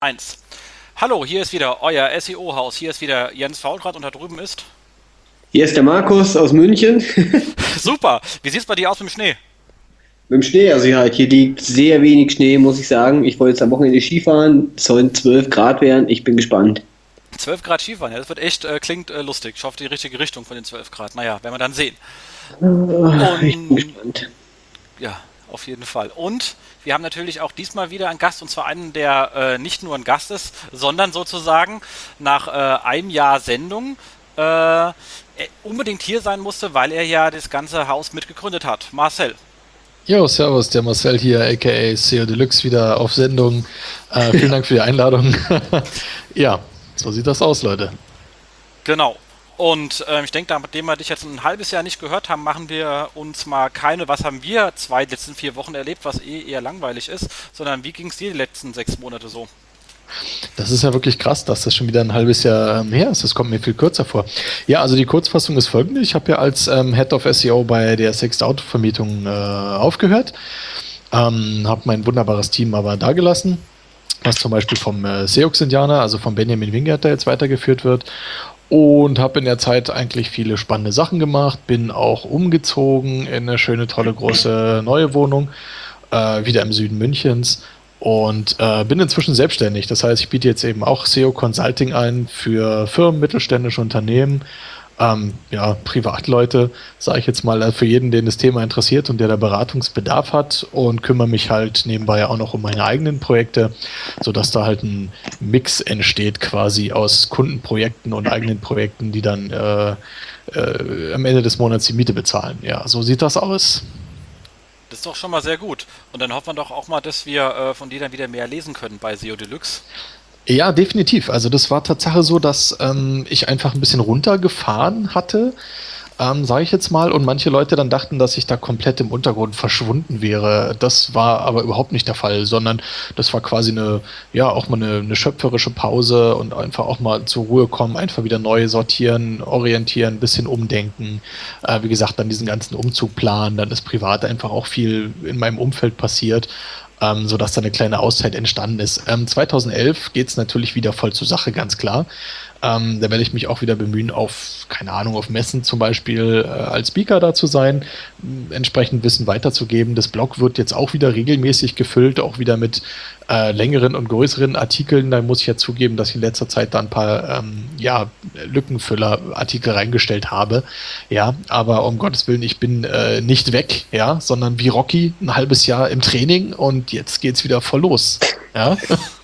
Eins. Hallo, hier ist wieder euer SEO-Haus. Hier ist wieder Jens Faultrat und da drüben ist. Hier ist der Markus aus München. Super! Wie sieht's bei dir aus mit dem Schnee? Mit dem Schnee, also ja, hier liegt sehr wenig Schnee, muss ich sagen. Ich wollte jetzt am Wochenende Skifahren, es sollen 12 Grad werden, ich bin gespannt. 12 Grad Skifahren, ja, das wird echt, klingt lustig. Ich hoffe, die richtige Richtung von den 12 Grad. Naja, werden wir dann sehen. Ich bin Und gespannt. ja, auf jeden Fall. Und wir haben natürlich auch diesmal wieder einen Gast, und zwar einen, der nicht nur ein Gast ist, sondern sozusagen nach einem Jahr Sendung unbedingt hier sein musste, weil er ja das ganze Haus mitgegründet hat. Marcel. Jo, servus, der Marcel hier, aka SEO Deluxe, wieder auf Sendung. Vielen Dank für die Einladung. Ja, so sieht das aus, Leute. Genau. Und ich denke, nachdem wir dich jetzt ein halbes Jahr nicht gehört haben, machen wir uns mal keine, was haben wir die letzten 4 Wochen erlebt, was eher langweilig ist, sondern wie ging es dir die letzten 6 Monate so? Das ist ja wirklich krass, dass das schon wieder ein halbes Jahr her ist. Das kommt mir viel kürzer vor. Ja, also die Kurzfassung ist folgende. Ich habe ja als Head of SEO bei der Sixt Autovermietung aufgehört. Habe mein wunderbares Team aber dagelassen, was zum Beispiel vom Seox-Indianer, also von Benjamin Wingert, der jetzt weitergeführt wird. Und habe in der Zeit eigentlich viele spannende Sachen gemacht, bin auch umgezogen in eine schöne, tolle, große neue Wohnung, wieder im Süden Münchens und bin inzwischen selbstständig. Das heißt, ich biete jetzt eben auch SEO Consulting ein für Firmen, mittelständische Unternehmen, ja, Privatleute, sage ich jetzt mal, für jeden, den das Thema interessiert und der da Beratungsbedarf hat und kümmere mich halt nebenbei auch noch um meine eigenen Projekte, sodass da halt ein Mix entsteht quasi aus Kundenprojekten und eigenen Projekten, die dann am Ende des Monats die Miete bezahlen. Ja, so sieht das aus. Das ist doch schon mal sehr gut. Und dann hoffen wir doch auch mal, dass wir von dir dann wieder mehr lesen können bei SEO Deluxe. Ja, definitiv. Also das war Tatsache so, dass ich einfach ein bisschen runtergefahren hatte, sage ich jetzt mal, und manche Leute dann dachten, dass ich da komplett im Untergrund verschwunden wäre. Das war aber überhaupt nicht der Fall, sondern das war quasi eine, ja, auch mal eine schöpferische Pause und einfach auch mal zur Ruhe kommen, einfach wieder neu sortieren, orientieren, ein bisschen umdenken. Wie gesagt, dann diesen ganzen Umzug planen, dann ist privat einfach auch viel in meinem Umfeld passiert, sodass da eine kleine Auszeit entstanden ist. 2011 geht es natürlich wieder voll zur Sache, ganz klar. Da werde ich mich auch wieder bemühen, auf, keine Ahnung, auf Messen zum Beispiel als Speaker da zu sein, entsprechend Wissen weiterzugeben. Das Blog wird jetzt auch wieder regelmäßig gefüllt, auch wieder mit längeren und größeren Artikeln. Da muss ich ja zugeben, dass ich in letzter Zeit da ein paar ja, Lückenfüller-Artikel reingestellt habe. Ja, aber um Gottes Willen, ich bin nicht weg, ja, sondern wie Rocky ein halbes Jahr im Training und jetzt geht's wieder voll los. Ja.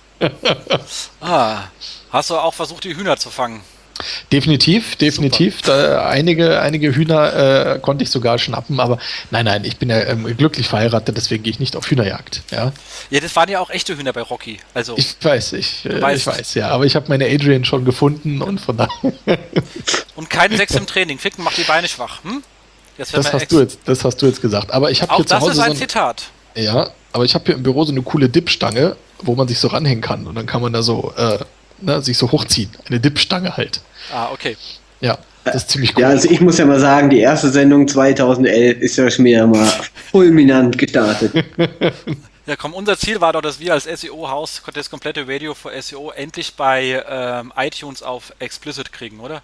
Ah, hast du auch versucht, die Hühner zu fangen? Definitiv, Super. definitiv. Da einige Hühner konnte ich sogar schnappen, aber nein, ich bin ja glücklich verheiratet, deswegen gehe ich nicht auf Hühnerjagd. Ja, Ja, das waren ja auch echte Hühner bei Rocky. Also, ich weiß, du ich weißt. weiß, ja, aber ich habe meine Adrian schon gefunden und von daher, Und kein Sex im Training. Ficken macht die Beine schwach. Hm? Jetzt werden wir das hast du jetzt gesagt. Aber ich habe Auch hier zu das ist Hause ein Zitat. ja, aber ich habe hier im Büro so eine coole Dipstange, wo man sich so ranhängen kann und dann kann man da so, sich so hochziehen. Eine Dipstange halt. Ah, okay. Ja, das ist ziemlich Ja, cool. also ich muss ja mal sagen, die erste Sendung 2011 ist ja schon wieder mal fulminant gestartet. Ja, komm, unser Ziel war doch, dass wir als SEO-Haus das komplette Radio für SEO endlich bei iTunes auf Explicit kriegen, oder?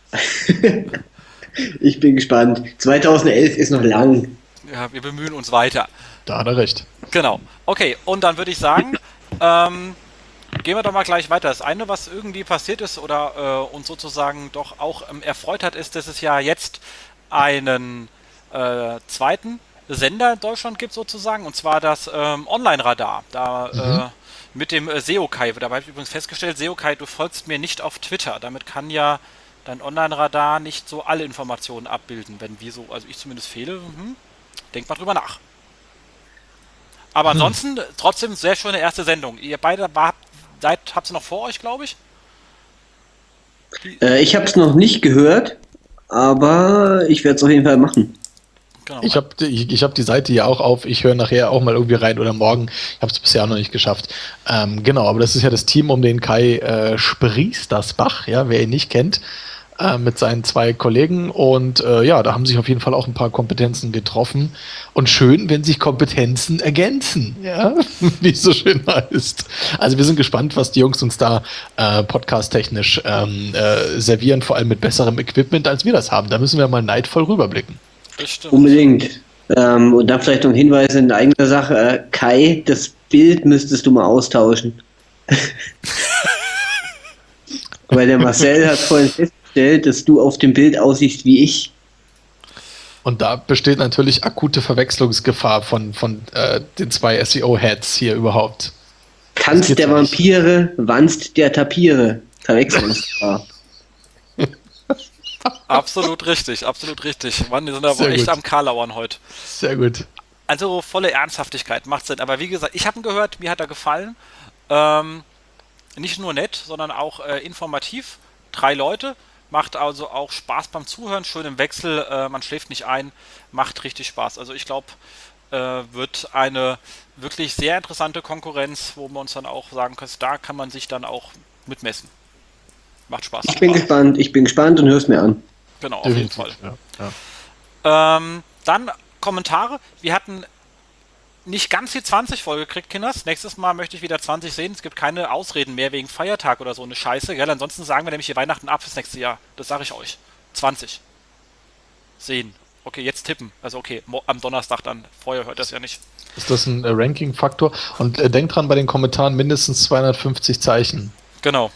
Ich bin gespannt. 2011 ist noch lang. Ja, wir bemühen uns weiter. Da hat er recht. Genau. Okay, und dann würde ich sagen, ähm, gehen wir doch mal gleich weiter. Das eine, was irgendwie passiert ist oder uns sozusagen doch auch erfreut hat, ist, dass es ja jetzt einen zweiten Sender in Deutschland gibt sozusagen, und zwar das Online-Radar. Mhm. Da mit dem Seokai. Dabei habe ich übrigens festgestellt, Seokai, du folgst mir nicht auf Twitter. Damit kann ja dein Online-Radar nicht so alle Informationen abbilden, wenn wir so, also ich zumindest fehle. Denk mal drüber nach. Aber Hm. ansonsten trotzdem sehr schöne erste Sendung. Ihr beide habt sie noch vor euch, glaube ich. Die, Ich habe es noch nicht gehört, aber ich werde es auf jeden Fall machen. genau. Ich hab die Seite ja auch auf. Ich höre nachher auch mal irgendwie rein oder morgen. Ich habe es bisher noch nicht geschafft. Genau, aber das ist ja das Team um den Kai Spriestersbach, ja, wer ihn nicht kennt. mit seinen 2 Kollegen und ja, da haben sich auf jeden Fall auch ein paar Kompetenzen getroffen. Und schön, wenn sich Kompetenzen ergänzen, ja, wie es so schön heißt. Also wir sind gespannt, was die Jungs uns da podcast-technisch servieren, vor allem mit besserem Equipment, als wir das haben. Da müssen wir mal neidvoll rüberblicken. Bestimmt. Unbedingt. Und dann vielleicht noch ein Hinweis in eigener Sache. Kai, das Bild müsstest du mal austauschen. Weil der Marcel hat vorhin festgestellt, dass du auf dem Bild aussiehst wie ich. Und da besteht natürlich akute Verwechslungsgefahr von den 2 SEO-Heads hier überhaupt. Tanz der Vampire, Wanst der Tapire. Verwechslungsgefahr. Absolut richtig, absolut richtig. Mann, die sind aber Sehr echt gut. am Karlauern heute. Sehr gut. Also volle Ernsthaftigkeit macht Sinn. Aber wie gesagt, ich habe ihn gehört, mir hat er gefallen. Nicht nur nett, sondern auch informativ. 3 Leute. Macht also auch Spaß beim Zuhören. Schön im Wechsel. Man schläft nicht ein. Macht richtig Spaß. Also ich glaube, wird eine wirklich sehr interessante Konkurrenz, wo wir uns dann auch sagen können, da kann man sich dann auch mitmessen. Macht Spaß. Ich bin gespannt und hör's mir an. Genau, auf jeden Fall. Ja. Dann Kommentare. Wir hatten nicht ganz die 20 voll gekriegt, Kinders. Nächstes Mal möchte ich wieder 20 sehen. Es gibt keine Ausreden mehr wegen Feiertag oder so eine Scheiße. Gell? Ansonsten sagen wir nämlich hier Weihnachten ab fürs nächste Jahr. Das sage ich euch. 20 sehen. Okay, jetzt tippen. Also okay, am Donnerstag dann. Vorher hört das ja nicht. Ist das ein Ranking-Faktor? Und denkt dran, bei den Kommentaren mindestens 250 Zeichen. Genau.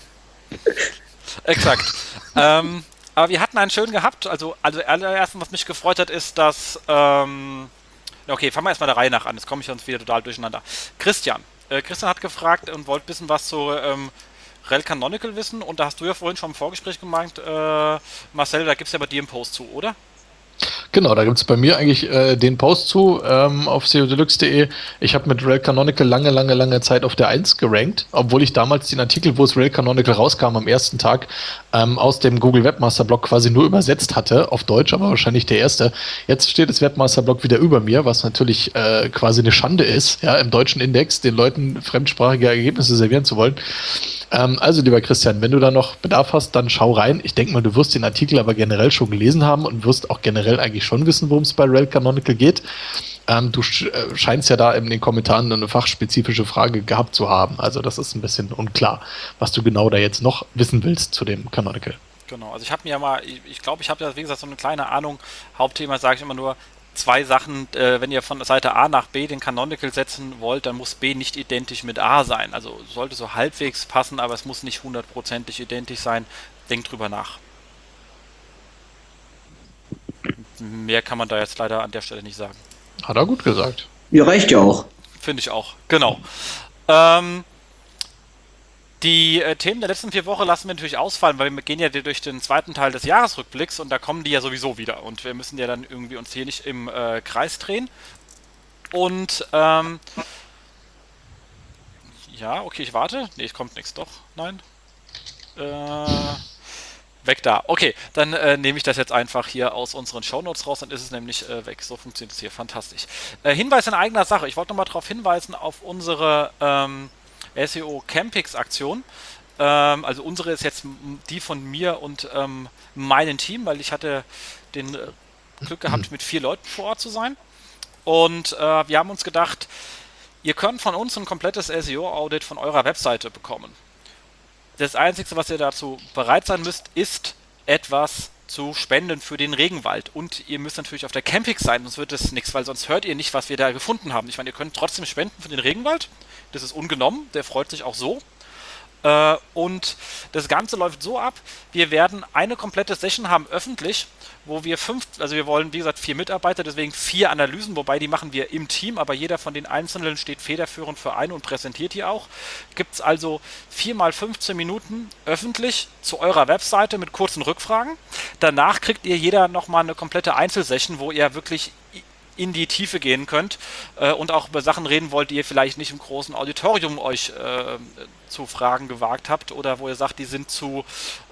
Exakt. Aber wir hatten einen schönen gehabt. Also allererstens, was mich gefreut hat, ist, dass okay, fangen wir erstmal der Reihe nach an. Jetzt komme ich uns wieder total durcheinander. Christian hat gefragt und wollte wissen, was zu Rel Canonical wissen. Und da hast du ja vorhin schon im Vorgespräch gemeint, Marcel, da gibt es ja bei dir einen Post zu, oder? Genau, da gibt es bei mir eigentlich den Post zu auf seodeluxe.de. Ich habe mit Rel Canonical lange Zeit auf der 1 gerankt, obwohl ich damals den Artikel, wo es Rel Canonical rauskam, am ersten Tag aus dem Google Webmaster Blog quasi nur übersetzt hatte, auf Deutsch, aber wahrscheinlich der erste. Jetzt steht das Webmaster Blog wieder über mir, was natürlich quasi eine Schande ist, ja, im deutschen Index den Leuten fremdsprachige Ergebnisse servieren zu wollen. Also, lieber Christian, wenn du da noch Bedarf hast, dann schau rein. Ich denke mal, du wirst den Artikel aber generell schon gelesen haben und wirst auch generell eigentlich schon wissen, worum es bei Rel Canonical geht. Du scheinst ja da in den Kommentaren eine fachspezifische Frage gehabt zu haben. Also das ist ein bisschen unklar, was du genau da jetzt noch wissen willst zu dem Canonical. Genau, also ich habe mir ja mal, ich glaube, ich habe ja, wie gesagt, so eine kleine Ahnung. Hauptthema sage ich immer nur, 2 Sachen, wenn ihr von Seite A nach B den Canonical setzen wollt, dann muss B nicht identisch mit A sein. Also sollte so halbwegs passen, aber es muss nicht 100%ig identisch sein. Denkt drüber nach. Mehr kann man da jetzt leider an der Stelle nicht sagen. Hat er gut gesagt. Ja, reicht ja auch. Finde ich auch, genau. Die Themen der letzten 4 Wochen lassen wir natürlich ausfallen, weil wir gehen ja durch den zweiten Teil des Jahresrückblicks und da kommen die ja sowieso wieder und wir müssen ja dann irgendwie uns hier nicht im Kreis drehen. Und ja, okay, ich warte. Nee, es kommt nichts, doch. Nein. Weg da. Okay, dann nehme ich das jetzt einfach hier aus unseren Shownotes raus, dann ist es nämlich weg. So funktioniert es hier. Fantastisch. Hinweis in eigener Sache. Ich wollte nochmal darauf hinweisen auf unsere SEO Campix Aktion. Also unsere ist jetzt die von mir und meinem Team, weil ich hatte den Glück gehabt, mit 4 Leuten vor Ort zu sein. Und wir haben uns gedacht, ihr könnt von uns ein komplettes SEO-Audit von eurer Webseite bekommen. Das Einzige, was ihr dazu bereit sein müsst, ist etwas zu spenden für den Regenwald. Und ihr müsst natürlich auf der Campix sein, sonst wird es nichts, weil sonst hört ihr nicht, was wir da gefunden haben. Ich meine, ihr könnt trotzdem spenden für den Regenwald. Das ist ungenommen, der freut sich auch so. Und das Ganze läuft so ab, wir werden eine komplette Session haben öffentlich, wo wir wir wollen, wie gesagt, 4 Mitarbeiter, deswegen 4 Analysen, wobei die machen wir im Team, aber jeder von den Einzelnen steht federführend für eine und präsentiert die auch. Gibt es also 4 mal 15 Minuten öffentlich zu eurer Webseite mit kurzen Rückfragen. Danach kriegt ihr jeder nochmal eine komplette Einzelsession, wo ihr wirklich in die Tiefe gehen könnt und auch über Sachen reden wollt, die ihr vielleicht nicht im großen Auditorium euch zu fragen gewagt habt oder wo ihr sagt, die sind zu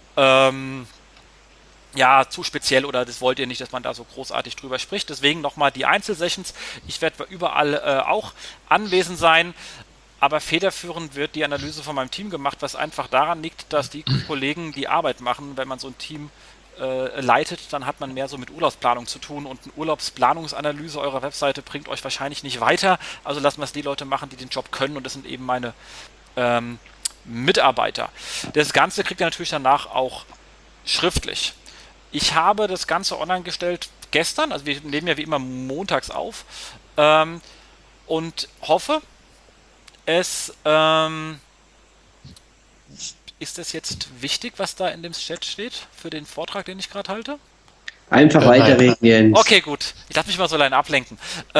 zu speziell oder das wollt ihr nicht, dass man da so großartig drüber spricht. Deswegen nochmal die Einzelsessions. Ich werde überall auch anwesend sein, aber federführend wird die Analyse von meinem Team gemacht, was einfach daran liegt, dass die Kollegen die Arbeit machen, wenn man so ein Team leitet, dann hat man mehr so mit Urlaubsplanung zu tun und eine Urlaubsplanungsanalyse eurer Webseite bringt euch wahrscheinlich nicht weiter. Also lassen wir es die Leute machen, die den Job können und das sind eben meine Mitarbeiter. Das Ganze kriegt ihr natürlich danach auch schriftlich. Ich habe das Ganze online gestellt gestern, also wir nehmen ja wie immer montags auf und hoffe, es ist das jetzt wichtig, was da in dem Chat steht für den Vortrag, den ich gerade halte? Einfach weiterreden, Jens. Okay, gut. Ich lasse mich mal so allein ablenken.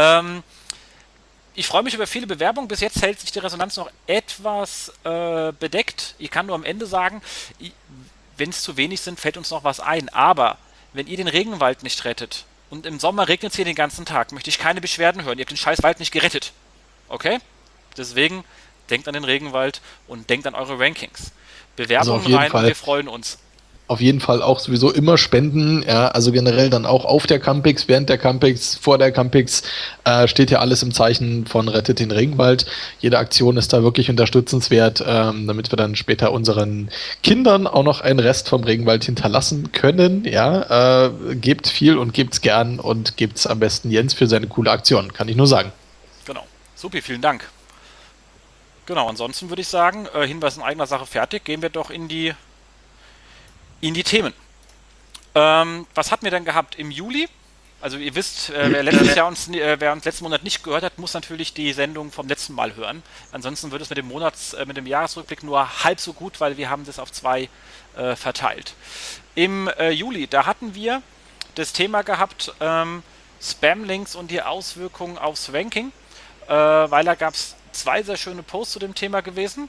Ich freue mich über viele Bewerbungen. Bis jetzt hält sich die Resonanz noch etwas bedeckt. Ich kann nur am Ende sagen, wenn es zu wenig sind, fällt uns noch was ein. Aber wenn ihr den Regenwald nicht rettet und im Sommer regnet es hier den ganzen Tag, möchte ich keine Beschwerden hören. Ihr habt den scheiß Wald nicht gerettet. Okay? Deswegen denkt an den Regenwald und denkt an eure Rankings. Bewerbungen rein und wir freuen uns. Auf jeden Fall auch sowieso immer spenden, ja, also generell dann auch auf der Campix, während der Campix, vor der Campix, steht ja alles im Zeichen von Rettet den Regenwald. Jede Aktion ist da wirklich unterstützenswert, damit wir dann später unseren Kindern auch noch einen Rest vom Regenwald hinterlassen können, ja, gebt viel und gebt's gern und gebt's am besten Jens für seine coole Aktion, kann ich nur sagen. Genau, super, vielen Dank. Genau, ansonsten würde ich sagen, Hinweis in eigener Sache fertig, gehen wir doch in die Themen. Was hatten wir denn gehabt im Juli? Also ihr wisst, wer uns letzten Monat nicht gehört hat, muss natürlich die Sendung vom letzten Mal hören. Ansonsten wird es mit dem Jahresrückblick nur halb so gut, weil wir haben das auf 2 verteilt. Im Juli, da hatten wir das Thema gehabt, Spam-Links und die Auswirkungen aufs Ranking, weil da gab es 2 sehr schöne Posts zu dem Thema gewesen.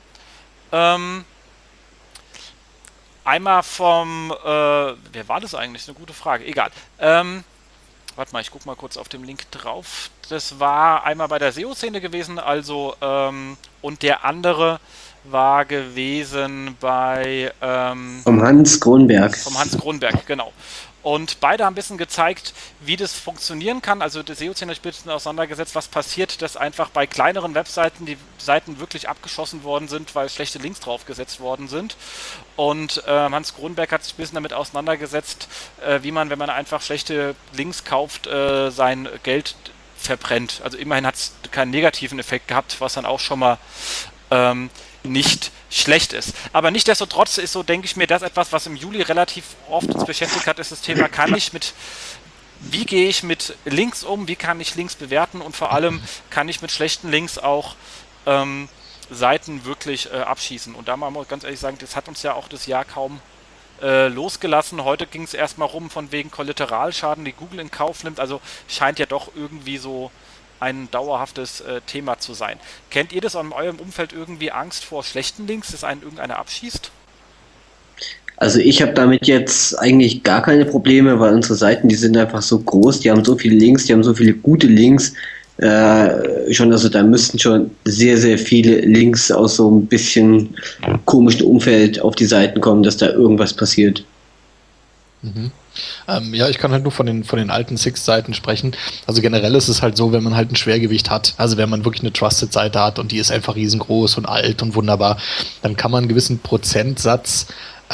Einmal vom, wer war das eigentlich? Eine gute Frage. Egal. Warte mal, ich gucke mal kurz auf dem Link drauf. Das war einmal bei der SEO-Szene gewesen, also, und der andere war gewesen bei, vom Hans Kronberg. Vom Hans Kronberg, genau. Und beide haben ein bisschen gezeigt, wie das funktionieren kann. Also der SEO-Szene hat ein bisschen auseinandergesetzt, was passiert, dass einfach bei kleineren Webseiten die Seiten wirklich abgeschossen worden sind, weil schlechte Links draufgesetzt worden sind. Und Hans Kronberg hat sich ein bisschen damit auseinandergesetzt, wie man, wenn man einfach schlechte Links kauft, sein Geld verbrennt. Also immerhin hat es keinen negativen Effekt gehabt, was dann auch schon mal nicht schlecht ist. Aber nichtsdestotrotz ist so, denke ich mir, das etwas, was im Juli relativ oft uns beschäftigt hat, ist das Thema, wie gehe ich mit Links um, wie kann ich Links bewerten und vor allem kann ich mit schlechten Links auch Seiten wirklich abschießen. Und da mal ganz ehrlich sagen, das hat uns ja auch das Jahr kaum losgelassen. Heute ging es erstmal rum von wegen Kollateralschaden, die Google in Kauf nimmt. Also scheint ja doch irgendwie so ein dauerhaftes Thema zu sein. Kennt ihr das in eurem Umfeld irgendwie Angst vor schlechten Links, dass einen irgendeiner abschießt? Also ich habe damit jetzt eigentlich gar keine Probleme, weil unsere Seiten, die sind einfach so groß, die haben so viele Links, die haben so viele gute Links, also da müssten schon sehr, sehr viele Links aus so ein bisschen komischen Umfeld auf die Seiten kommen, dass da irgendwas passiert. Mhm. Ja, ich kann halt nur von den alten Six-Seiten sprechen. Also generell ist es halt so, wenn man halt ein Schwergewicht hat, also wenn man wirklich eine Trusted-Seite hat und die ist einfach riesengroß und alt und wunderbar, dann kann man einen gewissen Prozentsatz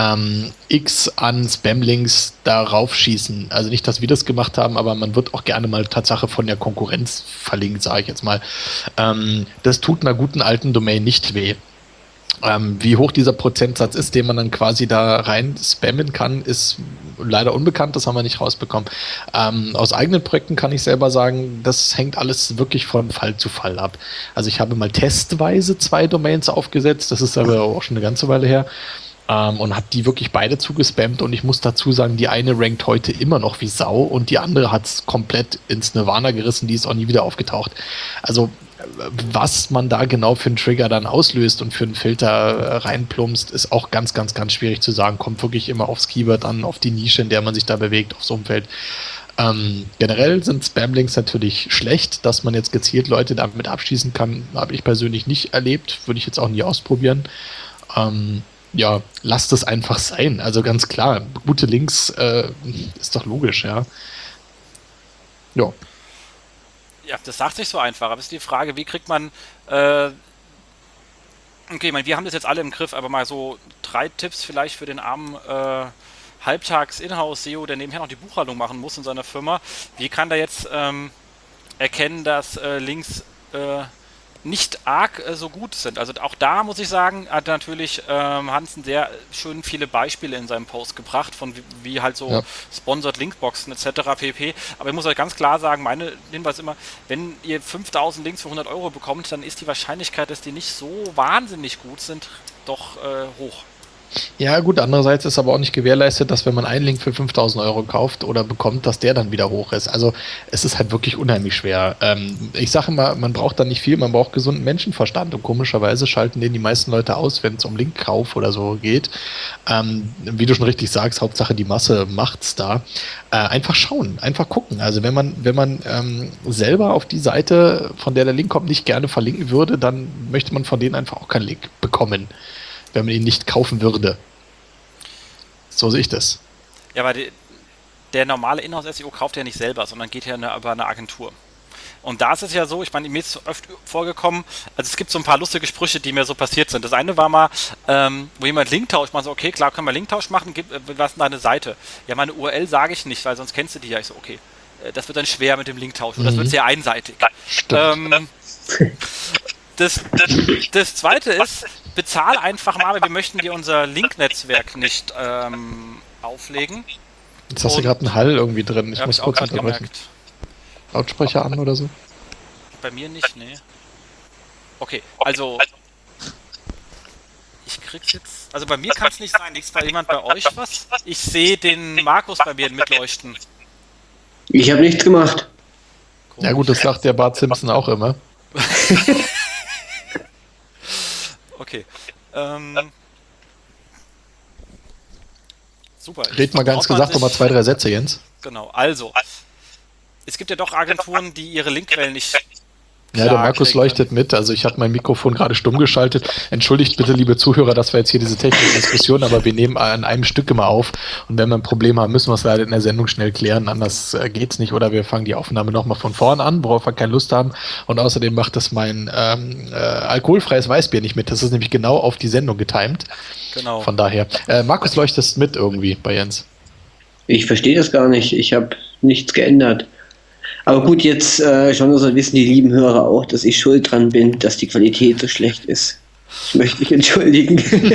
X an Spam-Links darauf schießen. Also nicht, dass wir das gemacht haben, aber man wird auch gerne mal Tatsache von der Konkurrenz verlinkt, sage ich jetzt mal. Das tut einer guten alten Domain nicht weh. Wie hoch dieser Prozentsatz ist, den man dann quasi da rein spammen kann, ist leider unbekannt, das haben wir nicht rausbekommen. Aus eigenen Projekten kann ich selber sagen, das hängt alles wirklich von Fall zu Fall ab. Also ich habe mal testweise 2 Domains aufgesetzt, das ist aber auch schon eine ganze Weile her, und habe die wirklich beide zugespammt und ich muss dazu sagen, die eine rankt heute immer noch wie Sau und die andere hat es komplett ins Nirvana gerissen, die ist auch nie wieder aufgetaucht. Also was man da genau für einen Trigger dann auslöst und für einen Filter reinplumpst, ist auch ganz, ganz, ganz schwierig zu sagen. Kommt wirklich immer aufs Keyword an, auf die Nische, in der man sich da bewegt, aufs Umfeld. Generell sind Spam-Links natürlich schlecht, dass man jetzt gezielt Leute damit abschießen kann, habe ich persönlich nicht erlebt, würde ich jetzt auch nie ausprobieren. Ja, lasst es einfach sein. Also ganz klar, gute Links ist doch logisch, ja. Ja. Ja, das sagt sich so einfach, aber ist die Frage, wie kriegt man, okay, ich meine, wir haben das jetzt alle im Griff, aber mal so 3 Tipps vielleicht für den armen halbtags Inhouse-SEO, der nebenher noch die Buchhaltung machen muss in seiner Firma, wie kann der jetzt erkennen, dass Links nicht arg so gut sind? Also auch da muss ich sagen, hat natürlich Hansen sehr schön viele Beispiele in seinem Post gebracht, von wie halt so Sponsored Linkboxen etc. pp. Aber ich muss euch ganz klar sagen, meine Hinweis ist immer, wenn ihr 5000 Links für 100 Euro bekommt, dann ist die Wahrscheinlichkeit, dass die nicht so wahnsinnig gut sind, doch hoch. Ja, gut, andererseits ist aber auch nicht gewährleistet, dass wenn man einen Link für 5.000 Euro kauft oder bekommt, dass der dann wieder hoch ist. Also es ist halt wirklich unheimlich schwer. Ich sage immer, man braucht da nicht viel, man braucht gesunden Menschenverstand und komischerweise schalten den die meisten Leute aus, wenn es um Linkkauf oder so geht. Wie du schon richtig sagst, Hauptsache die Masse macht's da. Einfach schauen, einfach gucken. Also wenn man selber auf die Seite, von der Link kommt, nicht gerne verlinken würde, dann möchte man von denen einfach auch keinen Link bekommen, wenn man ihn nicht kaufen würde. So sehe ich das. Ja, weil der normale Inhouse-SEO kauft ja nicht selber, sondern geht ja über eine Agentur. Und da ist es ja so, ich meine, mir ist oft vorgekommen, also es gibt so ein paar lustige Sprüche, die mir so passiert sind. Das eine war mal, wo jemand Linktausch macht, so, okay, klar, können wir Linktausch machen, was ist denn deine Seite? Ja, meine URL sage ich nicht, weil sonst kennst du die ja. Ich so, okay, das wird dann schwer mit dem Linktausch und das wird sehr einseitig. Das zweite ist, bezahl einfach mal, aber wir möchten dir unser Link-Netzwerk nicht auflegen. Jetzt hast du gerade einen Hall irgendwie drin. Ich Ja, muss hab ich kurz auch gerade unterbrechen. gemerkt. Lautsprecher an oder so? Bei mir nicht, nee. Okay, also ich krieg's jetzt. Also bei mir kann es nicht sein. Liegt bei jemand bei euch was? Ich sehe den Markus bei mir mitleuchten. Ich habe nichts gemacht. Ja gut, das sagt der Bart Simpson auch immer. Okay. Super. Red mal ganz gesagt nochmal 2, 3 Sätze, Jens. Genau, also. Es gibt ja doch Agenturen, die ihre Linkquellen nicht. Ja, der Markus leuchtet mit. Also ich habe mein Mikrofon gerade stumm geschaltet. Entschuldigt bitte, liebe Zuhörer, dass wir jetzt hier diese technische Diskussion, aber wir nehmen an einem Stück immer auf. Und wenn wir ein Problem haben, müssen wir es leider in der Sendung schnell klären. Anders geht's nicht. Oder wir fangen die Aufnahme nochmal von vorn an, worauf wir keine Lust haben. Und außerdem macht das mein alkoholfreies Weißbier nicht mit. Das ist nämlich genau auf die Sendung getimt. Genau. Von daher. Markus leuchtest mit irgendwie bei Jens. Ich verstehe das gar nicht. Ich habe nichts geändert. Aber gut, jetzt schon also wissen die lieben Hörer auch, dass ich schuld dran bin, dass die Qualität so schlecht ist. Ich möchte mich entschuldigen.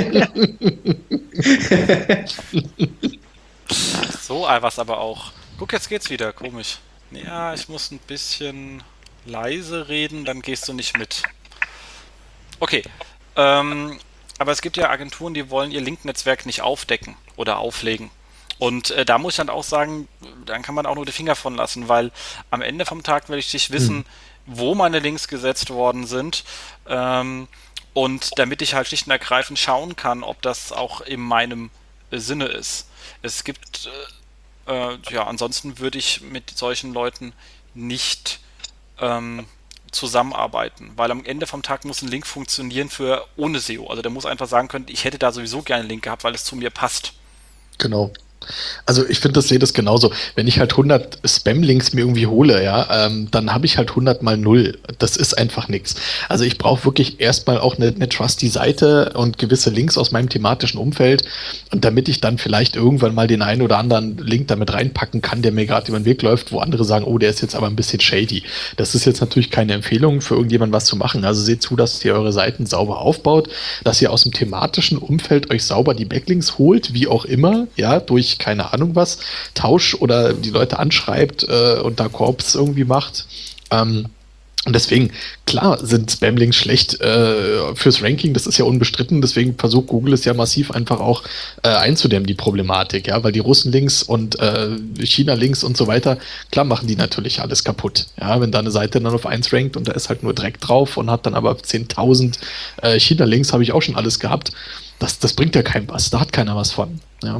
So was aber auch. Guck, jetzt geht's wieder. Komisch. Ja, ich muss ein bisschen leise reden, dann gehst du nicht mit. Okay. Aber es gibt ja Agenturen, die wollen ihr Link-Netzwerk nicht aufdecken oder auflegen. Und da muss ich dann auch sagen, dann kann man auch nur die Finger von lassen, weil am Ende vom Tag will ich nicht wissen, wo meine Links gesetzt worden sind. Und damit ich halt schlicht und ergreifend schauen kann, ob das auch in meinem Sinne ist. Es gibt, ansonsten würde ich mit solchen Leuten nicht zusammenarbeiten, weil am Ende vom Tag muss ein Link funktionieren für ohne SEO. Also der muss einfach sagen können, ich hätte da sowieso gerne einen Link gehabt, weil es zu mir passt. Genau. Also ich finde, sehe das genauso. Wenn ich halt 100 Spam-Links mir irgendwie hole, ja, dann habe ich halt 100 mal 0. Das ist einfach nichts. Also ich brauche wirklich erstmal auch eine trusty Seite und gewisse Links aus meinem thematischen Umfeld, und damit ich dann vielleicht irgendwann mal den einen oder anderen Link damit reinpacken kann, der mir gerade über den Weg läuft, wo andere sagen, oh, der ist jetzt aber ein bisschen shady. Das ist jetzt natürlich keine Empfehlung für irgendjemanden, was zu machen. Also seht zu, dass ihr eure Seiten sauber aufbaut, dass ihr aus dem thematischen Umfeld euch sauber die Backlinks holt, wie auch immer, ja, durch keine Ahnung was, Tausch oder die Leute anschreibt und da Korps irgendwie macht. Und deswegen, klar, sind Spam-Links schlecht fürs Ranking, das ist ja unbestritten, deswegen versucht Google es ja massiv einfach auch einzudämmen, die Problematik, ja, weil die Russen-Links und China-Links und so weiter, klar machen die natürlich alles kaputt. Ja, wenn da eine Seite dann auf 1 rankt und da ist halt nur Dreck drauf und hat dann aber 10.000 China-Links, habe ich auch schon alles gehabt, das bringt ja keinem was, da hat keiner was von, ja.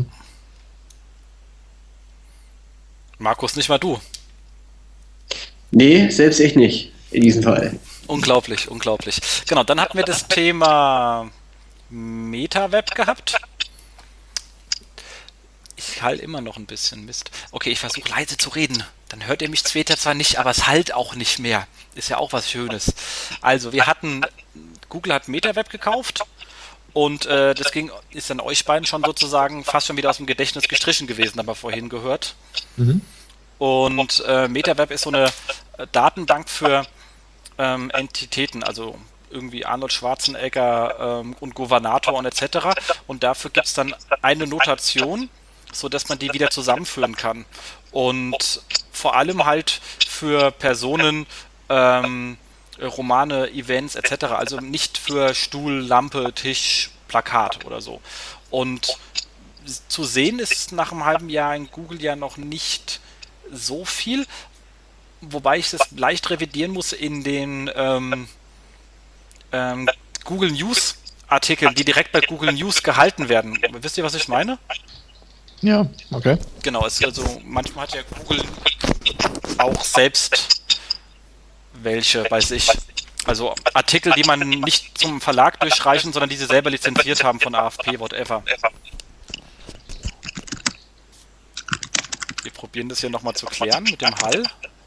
Markus, nicht mal du. Nee, selbst ich nicht, in diesem Fall. Unglaublich, unglaublich. Genau, dann hatten wir das Thema MetaWeb gehabt. Ich halt immer noch ein bisschen Mist. Okay, ich versuche leise zu reden. Dann hört ihr mich später zwar nicht, aber es halt auch nicht mehr. Ist ja auch was Schönes. Also, Google hat MetaWeb gekauft Und das ist dann euch beiden schon sozusagen fast schon wieder aus dem Gedächtnis gestrichen gewesen, haben wir vorhin gehört. Mhm. Und MetaWeb ist so eine Datenbank für Entitäten, also irgendwie Arnold Schwarzenegger und Governator und etc. Und dafür gibt es dann eine Notation, sodass man die wieder zusammenführen kann. Und vor allem halt für Personen, Romane, Events etc. Also nicht für Stuhl, Lampe, Tisch, Plakat oder so. Und zu sehen ist nach einem halben Jahr in Google ja noch nicht so viel, wobei ich das leicht revidieren muss in den Google News Artikeln, die direkt bei Google News gehalten werden. Wisst ihr, was ich meine? Ja, okay. Genau, also manchmal hat ja Google auch selbst welche bei sich. Also Artikel, die man nicht zum Verlag durchreichen, sondern die sie selber lizenziert haben von AFP, whatever. Wir probieren das hier nochmal zu klären mit dem Hall.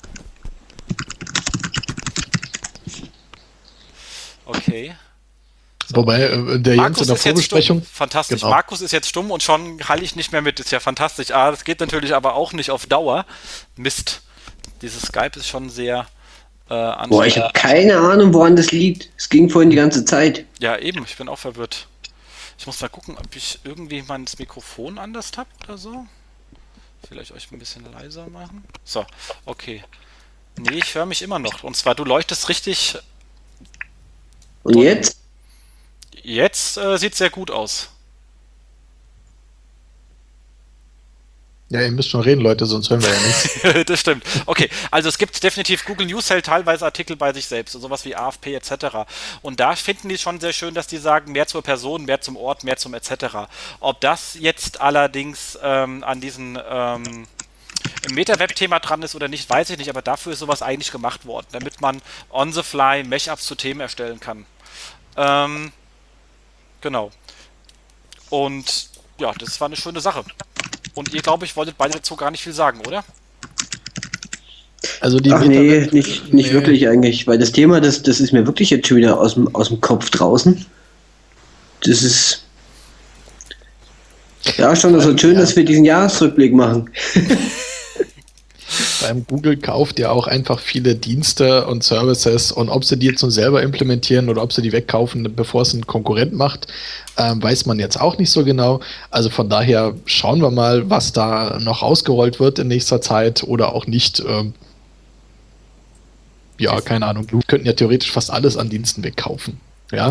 Okay. Wobei der Jens Markus in der ist jetzt Vorbesprechung. stumm. Fantastisch. Genau. Markus ist jetzt stumm und schon halte ich nicht mehr mit. Ist ja fantastisch. Das geht natürlich aber auch nicht auf Dauer. Mist. Dieses Skype ist schon sehr anstrengend. Boah, ich habe keine Ahnung, woran das liegt. Es ging vorhin die ganze Zeit. Ja, eben. Ich bin auch verwirrt. Ich muss mal gucken, ob ich irgendwie mein Mikrofon anders habe oder so. Vielleicht euch ein bisschen leiser machen. So, okay. Nee, ich höre mich immer noch. Und zwar, du leuchtest richtig. Und jetzt? Jetzt sieht sehr gut aus. Ja, ihr müsst schon reden, Leute, sonst hören wir ja nichts. Das stimmt. Okay, also es gibt definitiv, Google News hält teilweise Artikel bei sich selbst, sowas wie AFP etc. Und da finden die schon sehr schön, dass die sagen, mehr zur Person, mehr zum Ort, mehr zum etc. Ob das jetzt allerdings an diesen im MetaWeb-Thema dran ist oder nicht, weiß ich nicht, aber dafür ist sowas eigentlich gemacht worden, damit man on the fly Mashups zu Themen erstellen kann. Genau. Und ja, das war eine schöne Sache. Und ihr, glaube ich, wolltet beide dazu gar nicht viel sagen, oder? Also die Ach nee, MetaWeb nicht wirklich eigentlich, weil das Thema, das ist mir wirklich jetzt schon wieder aus dem Kopf draußen. Das ist ja schon also schön, dass wir diesen Jahresrückblick machen. Beim Google kauft ja auch einfach viele Dienste und Services, und ob sie die jetzt nun selber implementieren oder ob sie die wegkaufen, bevor es ein Konkurrent macht, weiß man jetzt auch nicht so genau. Also von daher schauen wir mal, was da noch ausgerollt wird in nächster Zeit oder auch nicht. Ja, keine Ahnung. Wir könnten ja theoretisch fast alles an Diensten wegkaufen. Ja.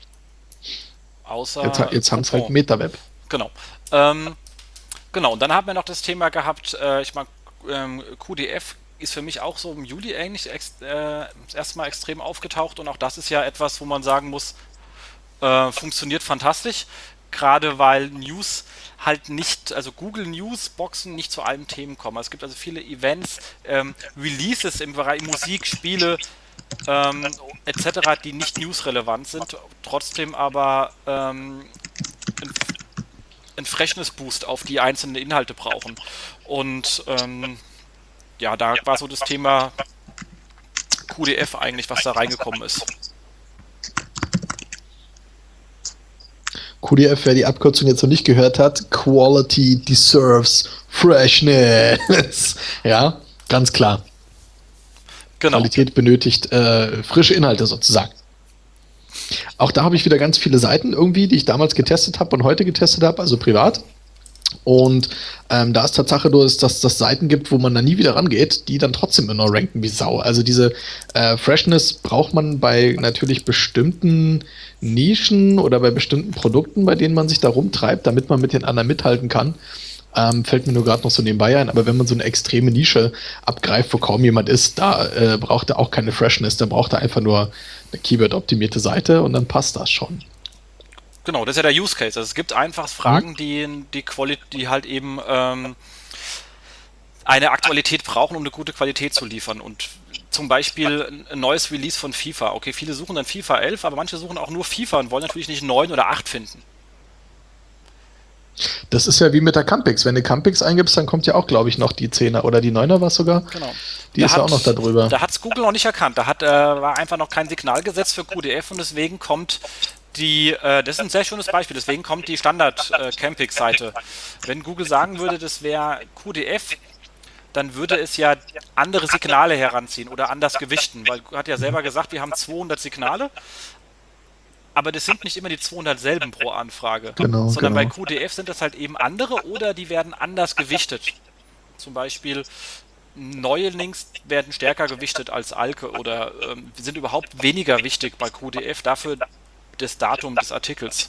Außer Jetzt haben es halt MetaWeb. Genau. Genau, und dann haben wir noch das Thema gehabt, ich meine, QDF ist für mich auch so im Juli eigentlich das erste Mal extrem aufgetaucht, und auch das ist ja etwas, wo man sagen muss, funktioniert fantastisch, gerade weil News halt nicht, also Google News Boxen nicht zu allen Themen kommen. Es gibt also viele Events, Releases im Bereich Musik, Spiele etc., die nicht newsrelevant sind, trotzdem aber ein Freshness-Boost auf die einzelnen Inhalte brauchen. Und ja, da war so das Thema QDF eigentlich, was da reingekommen ist. QDF, wer die Abkürzung jetzt noch nicht gehört hat, Quality Deserves Freshness. Ja, ganz klar. Genau. Qualität benötigt frische Inhalte sozusagen. Auch da habe ich wieder ganz viele Seiten irgendwie, die ich damals getestet habe und heute getestet habe, also privat. Und da ist Tatsache nur, dass das Seiten gibt, wo man da nie wieder rangeht, die dann trotzdem immer ranken wie Sau. Also diese Freshness braucht man bei natürlich bestimmten Nischen oder bei bestimmten Produkten, bei denen man sich da rumtreibt, damit man mit den anderen mithalten kann. Fällt mir nur gerade noch so nebenbei ein, aber wenn man so eine extreme Nische abgreift, wo kaum jemand ist, da braucht er auch keine Freshness, da braucht er einfach nur eine Keyword-optimierte Seite und dann passt das schon. Genau, das ist ja der Use Case. Also es gibt einfach Fragen, die halt eben eine Aktualität brauchen, um eine gute Qualität zu liefern. Und zum Beispiel ein neues Release von FIFA. Okay, viele suchen dann FIFA 11, aber manche suchen auch nur FIFA und wollen natürlich nicht 9 oder 8 finden. Das ist ja wie mit der Campix. Wenn du Campix eingibst, dann kommt ja auch, glaube ich, noch die 10er oder die 9er was sogar. Genau. Die ist ja auch noch da drüber. Da hat es Google noch nicht erkannt. Da war einfach noch kein Signal gesetzt für QDF, und deswegen kommt Das ist ein sehr schönes Beispiel, deswegen kommt die Standard-Campix-Seite. Wenn Google sagen würde, das wäre QDF, dann würde es ja andere Signale heranziehen oder anders gewichten, weil Google hat ja selber gesagt, wir haben 200 Signale, aber das sind nicht immer die 200 selben pro Anfrage, sondern bei QDF sind das halt eben andere oder die werden anders gewichtet. Zum Beispiel neue Links werden stärker gewichtet als Alke oder sind überhaupt weniger wichtig bei QDF, dafür das Datum des Artikels.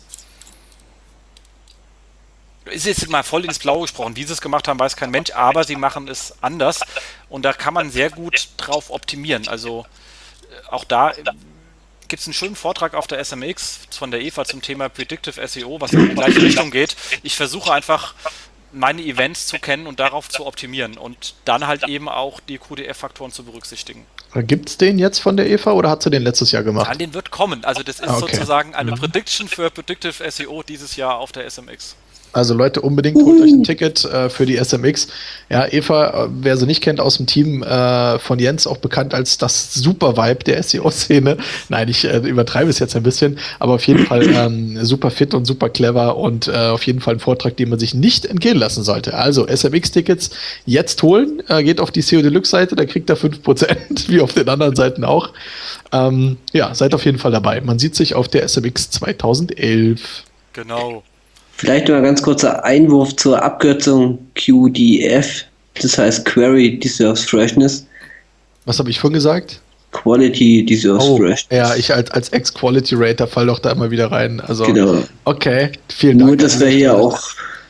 Ist jetzt mal voll ins Blaue gesprochen. Wie sie es gemacht haben, weiß kein Mensch, aber sie machen es anders und da kann man sehr gut drauf optimieren. Also auch da gibt es einen schönen Vortrag auf der SMX von der Eva zum Thema Predictive SEO, was in die gleiche Richtung geht. Ich versuche einfach meine Events zu kennen und darauf zu optimieren und dann halt eben auch die QDF-Faktoren zu berücksichtigen. Gibt es den jetzt von der Eva oder hat sie den letztes Jahr gemacht? Ja, den wird kommen. Also das ist sozusagen eine Prediction für Predictive SEO dieses Jahr auf der SMX. Also Leute, unbedingt holt euch ein Ticket für die SMX. Ja, Eva, wer sie nicht kennt, aus dem Team von Jens, auch bekannt als das Super-Vibe der SEO-Szene. Nein, ich übertreibe es jetzt ein bisschen, aber auf jeden Fall super fit und super clever und auf jeden Fall ein Vortrag, den man sich nicht entgehen lassen sollte. Also SMX-Tickets jetzt holen, geht auf die SEO Deluxe-Seite, da kriegt ihr 5%, wie auf den anderen Seiten auch. Ja, seid auf jeden Fall dabei. Man sieht sich auf der SMX 2011. Genau. Vielleicht nur ein ganz kurzer Einwurf zur Abkürzung QDF, das heißt Query Deserves Freshness. Was habe ich vorhin gesagt? Quality Deserves Freshness. Ja, ich als Ex-Quality-Rater fall doch da immer wieder rein. Also, genau. Okay, vielen Dank. Nur, dass wir hier auch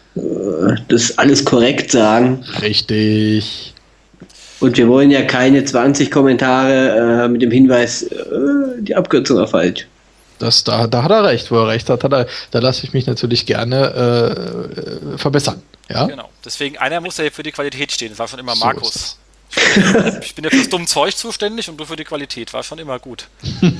das alles korrekt sagen. Richtig. Und wir wollen ja keine 20 Kommentare mit dem Hinweis, die Abkürzung war falsch. Da hat er recht, wo er recht hat, da lasse ich mich natürlich gerne verbessern. Ja? Genau, deswegen einer muss ja für die Qualität stehen, das war schon immer So Markus. Ich bin ja fürs dumme Zeug zuständig und du für die Qualität, war schon immer gut.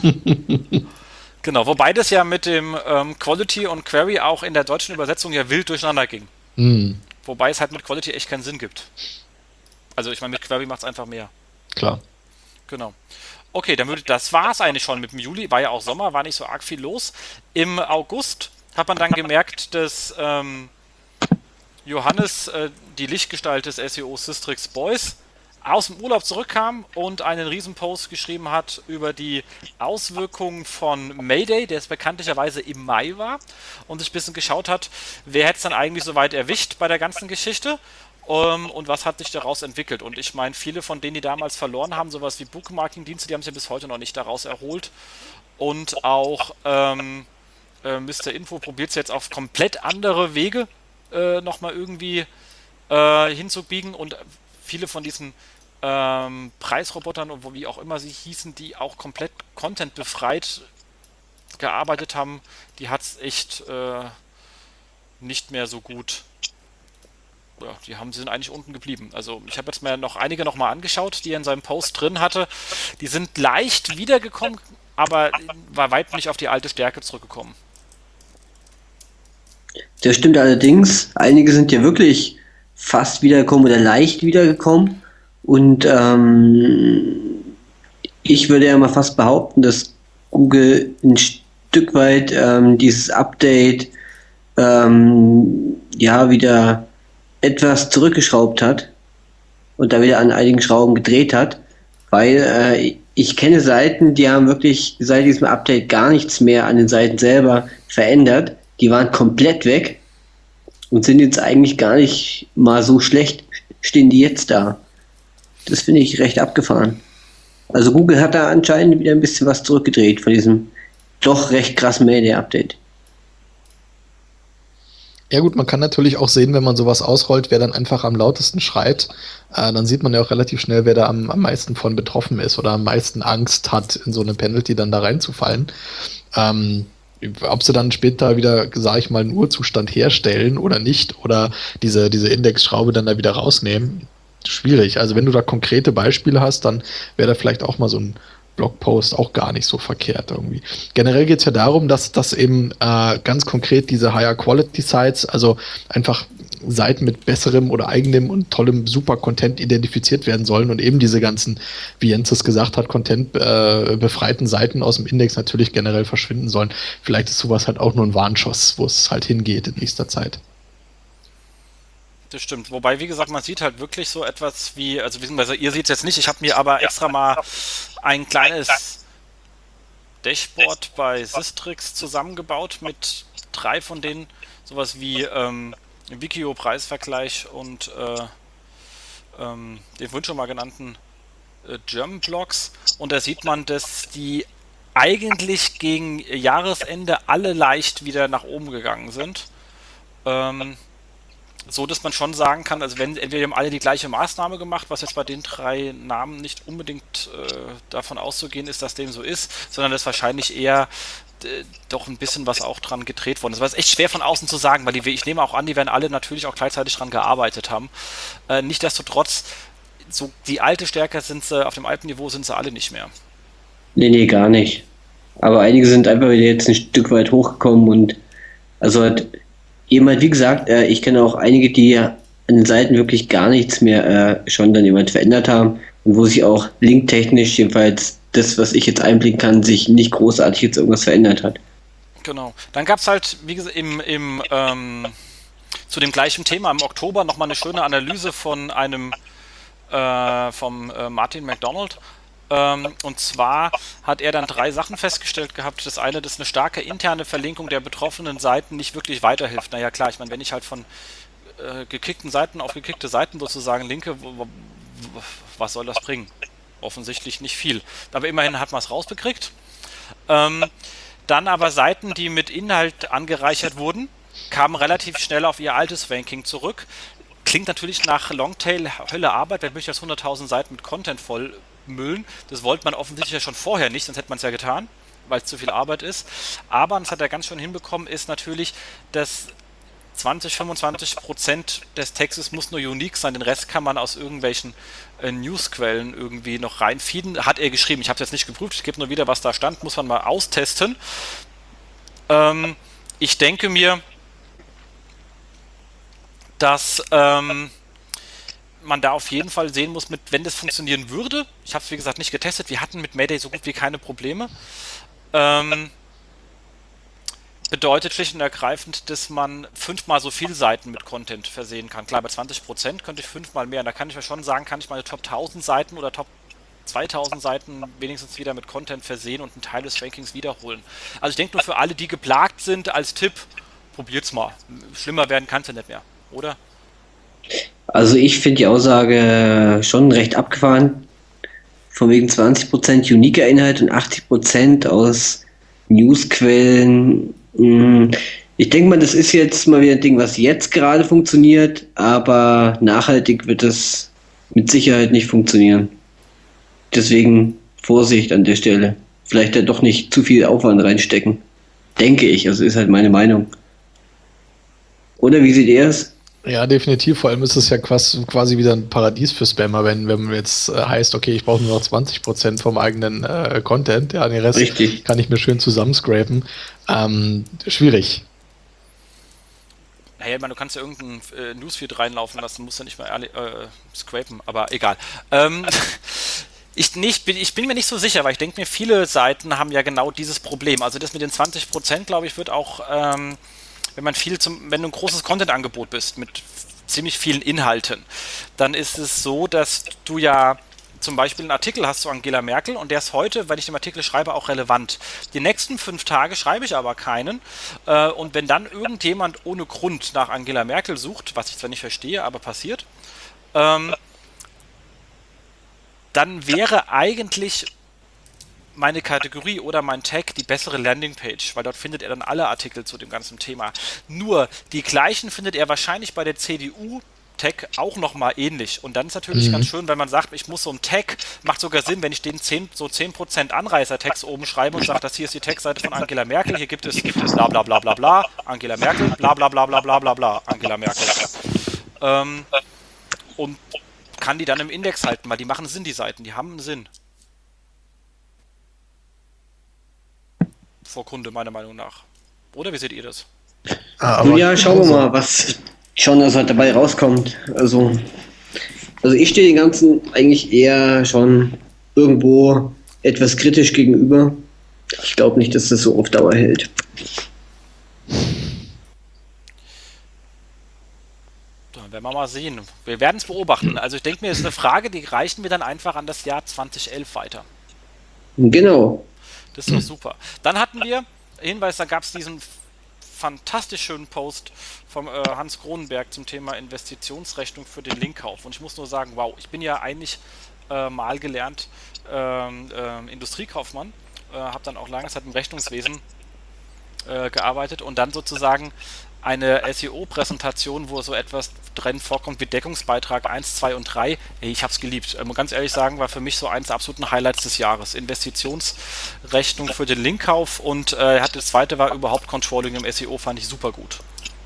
Genau, wobei das ja mit dem Quality und Query auch in der deutschen Übersetzung ja wild durcheinander ging. Wobei es halt mit Quality echt keinen Sinn gibt. Also ich meine, mit Query macht es einfach mehr. Klar. Genau. Okay, das war es eigentlich schon mit dem Juli, war ja auch Sommer, war nicht so arg viel los. Im August hat man dann gemerkt, dass Johannes, die Lichtgestalt des SEO Systrix Boys, aus dem Urlaub zurückkam und einen Riesenpost geschrieben hat über die Auswirkungen von Mayday, der es bekanntlicherweise im Mai war, und sich ein bisschen geschaut hat, wer hätte es dann eigentlich so weit erwischt bei der ganzen Geschichte. Und was hat sich daraus entwickelt? Und ich meine, viele von denen, die damals verloren haben, sowas wie Bookmarking-Dienste, die haben sich ja bis heute noch nicht daraus erholt. Und auch Mr. Info probiert es jetzt auf komplett andere Wege nochmal irgendwie hinzubiegen. Und viele von diesen Preisrobotern und wie auch immer sie hießen, die auch komplett Content befreit gearbeitet haben, die hat es echt nicht mehr so gut. Ja, sind eigentlich unten geblieben. Also ich habe jetzt mir noch einige nochmal angeschaut, die er in seinem Post drin hatte. Die sind leicht wiedergekommen, aber war weit nicht auf die alte Stärke zurückgekommen. Das stimmt allerdings. Einige sind ja wirklich fast wiedergekommen oder leicht wiedergekommen. Und ich würde ja mal fast behaupten, dass Google ein Stück weit dieses Update wieder etwas zurückgeschraubt hat und da wieder an einigen Schrauben gedreht hat, weil ich kenne Seiten, die haben wirklich seit diesem Update gar nichts mehr an den Seiten selber verändert. Die waren komplett weg und sind jetzt eigentlich gar nicht mal so schlecht, stehen die jetzt da. Das finde ich recht abgefahren. Also Google hat da anscheinend wieder ein bisschen was zurückgedreht von diesem doch recht krassen Mayday-Update. Ja gut, man kann natürlich auch sehen, wenn man sowas ausrollt, wer dann einfach am lautesten schreit. Dann sieht man ja auch relativ schnell, wer da am meisten von betroffen ist oder am meisten Angst hat, in so eine Penalty dann da reinzufallen. Ob sie dann später wieder, sage ich mal, einen Urzustand herstellen oder nicht oder diese Indexschraube dann da wieder rausnehmen, schwierig. Also wenn du da konkrete Beispiele hast, dann wäre da vielleicht auch mal so ein Blogpost auch gar nicht so verkehrt irgendwie. Generell geht es ja darum, dass eben ganz konkret diese Higher Quality Sites, also einfach Seiten mit besserem oder eigenem und tollem Super-Content identifiziert werden sollen und eben diese ganzen, wie Jens es gesagt hat, Content-befreiten Seiten aus dem Index natürlich generell verschwinden sollen. Vielleicht ist sowas halt auch nur ein Warnschuss, wo es halt hingeht in nächster Zeit. Das stimmt. Wobei, wie gesagt, man sieht halt wirklich so etwas wie, also beziehungsweise ihr seht es jetzt nicht, ich habe mir aber extra mal ein kleines Dashboard bei Sistrix zusammengebaut mit 3 von denen, sowas wie Wikio-Preisvergleich und den vorhin schon mal genannten German Blogs. Und da sieht man, dass die eigentlich gegen Jahresende alle leicht wieder nach oben gegangen sind. So, dass man schon sagen kann, also wenn entweder haben alle die gleiche Maßnahme gemacht, was jetzt bei den 3 Namen nicht unbedingt davon auszugehen ist, dass dem so ist, sondern dass wahrscheinlich eher doch ein bisschen was auch dran gedreht worden ist. Aber es ist echt schwer von außen zu sagen, weil ich nehme auch an, die werden alle natürlich auch gleichzeitig dran gearbeitet haben. Nichtsdestotrotz, so die alte Stärke sind sie, auf dem alten Niveau sind sie alle nicht mehr. Nee, gar nicht. Aber einige sind einfach wieder jetzt ein Stück weit hochgekommen und also halt, jemand, wie gesagt, ich kenne auch einige, die an den Seiten wirklich gar nichts mehr schon dann jemand verändert haben und wo sich auch linktechnisch, jedenfalls das, was ich jetzt einblicken kann, sich nicht großartig jetzt irgendwas verändert hat. Genau. Dann gab es halt, wie gesagt, zu dem gleichen Thema im Oktober nochmal eine schöne Analyse von einem vom Martin McDonald. Und zwar hat er dann 3 Sachen festgestellt gehabt. Das eine, dass eine starke interne Verlinkung der betroffenen Seiten nicht wirklich weiterhilft. Naja klar, ich meine, wenn ich halt von gekickten Seiten auf gekickte Seiten sozusagen linke, was soll das bringen? Offensichtlich nicht viel. Aber immerhin hat man es rausbekriegt. Dann aber Seiten, die mit Inhalt angereichert wurden, kamen relativ schnell auf ihr altes Ranking zurück. Klingt natürlich nach Longtail Hölle Arbeit, wer möchte das 100.000 Seiten mit Content vollmüllen. Das wollte man offensichtlich ja schon vorher nicht, sonst hätte man es ja getan, weil es zu viel Arbeit ist. Aber, und das hat er ganz schön hinbekommen, ist natürlich, dass 20-25% des Textes muss nur unique sein, den Rest kann man aus irgendwelchen Newsquellen irgendwie noch reinfeeden. Hat er geschrieben, ich habe es jetzt nicht geprüft, ich gebe nur wieder, was da stand, muss man mal austesten. Ich denke mir, dass man da auf jeden Fall sehen muss, wenn das funktionieren würde. Ich habe es wie gesagt nicht getestet, wir hatten mit Mayday so gut wie keine Probleme. Bedeutet schlicht und ergreifend, dass man 5-mal so viele Seiten mit Content versehen kann. Klar, bei 20% könnte ich 5-mal mehr. Und da kann ich mir schon sagen, kann ich meine Top 1000 Seiten oder Top 2000 Seiten wenigstens wieder mit Content versehen und einen Teil des Rankings wiederholen. Also ich denke nur für alle, die geplagt sind, als Tipp, probiert's mal. Schlimmer werden kann es ja nicht mehr, oder? Also ich finde die Aussage schon recht abgefahren. Von wegen 20% uniker Inhalt und 80% aus Newsquellen. Ich denke mal, das ist jetzt mal wieder ein Ding, was jetzt gerade funktioniert, aber nachhaltig wird es mit Sicherheit nicht funktionieren. Deswegen Vorsicht an der Stelle. Vielleicht ja doch nicht zu viel Aufwand reinstecken. Denke ich, also ist halt meine Meinung. Oder wie seht ihr es? Ja, definitiv. Vor allem ist es ja quasi wieder ein Paradies für Spammer, wenn man jetzt heißt, okay, ich brauche nur noch 20% vom eigenen Content, ja, den Rest Richtig. kann ich mir schön zusammenscrapen. Schwierig. Naja, ich meine, du kannst ja irgendeinen Newsfeed reinlaufen lassen, musst ja nicht mal scrapen, aber egal. Ich bin mir nicht so sicher, weil ich denke mir, viele Seiten haben ja genau dieses Problem. Also das mit den 20%, glaube ich, wird auch, wenn du ein großes Content-Angebot bist mit ziemlich vielen Inhalten, dann ist es so, dass du ja zum Beispiel einen Artikel hast zu Angela Merkel und der ist heute, wenn ich den Artikel schreibe, auch relevant. Die nächsten 5 Tage schreibe ich aber keinen und wenn dann irgendjemand ohne Grund nach Angela Merkel sucht, was ich zwar nicht verstehe, aber passiert, dann wäre eigentlich meine Kategorie oder mein Tag die bessere Landingpage, weil dort findet er dann alle Artikel zu dem ganzen Thema. Nur die gleichen findet er wahrscheinlich bei der CDU-Tag auch nochmal ähnlich. Und dann ist natürlich ganz schön, wenn man sagt, ich muss so einen Tag, macht sogar Sinn, wenn ich den 10% Anreißer-Text oben schreibe und sage, das hier ist die Tag-Seite von Angela Merkel, hier gibt es bla bla bla bla bla, Angela Merkel, bla bla bla bla bla bla bla, Angela Merkel. Und kann die dann im Index halten, weil die machen Sinn, die Seiten, die haben einen Sinn. Vor Kunde, meiner Meinung nach. Oder wie seht ihr das? Ja, schauen wir mal, was schauen, dass halt dabei rauskommt. Also ich stehe den Ganzen eigentlich eher schon irgendwo etwas kritisch gegenüber. Ich glaube nicht, dass das so auf Dauer hält. Dann werden wir mal sehen. Wir werden es beobachten. Also ich denke mir, das ist eine Frage, die reichen wir dann einfach an das Jahr 2011 weiter. Genau. Das ist doch super. Dann hatten wir, Hinweis, da gab es diesen fantastisch schönen Post vom Hans Kronenberg zum Thema Investitionsrechnung für den Linkkauf. Und ich muss nur sagen, wow, ich bin ja eigentlich mal gelernt Industriekaufmann, habe dann auch lange Zeit im Rechnungswesen gearbeitet und dann sozusagen eine SEO-Präsentation, wo so etwas drin vorkommt wie Deckungsbeitrag 1, 2 und 3. Hey, ich habe es geliebt. Muss ganz ehrlich sagen, war für mich so eins der absoluten Highlights des Jahres. Investitionsrechnung für den Linkkauf und das zweite war überhaupt Controlling im SEO, fand ich super gut.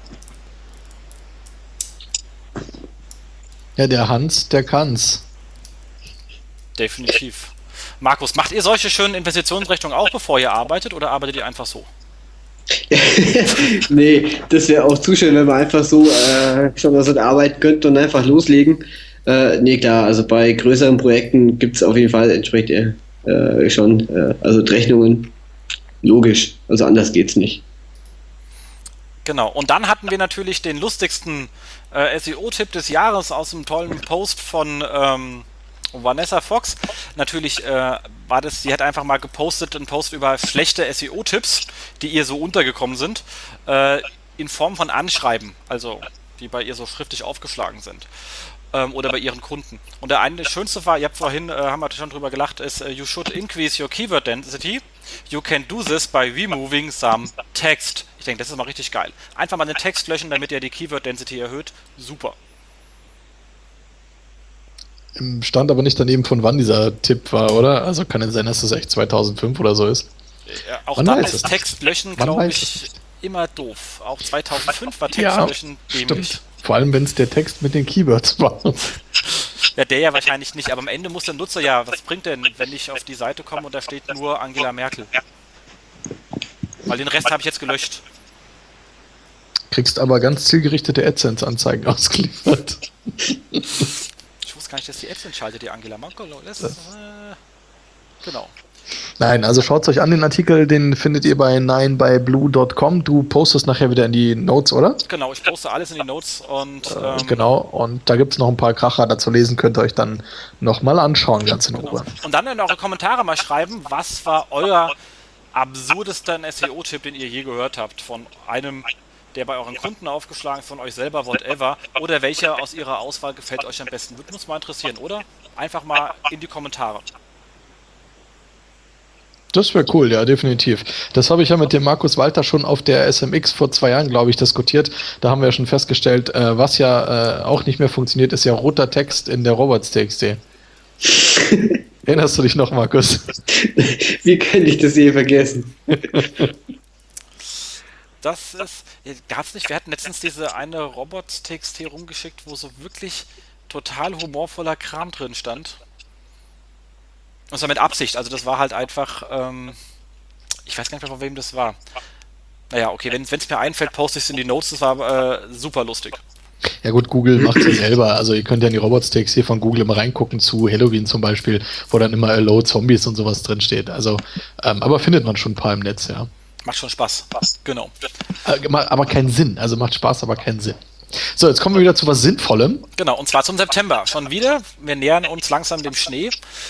Ja, der Hans, der kann's. Definitiv. Markus, macht ihr solche schönen Investitionsrechnungen auch, bevor ihr arbeitet, oder arbeitet ihr einfach so? Nee, das wäre auch zu schön, wenn man einfach so schon was arbeiten könnte und einfach loslegen. Nee, klar, also bei größeren Projekten gibt es auf jeden Fall entsprechend schon also Rechnungen. Logisch, also anders geht's nicht. Genau, und dann hatten wir natürlich den lustigsten SEO-Tipp des Jahres aus einem tollen Post von Vanessa Fox. Natürlich war das, sie hat einfach mal gepostet, einen Post über schlechte SEO-Tipps, die ihr so untergekommen sind, in Form von Anschreiben, also die bei ihr so schriftlich aufgeschlagen sind. Oder bei ihren Kunden. Und der eine schönste war, ihr habt vorhin, haben wir schon drüber gelacht, ist you should increase your keyword density. You can do this by removing some text. Ich denke, das ist mal richtig geil. Einfach mal den Text löschen, damit ihr die keyword density erhöht. Super. Stand aber nicht daneben, von wann dieser Tipp war, oder? Also kann es sein, dass das echt 2005 oder so ist. Auch Man dann weiß ist es Text löschen, Man glaube weiß ich, immer doof. Auch 2005 war Text Ja, löschen dämlich. stimmt. Vor allem, wenn es der Text mit den Keywords war. Ja, der ja wahrscheinlich nicht, aber am Ende muss der Nutzer ja, was bringt denn, wenn ich auf die Seite komme und da steht nur Angela Merkel? Weil den Rest habe ich jetzt gelöscht. Kriegst aber ganz zielgerichtete AdSense-Anzeigen ausgeliefert. Ich wusste gar nicht, dass die AdSense schaltet, die Angela Merkel. Genau. Nein, also schaut euch an, den Artikel, den findet ihr bei blue.com. Du postest nachher wieder in die Notes, oder? Genau, ich poste alles in die Notes und Genau, und da gibt es noch ein paar Kracher dazu lesen, könnt ihr euch dann nochmal anschauen, ganz in Ruhe. Und dann in eure Kommentare mal schreiben, was war euer absurdester SEO-Tipp, den ihr je gehört habt, von einem, der bei euren Kunden aufgeschlagen ist, von euch selber, whatever, oder welcher aus ihrer Auswahl gefällt euch am besten. Würde uns mal interessieren, oder? Einfach mal in die Kommentare. Das wäre cool, ja, definitiv. Das habe ich ja mit dem Markus Walter schon auf der SMX vor 2 Jahren, glaube ich, diskutiert. Da haben wir ja schon festgestellt, was ja auch nicht mehr funktioniert, ist ja roter Text in der Robots.txt. Erinnerst du dich noch, Markus? Wie könnte ich das je vergessen? Das ist, gab's nicht, wir hatten letztens diese eine Robots.txt rumgeschickt, wo so wirklich total humorvoller Kram drin stand. Und zwar mit Absicht, also das war halt einfach, ich weiß gar nicht mehr, von wem das war. Naja, okay, wenn es mir einfällt, poste ich es in die Notes, das war super lustig. Ja gut, Google macht es ja selber. Also ihr könnt ja in die Robots.txt hier von Google immer reingucken, zu Halloween zum Beispiel, wo dann immer Hello Zombies und sowas drin steht. Also, aber findet man schon ein paar im Netz, ja. Macht schon Spaß, genau. Aber keinen Sinn, also macht Spaß, aber keinen Sinn. So, jetzt kommen wir wieder zu was Sinnvollem. Genau, und zwar zum September. Schon wieder, wir nähern uns langsam dem Schnee.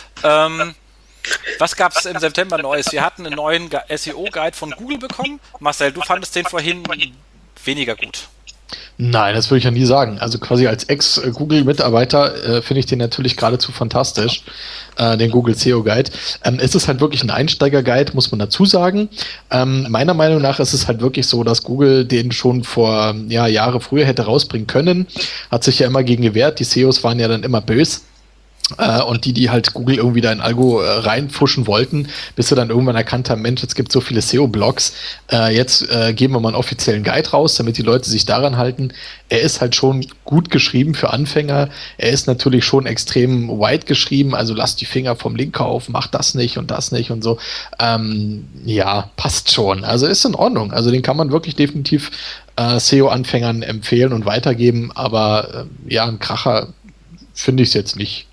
Was gab es im September Neues? Wir hatten einen neuen SEO-Guide von Google bekommen. Marcel, du fandest den vorhin weniger gut. Nein, das würde ich ja nie sagen. Also quasi als Ex-Google-Mitarbeiter finde ich den natürlich geradezu fantastisch, den Google SEO Guide. Es ist halt wirklich ein Einsteiger-Guide, muss man dazu sagen. Meiner Meinung nach ist es halt wirklich so, dass Google den schon vor Jahre früher hätte rausbringen können. Hat sich ja immer gegen gewehrt. Die SEOs waren ja dann immer böse. Und die halt Google irgendwie da in Algo reinpfuschen wollten, bis sie dann irgendwann erkannt haben, Mensch, es gibt so viele SEO-Blogs, jetzt geben wir mal einen offiziellen Guide raus, damit die Leute sich daran halten. Er ist halt schon gut geschrieben für Anfänger, er ist natürlich schon extrem wide geschrieben, also lasst die Finger vom Linkkauf, macht das nicht und so. Ja, passt schon, also ist in Ordnung, also den kann man wirklich definitiv SEO-Anfängern empfehlen und weitergeben, aber ja, ein Kracher finde ich es jetzt nicht.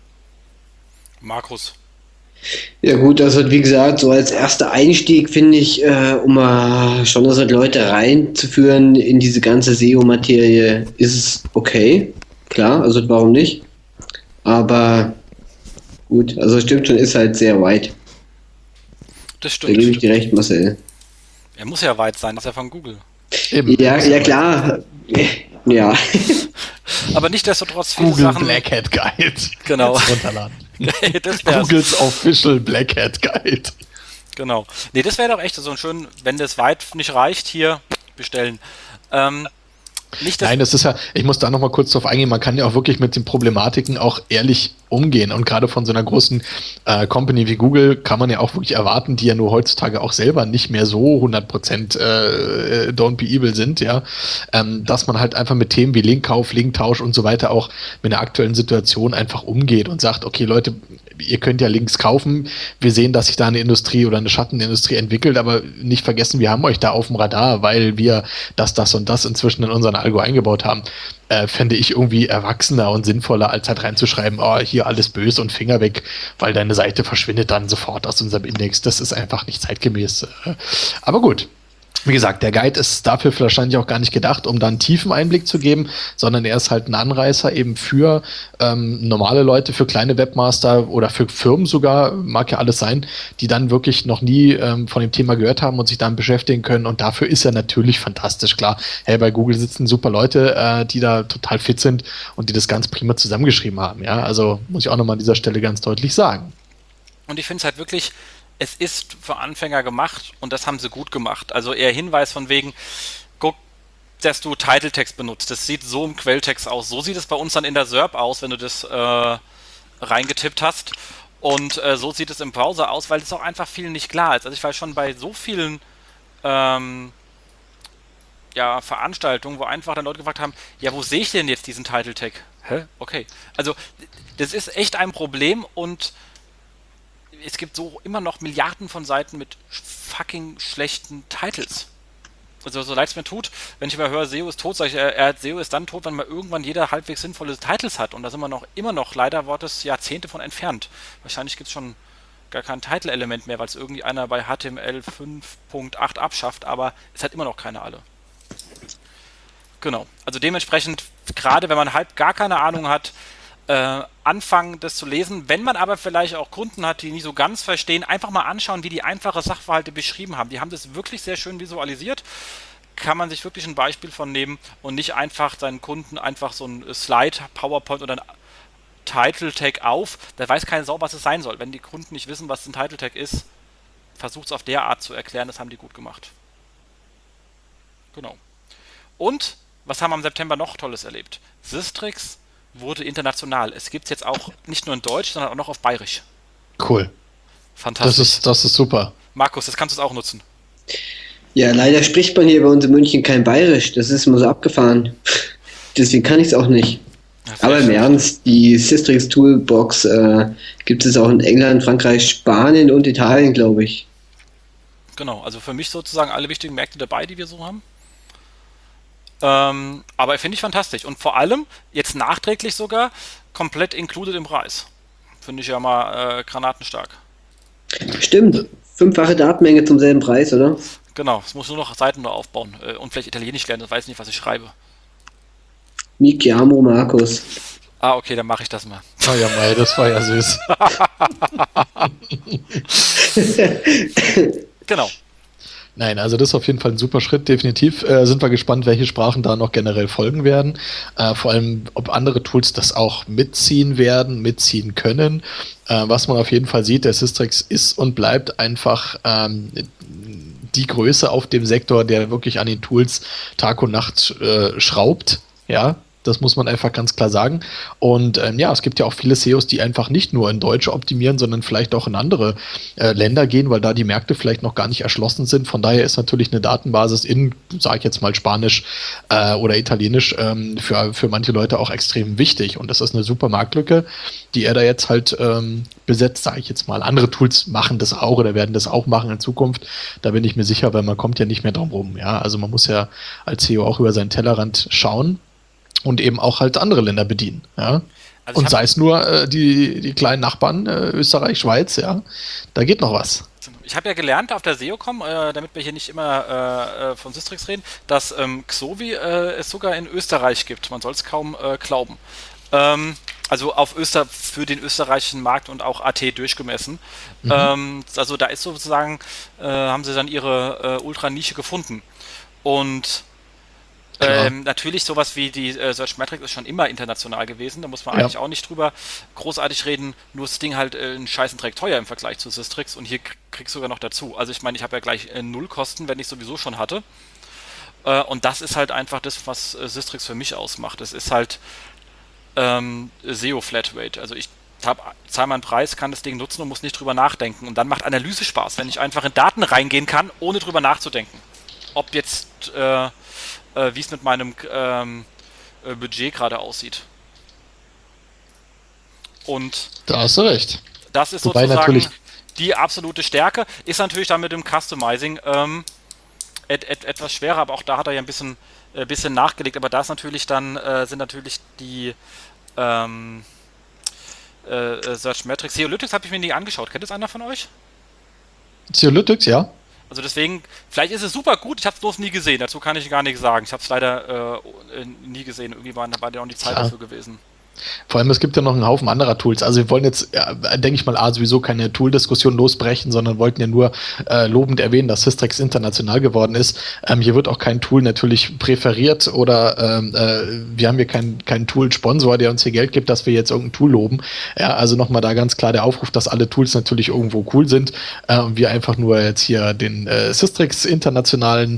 Markus. Ja gut, also wie gesagt, so als erster Einstieg finde ich, um mal schon also Leute reinzuführen in diese ganze SEO-Materie, ist es okay. Klar, also warum nicht? Aber gut, also stimmt schon, ist halt sehr weit. Das Da stimmt. gebe ich dir recht, Marcel. Er muss ja weit sein, das ist ja von Google. Eben. Ja, klar. Ja. Aber nichtsdestotrotz viele Google Sachen. Black Hat Guide. Genau. Jetzt runterladen. Das wär's. Googles Official Black Hat Guide. Genau. Nee, das wäre doch echt so ein schön, wenn das weit nicht reicht, hier bestellen. Nicht, dass Nein, das ist ja, ich muss da noch mal kurz drauf eingehen, man kann ja auch wirklich mit den Problematiken auch ehrlich umgehen und gerade von so einer großen Company wie Google kann man ja auch wirklich erwarten, die ja nur heutzutage auch selber nicht mehr so 100% don't be evil sind, ja, dass man halt einfach mit Themen wie Linkkauf, Linktausch und so weiter auch mit der aktuellen Situation einfach umgeht und sagt, okay Leute, ihr könnt ja Links kaufen, wir sehen, dass sich da eine Industrie oder eine Schattenindustrie entwickelt, aber nicht vergessen, wir haben euch da auf dem Radar, weil wir das und das inzwischen in unseren Algo eingebaut haben. Fände ich irgendwie erwachsener und sinnvoller, als halt reinzuschreiben, oh, hier alles böse und Finger weg, weil deine Seite verschwindet dann sofort aus unserem Index. Das ist einfach nicht zeitgemäß. Aber gut. Wie gesagt, der Guide ist dafür wahrscheinlich auch gar nicht gedacht, um dann einen tiefen Einblick zu geben, sondern er ist halt ein Anreißer eben für normale Leute, für kleine Webmaster oder für Firmen sogar, mag ja alles sein, die dann wirklich noch nie von dem Thema gehört haben und sich dann beschäftigen können. Und dafür ist er natürlich fantastisch, klar. Hey, bei Google sitzen super Leute, die da total fit sind und die das ganz prima zusammengeschrieben haben. Ja, also muss ich auch nochmal an dieser Stelle ganz deutlich sagen. Und ich finde es halt wirklich, es ist für Anfänger gemacht und das haben sie gut gemacht. Also eher Hinweis von wegen, guck, dass du Titeltext benutzt. Das sieht so im Quelltext aus. So sieht es bei uns dann in der SERP aus, wenn du das reingetippt hast. Und so sieht es im Browser aus, weil es auch einfach vielen nicht klar ist. Also ich war schon bei so vielen Veranstaltungen, wo einfach dann Leute gefragt haben, ja, wo sehe ich denn jetzt diesen Title-Tag? Hä? Okay. Also das ist echt ein Problem und es gibt so immer noch Milliarden von Seiten mit fucking schlechten Titles. Also so leid es mir tut, wenn ich immer höre, SEO ist tot, sage ich, SEO ist dann tot, wenn mal irgendwann jeder halbwegs sinnvolle Titles hat. Und da sind wir immer noch leider Gottes Jahrzehnte von entfernt. Wahrscheinlich gibt es schon gar kein Title-Element mehr, weil es irgendwie einer bei HTML 5.8 abschafft, aber es hat immer noch keine alle. Genau. Also dementsprechend, gerade wenn man halb gar keine Ahnung hat, anfangen, das zu lesen. Wenn man aber vielleicht auch Kunden hat, die nicht so ganz verstehen, einfach mal anschauen, wie die einfache Sachverhalte beschrieben haben. Die haben das wirklich sehr schön visualisiert. Kann man sich wirklich ein Beispiel von nehmen und nicht einfach seinen Kunden einfach so ein Slide, PowerPoint oder ein Title-Tag auf. Da weiß keine Sau, was es sein soll. Wenn die Kunden nicht wissen, was ein Title-Tag ist, versucht es auf der Art zu erklären. Das haben die gut gemacht. Genau. Und, was haben wir im September noch Tolles erlebt? Sistrix wurde international. Es gibt es jetzt auch nicht nur in Deutsch, sondern auch noch auf Bayerisch. Cool. Fantastisch. Das ist super. Markus, das kannst du auch nutzen. Ja, leider spricht man hier bei uns in München kein Bayerisch. Das ist immer so abgefahren. Deswegen kann ich es auch nicht. Aber im Ernst, die Sistrix Toolbox gibt es auch in England, Frankreich, Spanien und Italien, glaube ich. Genau, also für mich sozusagen alle wichtigen Märkte dabei, die wir so haben. Aber finde ich fantastisch. Und vor allem, jetzt nachträglich sogar, komplett included im Preis. Finde ich ja mal granatenstark. Stimmt. 5-fache Datenmenge zum selben Preis, oder? Genau, es muss nur noch Seiten nur aufbauen. Und vielleicht Italienisch lernen, das weiß ich nicht, was ich schreibe. Mi chiamo Markus. Ah, okay, dann mache ich das mal. Oh ja, Mai, das war ja süß. Genau. Nein, also das ist auf jeden Fall ein super Schritt, definitiv. Sind wir gespannt, welche Sprachen da noch generell folgen werden. Vor allem, ob andere Tools das auch mitziehen können. Was man auf jeden Fall sieht, der Sistrix ist und bleibt einfach die Größe auf dem Sektor, der wirklich an den Tools Tag und Nacht schraubt. Ja, Das muss man einfach ganz klar sagen. Und ja, es gibt ja auch viele SEOs, die einfach nicht nur in Deutsch optimieren, sondern vielleicht auch in andere Länder gehen, weil da die Märkte vielleicht noch gar nicht erschlossen sind. Von daher ist natürlich eine Datenbasis in, sage ich jetzt mal, Spanisch oder Italienisch für manche Leute auch extrem wichtig. Und das ist eine super Marktlücke, die er da jetzt halt besetzt, sage ich jetzt mal. Andere Tools machen das auch oder werden das auch machen in Zukunft. Da bin ich mir sicher, weil man kommt ja nicht mehr drum rum. Ja? Also man muss ja als SEO auch über seinen Tellerrand schauen und eben auch halt andere Länder bedienen. Ja? Also Und sei es nur die kleinen Nachbarn, Österreich, Schweiz, ja, da geht noch was. Ich habe ja gelernt auf der SEOCom, damit wir hier nicht immer von Systrix reden, dass Xovi es sogar in Österreich gibt. Man soll es kaum glauben. Also für den österreichischen Markt und auch AT durchgemessen. Also da ist sozusagen, haben sie dann ihre Ultra-Nische gefunden. Und natürlich sowas wie die Searchmetrics ist schon immer international gewesen, da muss man eigentlich auch nicht drüber großartig reden, nur das Ding halt einen scheißen Dreck teuer im Vergleich zu Systrix und hier kriegst du sogar noch dazu. Also ich meine, ich habe ja gleich null Kosten, wenn ich sowieso schon hatte. Und das ist halt einfach das, was Systrix für mich ausmacht. Das ist halt SEO Flatrate. Also ich zahle meinen Preis, kann das Ding nutzen und muss nicht drüber nachdenken. Und dann macht Analyse Spaß, wenn ich einfach in Daten reingehen kann, ohne drüber nachzudenken. Ob jetzt wie es mit meinem Budget gerade aussieht. Und da hast du recht. Das ist Wobei sozusagen natürlich die absolute Stärke. Ist natürlich dann mit dem Customizing etwas schwerer, aber auch da hat er ja ein bisschen nachgelegt. Aber da ist natürlich dann, sind natürlich die Searchmetrics. Seolytics habe ich mir nie angeschaut. Kennt das einer von euch? Seolytics, ja. Also deswegen, vielleicht ist es super gut, ich habe es bloß nie gesehen, dazu kann ich gar nichts sagen. Ich habe es leider nie gesehen, irgendwie war da auch die Zeit dafür gewesen. Vor allem, es gibt ja noch einen Haufen anderer Tools. Also wir wollen jetzt, denke ich mal, sowieso keine Tool-Diskussion losbrechen, sondern wollten ja nur lobend erwähnen, dass Systrix international geworden ist. Hier wird auch kein Tool natürlich präferiert oder wir haben hier keinen Tool-Sponsor, der uns hier Geld gibt, dass wir jetzt irgendein Tool loben. Ja, also nochmal da ganz klar der Aufruf, dass alle Tools natürlich irgendwo cool sind und wir einfach nur jetzt hier den Systrix internationalen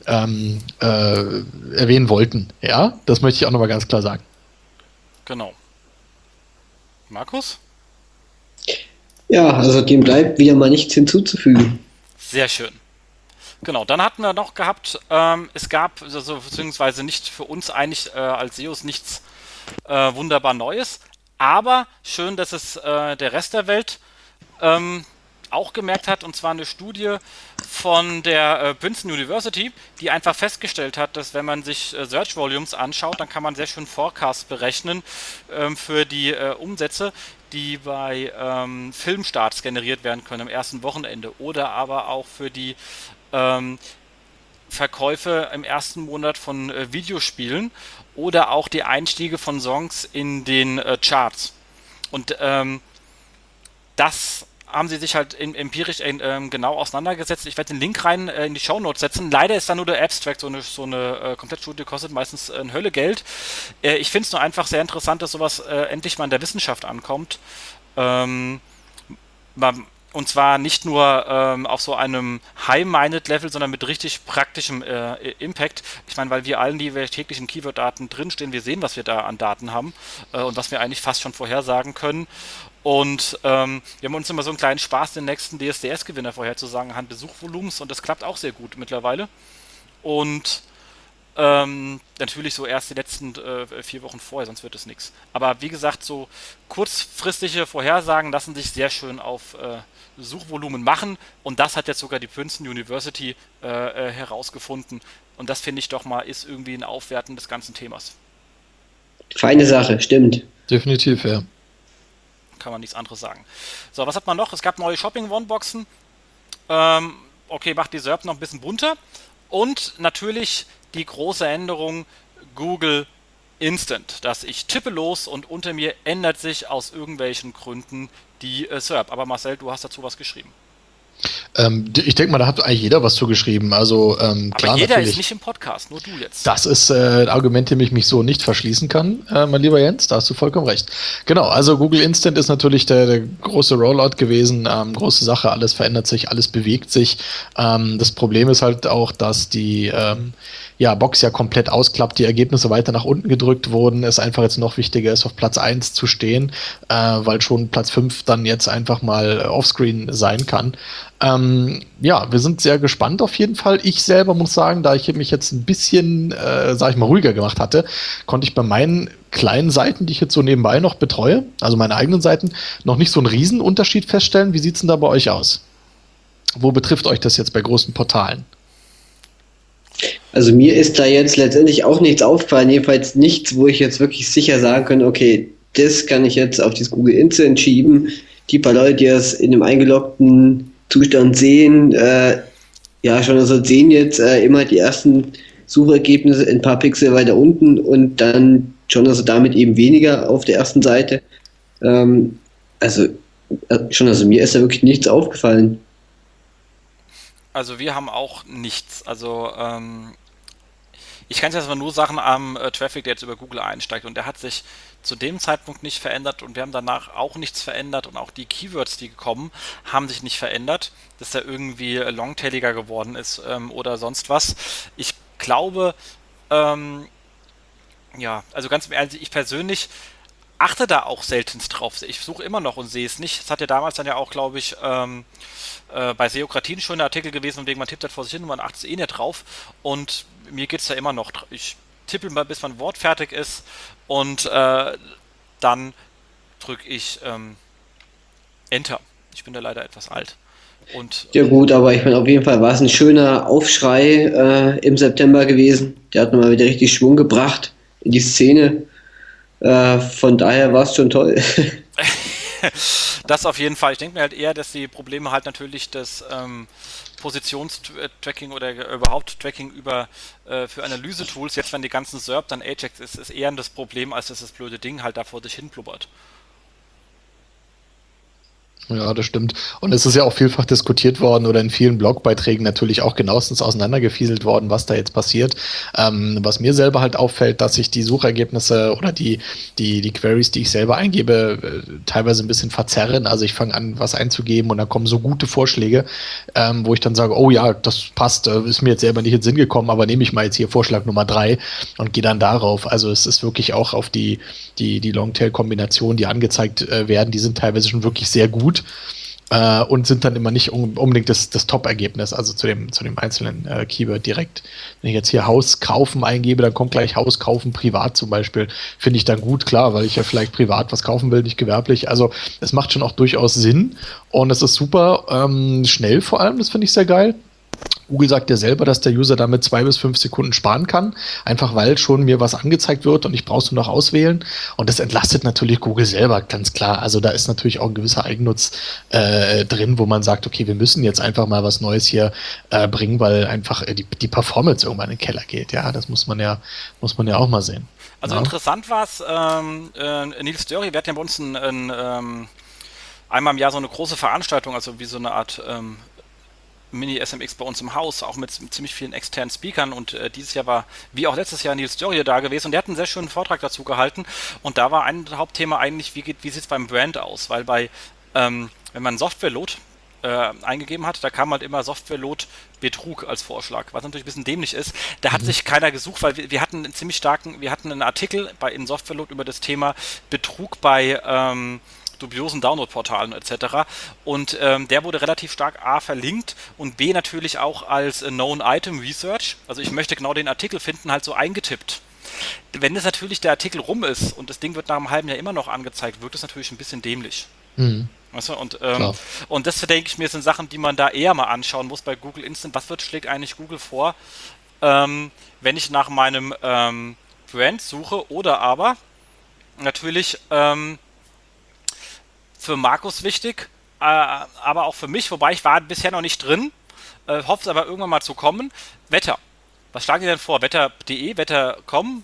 erwähnen wollten. Ja, das möchte ich auch nochmal ganz klar sagen. Genau. Markus? Ja, also dem bleibt wieder mal nichts hinzuzufügen. Sehr schön. Genau, dann hatten wir noch gehabt, es gab, also, beziehungsweise nicht für uns eigentlich als SEOs nichts wunderbar Neues, aber schön, dass es der Rest der Welt auch gemerkt hat, und zwar eine Studie von der Princeton University, die einfach festgestellt hat, dass wenn man sich Search Volumes anschaut, dann kann man sehr schön Forecasts berechnen für die Umsätze, die bei Filmstarts generiert werden können am ersten Wochenende oder aber auch für die Verkäufe im ersten Monat von Videospielen oder auch die Einstiege von Songs in den Charts. Und das haben sie sich halt empirisch genau auseinandergesetzt. Ich werde den Link rein in die Shownotes setzen. Leider ist da nur der Abstract, so eine Komplettstudie kostet meistens ein Hölle-Geld. Ich finde es nur einfach sehr interessant, dass sowas endlich mal in der Wissenschaft ankommt. Und zwar nicht nur auf so einem High-Minded-Level, sondern mit richtig praktischem Impact. Ich meine, weil wir allen, die wir täglich in Keyword-Daten drinstehen, wir sehen, was wir da an Daten haben und was wir eigentlich fast schon vorhersagen können. Und wir haben uns immer so einen kleinen Spaß, den nächsten DSDS-Gewinner vorherzusagen anhand des Suchvolumens, und das klappt auch sehr gut mittlerweile. Und natürlich so erst die letzten 4 Wochen vorher, sonst wird es nichts. Aber wie gesagt, so kurzfristige Vorhersagen lassen sich sehr schön auf Suchvolumen machen, und das hat jetzt sogar die Princeton University herausgefunden. Und das finde ich doch mal, ist irgendwie ein Aufwerten des ganzen Themas. Feine Sache, stimmt. Definitiv, ja. Kann man nichts anderes sagen. So, was hat man noch? Es gab neue Shopping-One-Boxen. Okay, macht die SERP noch ein bisschen bunter. Und natürlich die große Änderung Google Instant, dass ich tippe los und unter mir ändert sich aus irgendwelchen Gründen die SERP. Aber Marcel, du hast dazu was geschrieben. Ich denke mal, da hat eigentlich jeder was zugeschrieben. Also, klar, aber jeder natürlich. ist nicht im Podcast, nur du jetzt. Das ist ein Argument, dem ich mich so nicht verschließen kann, mein lieber Jens, da hast du vollkommen recht. Genau, also Google Instant ist natürlich der große Rollout gewesen, große Sache, alles verändert sich, alles bewegt sich. Das Problem ist halt auch, dass die Box ja komplett ausklappt, die Ergebnisse weiter nach unten gedrückt wurden, es einfach jetzt noch wichtiger ist, auf Platz 1 zu stehen, weil schon Platz 5 dann jetzt einfach mal offscreen sein kann. Wir sind sehr gespannt auf jeden Fall. Ich selber muss sagen, da ich mich jetzt ein bisschen, ruhiger gemacht hatte, konnte ich bei meinen kleinen Seiten, die ich jetzt so nebenbei noch betreue, also meine eigenen Seiten, noch nicht so einen Riesenunterschied feststellen. Wie sieht es denn da bei euch aus? Wo betrifft euch das jetzt bei großen Portalen? Also mir ist da jetzt letztendlich auch nichts aufgefallen, jedenfalls nichts, wo ich jetzt wirklich sicher sagen kann, okay, das kann ich jetzt auf das Google Instant schieben. Die paar Leute, die es in einem eingeloggten Zustand sehen, sehen jetzt immer die ersten Suchergebnisse ein paar Pixel weiter unten und dann schon also damit eben weniger auf der ersten Seite. Mir ist da wirklich nichts aufgefallen. Also wir haben auch nichts. Also ich kann jetzt mal nur Sachen am Traffic, der jetzt über Google einsteigt, und der hat sich zu dem Zeitpunkt nicht verändert und wir haben danach auch nichts verändert und auch die Keywords, die kommen, haben sich nicht verändert, dass er irgendwie longtailiger geworden ist oder sonst was. Ich glaube, also ganz ehrlich, ich persönlich achte da auch seltenst drauf. Ich suche immer noch und sehe es nicht. Es hat ja damals dann ja auch, glaube ich, bei Seokratin schon ein Artikel gewesen, und wegen man tippt halt vor sich hin und man achtet nicht drauf. Und mir geht es da immer noch. Ich tippe mal, bis mein Wort fertig ist, und dann drücke ich Enter. Ich bin da leider etwas alt. Und, ja gut, aber ich meine, auf jeden Fall war es ein schöner Aufschrei im September gewesen. Der hat nochmal wieder richtig Schwung gebracht in die Szene. Von daher war es schon toll. Das auf jeden Fall. Ich denke mir halt eher, dass die Probleme halt natürlich das Positionstracking oder überhaupt Tracking für Analyse-Tools, jetzt wenn die ganzen SERP dann Ajax ist eher das Problem, als dass das blöde Ding halt da vor sich hin blubbert. Ja, das stimmt. Und es ist ja auch vielfach diskutiert worden oder in vielen Blogbeiträgen natürlich auch genauestens auseinandergefieselt worden, was da jetzt passiert. Was mir selber halt auffällt, dass sich die Suchergebnisse oder die Queries, die ich selber eingebe, teilweise ein bisschen verzerren. Also ich fange an, was einzugeben, und dann kommen so gute Vorschläge, wo ich dann sage, oh ja, das passt, ist mir jetzt selber nicht in den Sinn gekommen, aber nehme ich mal jetzt hier Vorschlag Nummer 3 und gehe dann darauf. Also es ist wirklich auch auf die Longtail-Kombinationen, die angezeigt werden, die sind teilweise schon wirklich sehr gut. Und sind dann immer nicht unbedingt das Top-Ergebnis, also zu dem einzelnen Keyword direkt. Wenn ich jetzt hier Haus kaufen eingebe, dann kommt gleich Haus kaufen privat zum Beispiel. Finde ich dann gut, klar, weil ich ja vielleicht privat was kaufen will, nicht gewerblich. Also es macht schon auch durchaus Sinn, und es ist super schnell vor allem, das finde ich sehr geil. Google sagt ja selber, dass der User damit 2 bis 5 Sekunden sparen kann, einfach weil schon mir was angezeigt wird und ich brauche es nur noch auswählen. Und das entlastet natürlich Google selber, ganz klar. Also da ist natürlich auch ein gewisser Eigennutz drin, wo man sagt, okay, wir müssen jetzt einfach mal was Neues hier bringen, weil einfach die Performance irgendwann in den Keller geht. Ja, das muss man ja auch mal sehen. Also interessant war es, Nils Dörri, wir hatten ja bei uns einmal im Jahr so eine große Veranstaltung, also wie so eine Art Mini-SMX bei uns im Haus, auch mit ziemlich vielen externen Speakern, und dieses Jahr war, wie auch letztes Jahr, Nils Dörrie da gewesen, und der hat einen sehr schönen Vortrag dazu gehalten, und da war ein Hauptthema eigentlich, wie sieht es beim Brand aus, weil wenn man Software-Load eingegeben hat, da kam halt immer Software-Load Betrug als Vorschlag, was natürlich ein bisschen dämlich ist. Da hat sich keiner gesucht, weil wir hatten einen Artikel in Software-Load über das Thema Betrug bei dubiosen Download-Portalen etc. Und der wurde relativ stark A verlinkt und B natürlich auch als Known Item Research. Also ich möchte genau den Artikel finden, halt so eingetippt. Wenn es natürlich der Artikel rum ist und das Ding wird nach einem halben Jahr immer noch angezeigt, wirkt es natürlich ein bisschen dämlich. Weißt du? Und das, denke ich mir, sind Sachen, die man da eher mal anschauen muss bei Google Instant. Schlägt eigentlich Google vor, wenn ich nach meinem Brand suche, oder aber natürlich für Markus wichtig, aber auch für mich, wobei ich war bisher noch nicht drin, hoffe es aber irgendwann mal zu kommen. Wetter. Was schlagen Sie denn vor? Wetter.de, Wetter.com?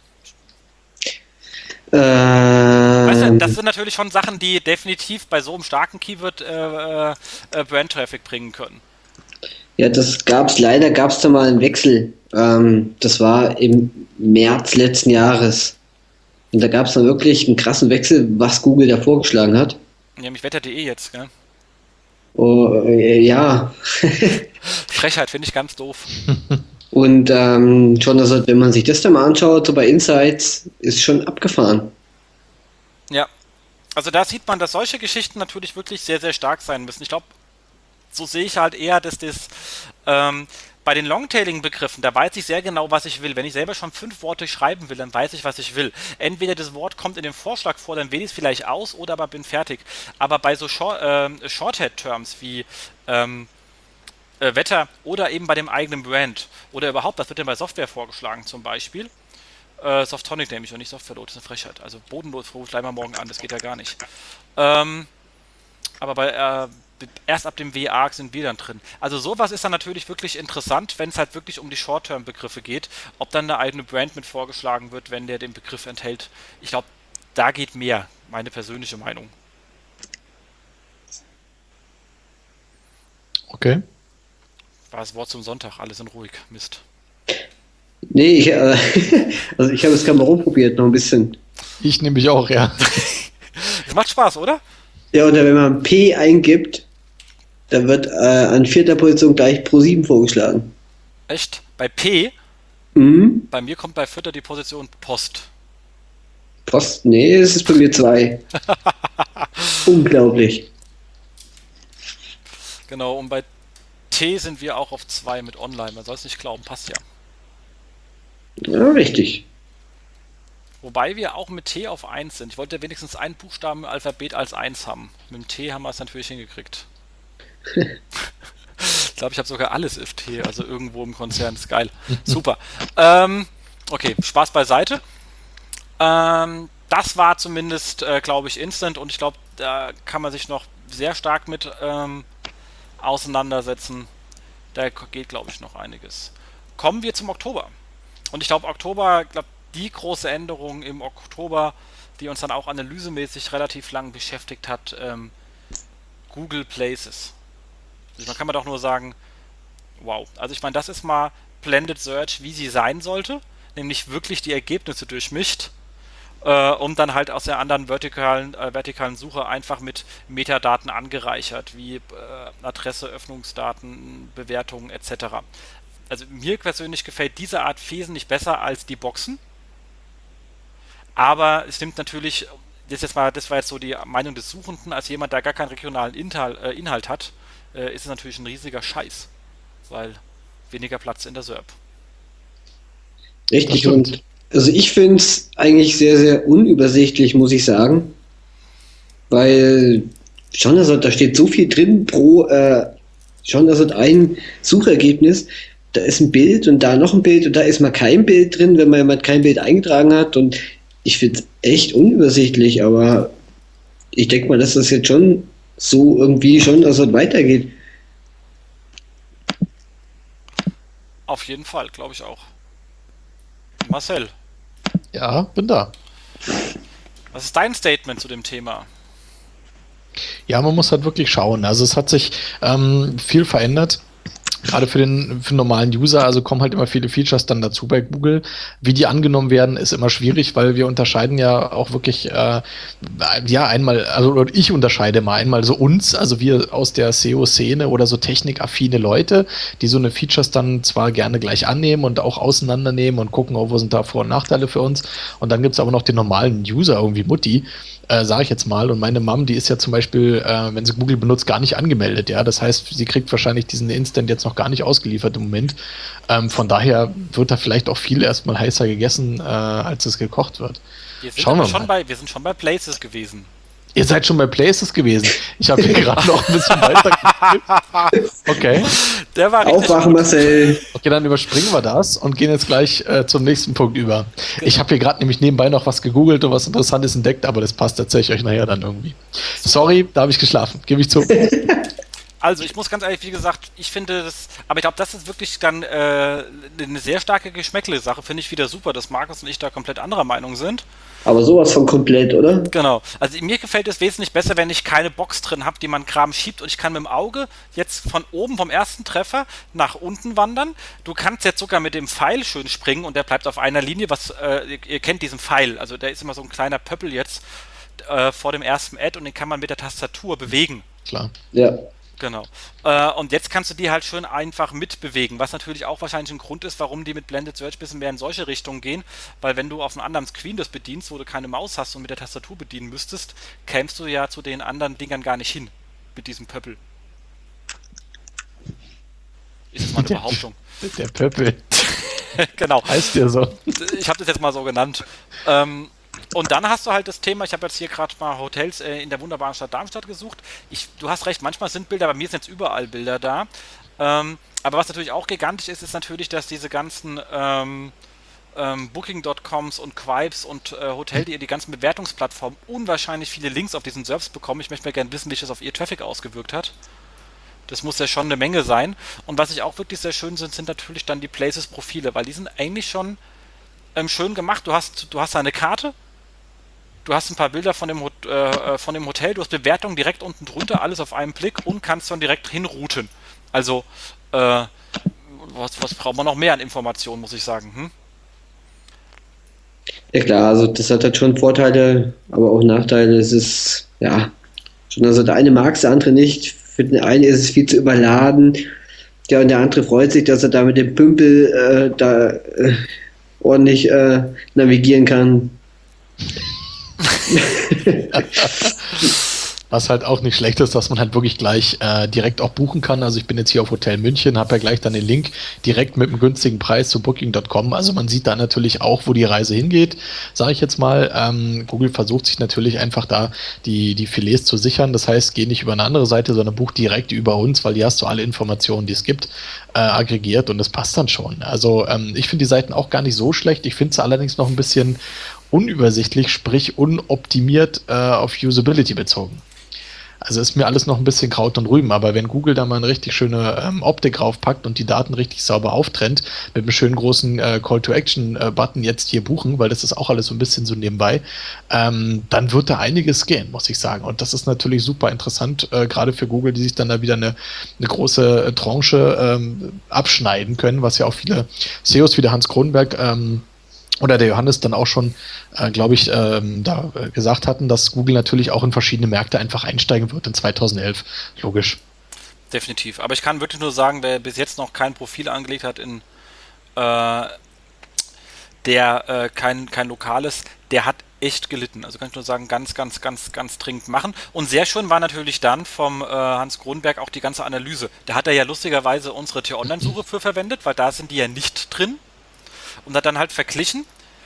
Weißt du, das sind natürlich schon Sachen, die definitiv bei so einem starken Keyword Brand-Traffic bringen können. Ja, leider gab es da mal einen Wechsel. Das war im März letzten Jahres. Und da gab es dann wirklich einen krassen Wechsel, was Google da vorgeschlagen hat. Nämlich Wetter.de jetzt, gell? Oh, ja. Frechheit, finde ich ganz doof. Und schon, also wenn man sich das dann mal anschaut, so bei Insights, ist schon abgefahren. Ja. Also da sieht man, dass solche Geschichten natürlich wirklich sehr, sehr stark sein müssen. Ich glaube, so sehe ich halt eher, dass das bei den Longtailing-Begriffen, da weiß ich sehr genau, was ich will. Wenn ich selber schon 5 Worte schreiben will, dann weiß ich, was ich will. Entweder das Wort kommt in dem Vorschlag vor, dann wähle ich es vielleicht aus oder aber bin fertig. Aber bei so Shorthead-Terms wie Wetter oder eben bei dem eigenen Brand oder überhaupt, was wird denn bei Software vorgeschlagen zum Beispiel? Softonic nehme ich und nicht Softwareload, das ist eine Frechheit. Also bodenlos, schreiben wir morgen an, das geht ja gar nicht. Aber erst ab dem W-Arc sind wir dann drin. Also sowas ist dann natürlich wirklich interessant, wenn es halt wirklich um die Short-Term-Begriffe geht, ob dann eine eigene Brand mit vorgeschlagen wird, wenn der den Begriff enthält. Ich glaube, da geht mehr, meine persönliche Meinung. Okay. War das Wort zum Sonntag, alle sind ruhig, Mist. Nee, also ich habe es gerade mal rumprobiert, noch ein bisschen. Ich nehme mich auch, ja. Das macht Spaß, oder? Ja, oder wenn man P eingibt, dann wird an 4. Position gleich Pro7 vorgeschlagen. Echt? Bei P? Mhm. Bei mir kommt bei 4. die Position Post. Post? Nee, es ist bei mir 2. Unglaublich. Genau, und bei T sind wir auch auf 2 mit Online. Man soll es nicht glauben, passt ja. Ja, richtig. Wobei wir auch mit T auf 1 sind. Ich wollte wenigstens einen Buchstaben im Alphabet als 1 haben. Mit dem T haben wir es natürlich hingekriegt. Ich glaube, ich habe sogar alles auf T, also irgendwo im Konzern. Ist geil. Super. Okay, Spaß beiseite. Das war zumindest, glaube ich, Instant und ich glaube, da kann man sich noch sehr stark mit auseinandersetzen. Da geht, glaube ich, noch einiges. Kommen wir zum Oktober. Und ich glaube, die große Änderung im Oktober, die uns dann auch analysemäßig relativ lang beschäftigt hat, Google Places. Also man kann doch nur sagen, wow. Also ich meine, das ist mal Blended Search, wie sie sein sollte, nämlich wirklich die Ergebnisse durchmischt, und dann halt aus der anderen vertikalen Suche einfach mit Metadaten angereichert, wie Adresse, Öffnungsdaten, Bewertungen etc. Also mir persönlich gefällt diese Art wesentlich besser als die Boxen. Aber es nimmt natürlich, das war jetzt so die Meinung des Suchenden, als jemand, der gar keinen regionalen Inhalt hat, ist es natürlich ein riesiger Scheiß, weil weniger Platz in der SERP. Richtig, und also ich finde es eigentlich sehr, sehr unübersichtlich, muss ich sagen. Weil schon, also da steht so viel drin pro, schon, also ein Suchergebnis, da ist ein Bild und da noch ein Bild und da ist mal kein Bild drin, wenn man jemand kein Bild eingetragen hat, und ich finde es echt unübersichtlich, aber ich denke mal, dass das jetzt schon so irgendwie schon, also weitergeht. Auf jeden Fall, glaube ich auch. Marcel, Ja, bin da. was ist dein Statement zu dem Thema? Ja, man muss halt wirklich schauen. Also es hat sich viel verändert. Gerade für den normalen User, also kommen halt immer viele Features dann dazu bei Google. Wie die angenommen werden, ist immer schwierig, weil wir unterscheiden ja auch wirklich, ja, einmal, also oder ich unterscheide mal einmal so uns, also wir aus der SEO-Szene oder so technikaffine Leute, die so eine Features dann zwar gerne gleich annehmen und auch auseinandernehmen und gucken, oh, wo sind da Vor- und Nachteile für uns. Und dann gibt's aber noch den normalen User, irgendwie Mutti, sage ich jetzt mal. Und meine Mom, die ist ja zum Beispiel, wenn sie Google benutzt, gar nicht angemeldet. Ja, das heißt, sie kriegt wahrscheinlich diesen Instant jetzt noch gar nicht ausgeliefert im Moment. Von daher wird da vielleicht auch viel erstmal heißer gegessen, als es gekocht wird. Schauen wir mal. Wir sind schon bei Places gewesen. Ihr seid schon bei Places gewesen. Ich habe hier gerade noch ein bisschen weiter. Okay. Der war Aufwachen, Marcel. Okay, dann überspringen wir das und gehen jetzt gleich zum nächsten Punkt über. Genau. Ich habe hier gerade nämlich nebenbei noch was gegoogelt und was Interessantes entdeckt, aber das passt, erzähle ich euch nachher dann irgendwie. Sorry, da habe ich geschlafen. Gebe ich zu. Also, ich muss ganz ehrlich, wie gesagt, ich finde das, aber ich glaube, das ist wirklich dann eine sehr starke Geschmäckle-Sache. Finde ich wieder super, dass Markus und ich da komplett anderer Meinung sind. Aber sowas von komplett, oder? Genau. Also mir gefällt es wesentlich besser, wenn ich keine Box drin habe, die man Kram schiebt, und ich kann mit dem Auge jetzt von oben vom ersten Treffer nach unten wandern. Du kannst jetzt sogar mit dem Pfeil schön springen und der bleibt auf einer Linie, ihr kennt diesen Pfeil, also der ist immer so ein kleiner Pöppel jetzt vor dem ersten Ad und den kann man mit der Tastatur bewegen. Klar. Ja. Genau. Und jetzt kannst du die halt schön einfach mitbewegen, was natürlich auch wahrscheinlich ein Grund ist, warum die mit Blended Search ein bisschen mehr in solche Richtungen gehen, weil wenn du auf einem anderen Screen das bedienst, wo du keine Maus hast und mit der Tastatur bedienen müsstest, kämst du ja zu den anderen Dingern gar nicht hin mit diesem Pöppel. Ist jetzt mal eine Behauptung. Der Pöppel. Genau. Heißt der so. Ich habe das jetzt mal so genannt. Und dann hast du halt das Thema, ich habe jetzt hier gerade mal Hotels in der wunderbaren Stadt Darmstadt gesucht. Du hast recht, manchmal sind Bilder, bei mir sind jetzt überall Bilder da. Aber was natürlich auch gigantisch ist, ist natürlich, dass diese ganzen Booking.coms und Quibes und Hotel.de, die ganzen Bewertungsplattformen, unwahrscheinlich viele Links auf diesen Service bekommen. Ich möchte mal gerne wissen, wie sich das auf ihr Traffic ausgewirkt hat. Das muss ja schon eine Menge sein. Und was ich auch wirklich sehr schön sind, sind natürlich dann die Places-Profile, weil die sind eigentlich schon schön gemacht. Du hast eine Karte, du hast ein paar Bilder von dem Hotel, du hast Bewertungen direkt unten drunter, alles auf einen Blick und kannst dann direkt hinrouten. Also, was braucht man noch mehr an Informationen, muss ich sagen. Ja klar, also das hat halt schon Vorteile, aber auch Nachteile. Es ist, ja, schon, also der eine mag es, der andere nicht. Für den einen ist es viel zu überladen. Ja, und der andere freut sich, dass er da mit dem Pümpel ordentlich navigieren kann. Was halt auch nicht schlecht ist, dass man halt wirklich gleich direkt auch buchen kann. Also ich bin jetzt hier auf Hotel München, habe ja gleich dann den Link direkt mit einem günstigen Preis zu Booking.com. Also man sieht da natürlich auch, wo die Reise hingeht, sage ich jetzt mal. Google versucht sich natürlich einfach da die Filets zu sichern. Das heißt, geh nicht über eine andere Seite, sondern buch direkt über uns, weil hier hast du alle Informationen, die es gibt, aggregiert und das passt dann schon. Also ich finde die Seiten auch gar nicht so schlecht. Ich finde sie allerdings noch ein bisschen unübersichtlich, sprich unoptimiert auf Usability bezogen. Also ist mir alles noch ein bisschen Kraut und Rüben, aber wenn Google da mal eine richtig schöne Optik raufpackt und die Daten richtig sauber auftrennt, mit einem schönen großen Call-to-Action-Button jetzt hier buchen, weil das ist auch alles so ein bisschen so nebenbei, dann wird da einiges gehen, muss ich sagen. Und das ist natürlich super interessant, gerade für Google, die sich dann da wieder eine große Tranche abschneiden können, was ja auch viele SEOs wie der Hans Kronenberg oder der Johannes dann auch schon, glaube ich, da gesagt hatten, dass Google natürlich auch in verschiedene Märkte einfach einsteigen wird in 2011. Logisch. Definitiv. Aber ich kann wirklich nur sagen, wer bis jetzt noch kein Profil angelegt hat der kein lokales, der hat echt gelitten. Also kann ich nur sagen, ganz, ganz, ganz, ganz dringend machen. Und sehr schön war natürlich dann vom Hans Kronenberg auch die ganze Analyse. Da hat er ja lustigerweise unsere T-Online-Suche für verwendet, weil da sind die ja nicht drin. Und hat dann halt verglichen,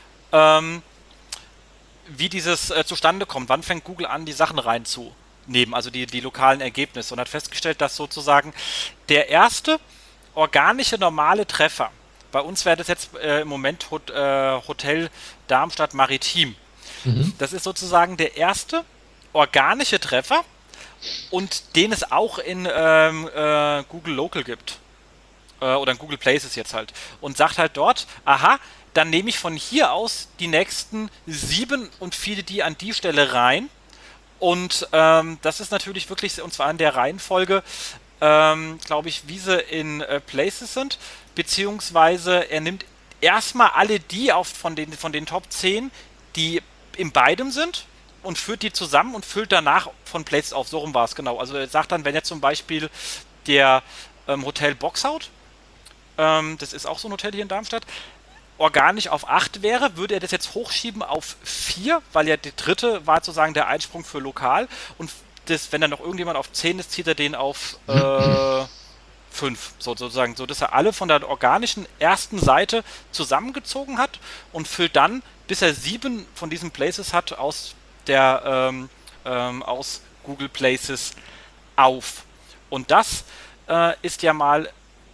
wie dieses zustande kommt. Wann fängt Google an, die Sachen reinzunehmen, also die lokalen Ergebnisse. Und hat festgestellt, dass sozusagen der erste organische normale Treffer, bei uns wäre das jetzt im Moment Hotel Darmstadt Maritim. Das ist sozusagen der erste organische Treffer und den es auch in Google Local gibt. Oder in Google Places jetzt halt. Und sagt halt dort, aha, dann nehme ich von hier aus die nächsten 7 und feede die an die Stelle rein. Und das ist natürlich wirklich, und zwar in der Reihenfolge, glaube ich, wie sie in Places sind, beziehungsweise er nimmt erstmal alle die von den Top 10, die in beidem sind und führt die zusammen und füllt danach von Places auf. So rum war es, genau. Also er sagt dann, wenn jetzt zum Beispiel der Hotel Boxhaut, das ist auch so ein Hotel hier in Darmstadt, organisch auf 8 wäre, würde er das jetzt hochschieben auf 4, weil ja der dritte war sozusagen der Einsprung für lokal und das, wenn dann noch irgendjemand auf 10 ist, zieht er den auf 5, sozusagen, so dass er alle von der organischen ersten Seite zusammengezogen hat und füllt dann, bis er 7 von diesen Places hat, aus Google Places auf. Und das ist ja mal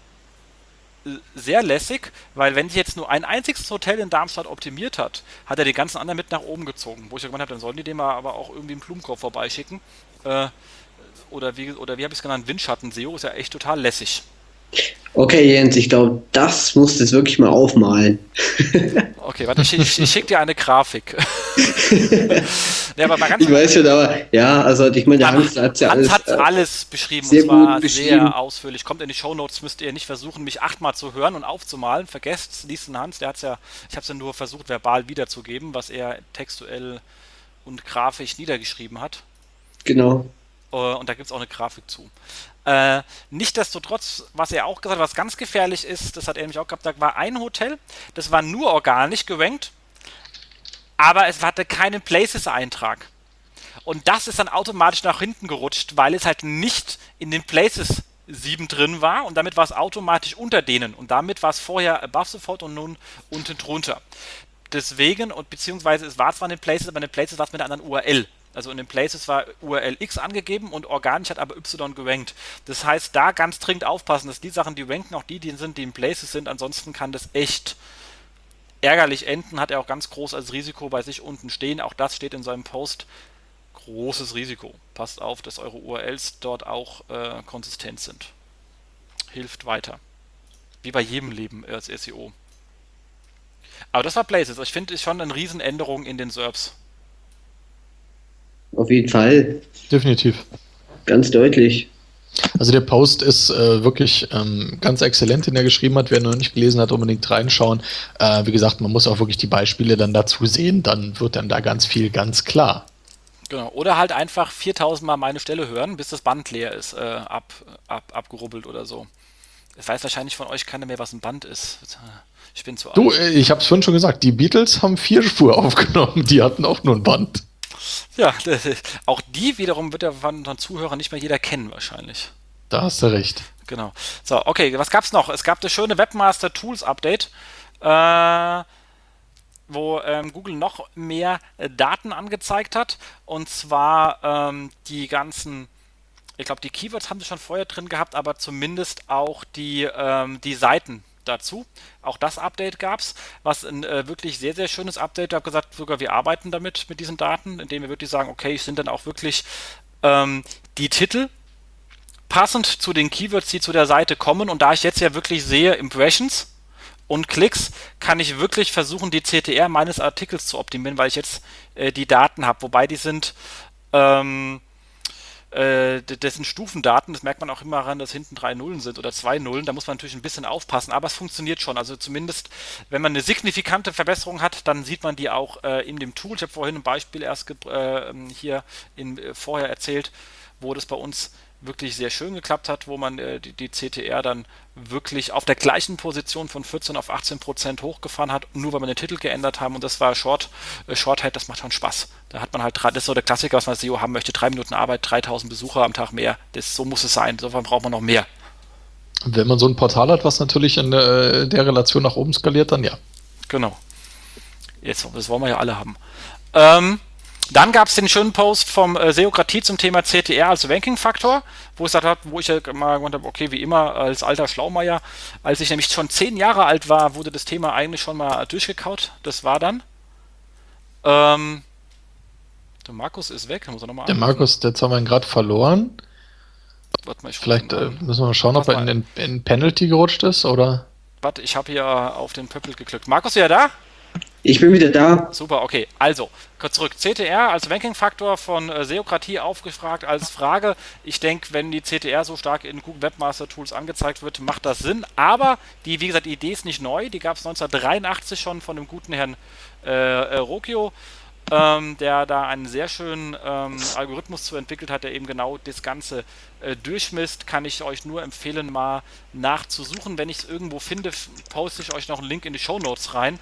sehr lässig, weil wenn sich jetzt nur ein einziges Hotel in Darmstadt optimiert hat, hat er die ganzen anderen mit nach oben gezogen. Wo ich gemeint habe, dann sollen die dem aber auch irgendwie einen Blumenkorb vorbeischicken. Oder wie habe ich es genannt, Windschatten-SEO, ist ja echt total lässig. Okay, Jens, ich glaube, das musst du jetzt wirklich mal aufmalen. Okay, warte, ich schicke dir eine Grafik. Ja, aber mal ganz Ich weiß schon, aber ja, also ich meine, der Hans hat ja alles beschrieben, sehr und zwar gut beschrieben. sehr ausführlich. Kommt in die Shownotes, müsst ihr nicht versuchen, mich 8-mal zu hören und aufzumalen. Vergesst, liest den Hans, ich habe es ja nur versucht, verbal wiederzugeben, was er textuell und grafisch niedergeschrieben hat. Genau. Und da gibt es auch eine Grafik zu. Nichtsdestotrotz, was er auch gesagt hat, was ganz gefährlich ist, das hat er nämlich auch gehabt, da war ein Hotel, das war nur organisch gerankt, aber es hatte keinen Places-Eintrag. Und das ist dann automatisch nach hinten gerutscht, weil es halt nicht in den Places 7 drin war und damit war es automatisch unter denen und damit war es vorher above the fold und nun unten drunter. Deswegen, und beziehungsweise es war zwar in den Places, aber in den Places war es mit einer anderen URL. Also in den Places war URL X angegeben und organisch hat aber Y gerankt. Das heißt, da ganz dringend aufpassen, dass die Sachen, die ranken, auch die sind, die in Places sind. Ansonsten kann das echt ärgerlich enden. Hat er auch ganz groß als Risiko bei sich unten stehen. Auch das steht in seinem Post. Großes Risiko. Passt auf, dass eure URLs dort auch konsistent sind. Hilft weiter. Wie bei jedem Leben als SEO. Aber das war Places. Ich finde, ist schon eine Riesenänderung in den SERPs. Auf jeden Fall. Definitiv. Ganz deutlich. Also der Post ist wirklich ganz exzellent, den er geschrieben hat. Wer noch nicht gelesen hat, unbedingt reinschauen. Wie gesagt, man muss auch wirklich die Beispiele dann dazu sehen. Dann wird dann da ganz viel ganz klar. Genau. Oder halt einfach 4000 Mal meine Stelle hören, bis das Band leer ist, abgerubbelt oder so. Es weiß wahrscheinlich von euch keiner mehr, was ein Band ist. Ich bin zu alt. Du, ich habe es vorhin schon gesagt, die Beatles haben 4 Spur aufgenommen. Die hatten auch nur ein Band. Ja, auch die wiederum wird ja von unseren Zuhörern nicht mehr jeder kennen wahrscheinlich. Da hast du recht. Genau. So, okay, was gab's noch? Es gab das schöne Webmaster Tools Update, wo Google noch mehr Daten angezeigt hat. Und zwar die ganzen, ich glaube, die Keywords haben sie schon vorher drin gehabt, aber zumindest auch die Seiten dazu. Auch das Update gab es, was ein wirklich sehr, sehr schönes Update. Ich habe gesagt, sogar wir arbeiten damit, mit diesen Daten, indem wir wirklich sagen, okay, es sind dann auch wirklich die Titel passend zu den Keywords, die zu der Seite kommen. Und da ich jetzt ja wirklich sehe, Impressions und Klicks, kann ich wirklich versuchen, die CTR meines Artikels zu optimieren, weil ich jetzt die Daten habe. Wobei die sind das sind Stufendaten, das merkt man auch immer daran, dass hinten 3 Nullen sind oder 2 Nullen, da muss man natürlich ein bisschen aufpassen, aber es funktioniert schon, also zumindest, wenn man eine signifikante Verbesserung hat, dann sieht man die auch in dem Tool. Ich habe vorhin ein Beispiel erst hier vorher erzählt, wo das bei uns wirklich sehr schön geklappt hat, wo man die CTR dann wirklich auf der gleichen Position von 14 auf 18% hochgefahren hat, nur weil wir den Titel geändert haben und das war Shorthead, das macht schon Spaß. Da hat man halt, das ist so der Klassiker, was man als SEO haben möchte, 3 Minuten Arbeit, 3000 Besucher am Tag mehr, so muss es sein, insofern braucht man noch mehr. Wenn man so ein Portal hat, was natürlich in der Relation nach oben skaliert, dann ja. Genau. Jetzt, das wollen wir ja alle haben. Dann gab es den schönen Post vom Seokratie zum Thema CTR als Ranking-Faktor, wo ich ja mal gemeint habe, okay, wie immer, als alter Schlaumeier, als ich nämlich schon 10 Jahre alt war, wurde das Thema eigentlich schon mal durchgekaut. Das war dann. Der Markus ist weg, muss er nochmal Der Markus, jetzt haben wir ihn gerade verloren. Warte mal, Vielleicht müssen wir mal schauen, ob er in Penalty gerutscht ist, oder? Warte, ich habe hier auf den Pöppel geklickt. Markus, ja da? Ich bin wieder da. Super, okay. Also, kurz zurück. CTR als Ranking-Faktor von Seokratie aufgefragt als Frage. Ich denke, wenn die CTR so stark in Google Webmaster Tools angezeigt wird, macht das Sinn. Aber, wie gesagt, die Idee ist nicht neu. Die gab es 1983 schon von dem guten Herrn Rocchio, der da einen sehr schönen Algorithmus zu entwickelt hat, der eben genau das Ganze durchmisst. Kann ich euch nur empfehlen, mal nachzusuchen. Wenn ich es irgendwo finde, poste ich euch noch einen Link in die Shownotes rein.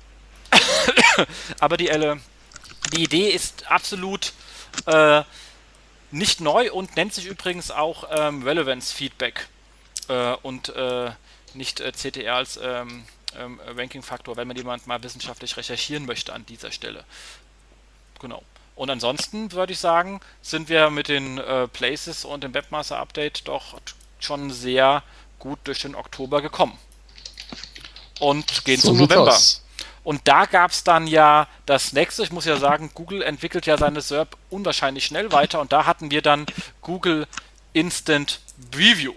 Aber die Idee ist absolut nicht neu und nennt sich übrigens auch Relevance Feedback und nicht CTR als Ranking-Faktor, wenn man jemand mal wissenschaftlich recherchieren möchte an dieser Stelle. Genau. Und ansonsten würde ich sagen, sind wir mit den Places und dem Webmaster Update doch schon sehr gut durch den Oktober gekommen. Und gehen zum November. Aus. Und da gab es dann ja das nächste, ich muss ja sagen, Google entwickelt ja seine SERP unwahrscheinlich schnell weiter und da hatten wir dann Google Instant Preview.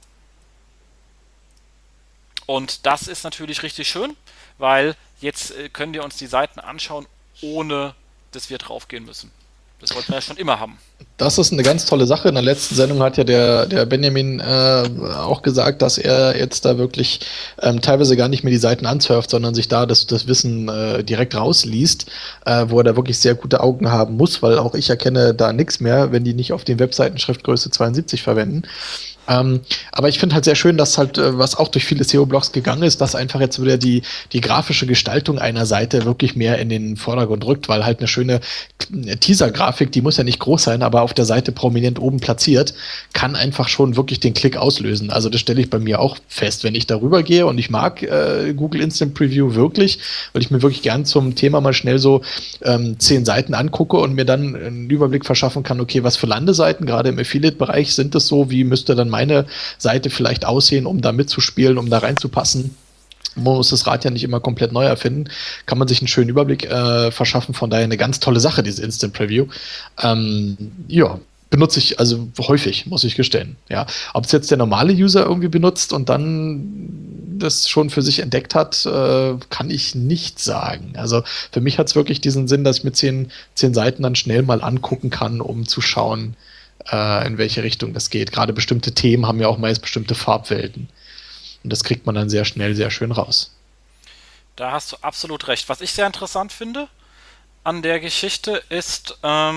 Und das ist natürlich richtig schön, weil jetzt können wir uns die Seiten anschauen, ohne dass wir draufgehen müssen. Das wollten wir ja schon immer haben. Das ist eine ganz tolle Sache. In der letzten Sendung hat ja der Benjamin auch gesagt, dass er jetzt da wirklich teilweise gar nicht mehr die Seiten ansurft, sondern sich da das Wissen direkt rausliest, wo er da wirklich sehr gute Augen haben muss, weil auch ich erkenne da nichts mehr, wenn die nicht auf den Webseiten Schriftgröße 72 verwenden. Aber ich finde halt sehr schön, dass halt, was auch durch viele SEO-Blogs gegangen ist, dass einfach jetzt wieder die grafische Gestaltung einer Seite wirklich mehr in den Vordergrund rückt, weil halt eine schöne Teaser-Grafik, die muss ja nicht groß sein, aber auf der Seite prominent oben platziert, kann einfach schon wirklich den Klick auslösen. Also das stelle ich bei mir auch fest, wenn ich darüber gehe und ich mag Google Instant Preview wirklich, weil ich mir wirklich gern zum Thema mal schnell so 10 Seiten angucke und mir dann einen Überblick verschaffen kann, okay, was für Landeseiten, gerade im Affiliate-Bereich sind das so, wie müsste dann meine Seite vielleicht aussehen, um da mitzuspielen, um da reinzupassen. Man muss das Rad ja nicht immer komplett neu erfinden, kann man sich einen schönen Überblick verschaffen, von daher eine ganz tolle Sache, diese Instant Preview. Ja, benutze ich also häufig, muss ich gestehen. Ja, ob es jetzt der normale User irgendwie benutzt und dann das schon für sich entdeckt hat, kann ich nicht sagen. Also für mich hat es wirklich diesen Sinn, dass ich mir 10 Seiten dann schnell mal angucken kann, um zu schauen, in welche Richtung das geht. Gerade bestimmte Themen haben ja auch meist bestimmte Farbwelten. Und das kriegt man dann sehr schnell, sehr schön raus. Da hast du absolut recht. Was ich sehr interessant finde an der Geschichte ist,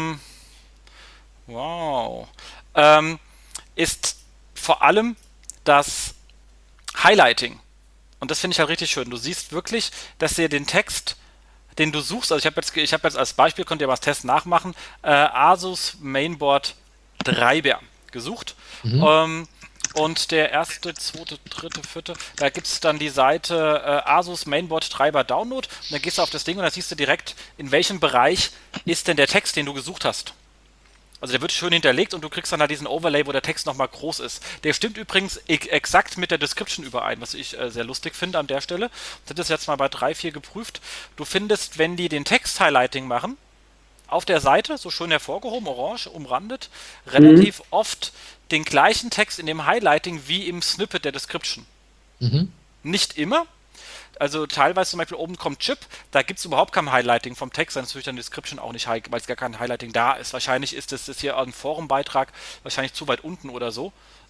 wow, ist vor allem das Highlighting. Und das finde ich halt richtig schön. Du siehst wirklich, dass dir den Text, den du suchst, also ich hab jetzt als Beispiel, könnt ihr mal das Test nachmachen, Asus Mainboard Treiber gesucht. Und der erste, zweite, dritte, vierte, da gibt es dann die Seite Asus Mainboard Treiber Download. Und dann gehst du auf das Ding und dann siehst du direkt, in welchem Bereich ist denn der Text, den du gesucht hast. Also der wird schön hinterlegt und du kriegst dann halt diesen Overlay, wo der Text nochmal groß ist. Der stimmt übrigens exakt mit der Description überein, was ich sehr lustig finde an der Stelle. Ich habe das jetzt mal bei 3, 4 geprüft. Du findest, wenn die den Text-Highlighting machen, auf der Seite, so schön hervorgehoben, orange, umrandet, relativ oft den gleichen Text in dem Highlighting wie im Snippet der Description. Nicht immer. Also teilweise zum Beispiel oben kommt Chip, da gibt es überhaupt kein Highlighting vom Text, dann ist natürlich dann die Description auch nicht, weil es gar kein Highlighting da ist. Wahrscheinlich ist das hier ein Forumbeitrag, wahrscheinlich zu weit unten oder so.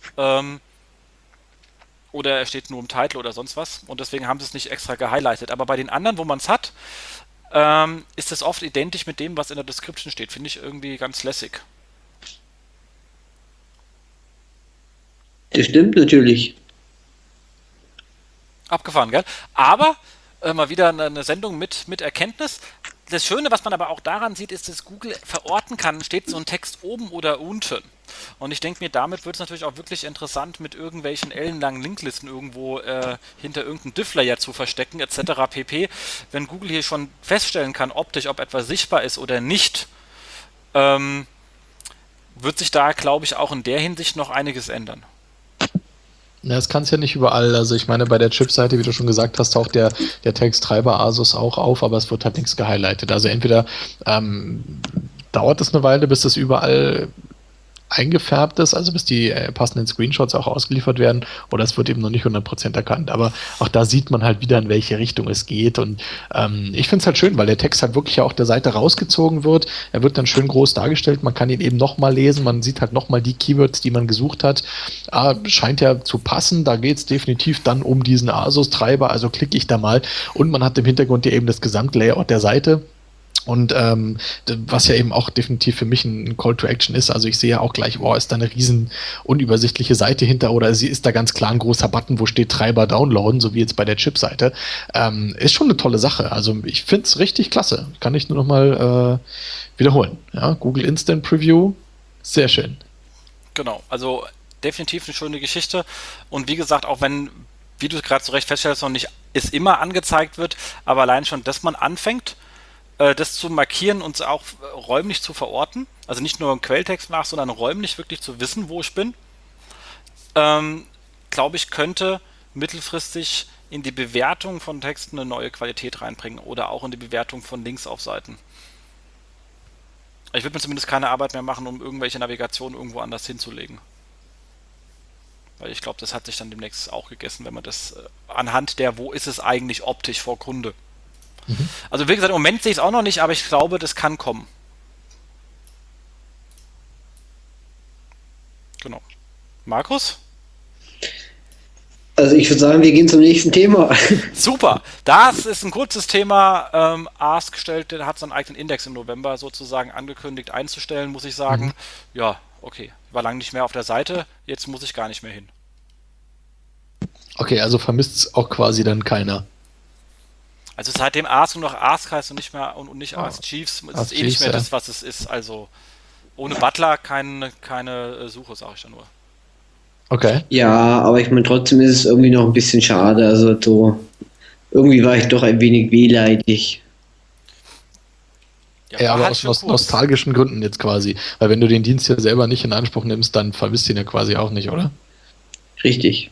Oder er steht nur im Titel oder sonst was und deswegen haben sie es nicht extra gehighlightet. Aber bei den anderen, wo man es hat, ist es oft identisch mit dem, was in der Description steht. Finde ich irgendwie ganz lässig. Das stimmt natürlich. Abgefahren, gell? Aber mal wieder eine Sendung mit Erkenntnis. Das Schöne, was man aber auch daran sieht, ist, dass Google verorten kann, steht so ein Text oben oder unten. Und ich denke mir, damit wird es natürlich auch wirklich interessant, mit irgendwelchen ellenlangen Linklisten irgendwo hinter irgendeinem Diff-Layer zu verstecken, etc. pp. Wenn Google hier schon feststellen kann, optisch, ob etwas sichtbar ist oder nicht, wird sich da, glaube ich, auch in der Hinsicht noch einiges ändern. Ja, das kann es ja nicht überall. Also ich meine, bei der Chip-Seite, wie du schon gesagt hast, taucht der Texttreiber Asus auch auf, aber es wird halt nichts gehighlightet. Also entweder dauert es eine Weile, bis das überall eingefärbt ist, also bis die passenden Screenshots auch ausgeliefert werden, oder es wird eben noch nicht 100% erkannt. Aber auch da sieht man halt wieder, in welche Richtung es geht. Und ich finde es halt schön, weil der Text halt wirklich ja auch der Seite rausgezogen wird. Er wird dann schön groß dargestellt. Man kann ihn eben nochmal lesen. Man sieht halt nochmal die Keywords, die man gesucht hat. Scheint ja zu passen. Da geht es definitiv dann um diesen Asus-Treiber. Also klicke ich da mal. Und man hat im Hintergrund ja eben das Gesamtlayout der Seite. Und was ja eben auch definitiv für mich ein Call to Action ist, also ich sehe ja auch gleich, wow, ist da eine riesen unübersichtliche Seite hinter oder sie ist da ganz klar ein großer Button, wo steht Treiber downloaden, so wie jetzt bei der Chip-Seite. Ist schon eine tolle Sache. Also ich finde es richtig klasse. Kann ich nur noch mal wiederholen. Ja, Google Instant Preview, sehr schön. Genau, also definitiv eine schöne Geschichte. Und wie gesagt, auch wenn, wie du es gerade so recht feststellst, noch nicht es immer angezeigt wird, aber allein schon, dass man anfängt, das zu markieren und auch räumlich zu verorten, also nicht nur im Quelltext nach, sondern räumlich wirklich zu wissen, wo ich bin, glaube ich, könnte mittelfristig in die Bewertung von Texten eine neue Qualität reinbringen oder auch in die Bewertung von Links auf Seiten. Ich würde mir zumindest keine Arbeit mehr machen, um irgendwelche Navigationen irgendwo anders hinzulegen. Weil ich glaube, das hat sich dann demnächst auch gegessen, wenn man das anhand der, wo ist es eigentlich optisch vor Kunde. Also wie gesagt, im Moment sehe ich es auch noch nicht, aber ich glaube, das kann kommen. Genau. Markus? Also ich würde sagen, wir gehen zum nächsten Thema. Super, das ist ein kurzes Thema. Ask hat seinen eigenen Index im November sozusagen angekündigt einzustellen, muss ich sagen. Ja, okay, war lange nicht mehr auf der Seite, jetzt muss ich gar nicht mehr hin. Okay, also vermisst es auch quasi dann keiner. Also seitdem Ask nur noch Ask heißt und nicht mehr und nicht Ask Chiefs, ist es nicht mehr das, was es ist. Also ohne Butler keine Suche, sage ich da nur. Okay. Ja, aber ich meine, trotzdem ist es irgendwie noch ein bisschen schade. Also so, irgendwie war ich doch ein wenig wehleidig. Ja, aber halt aus nostalgischen Gründen jetzt quasi. Weil wenn du den Dienst ja selber nicht in Anspruch nimmst, dann vermisst du ihn ja quasi auch nicht, oder? Richtig.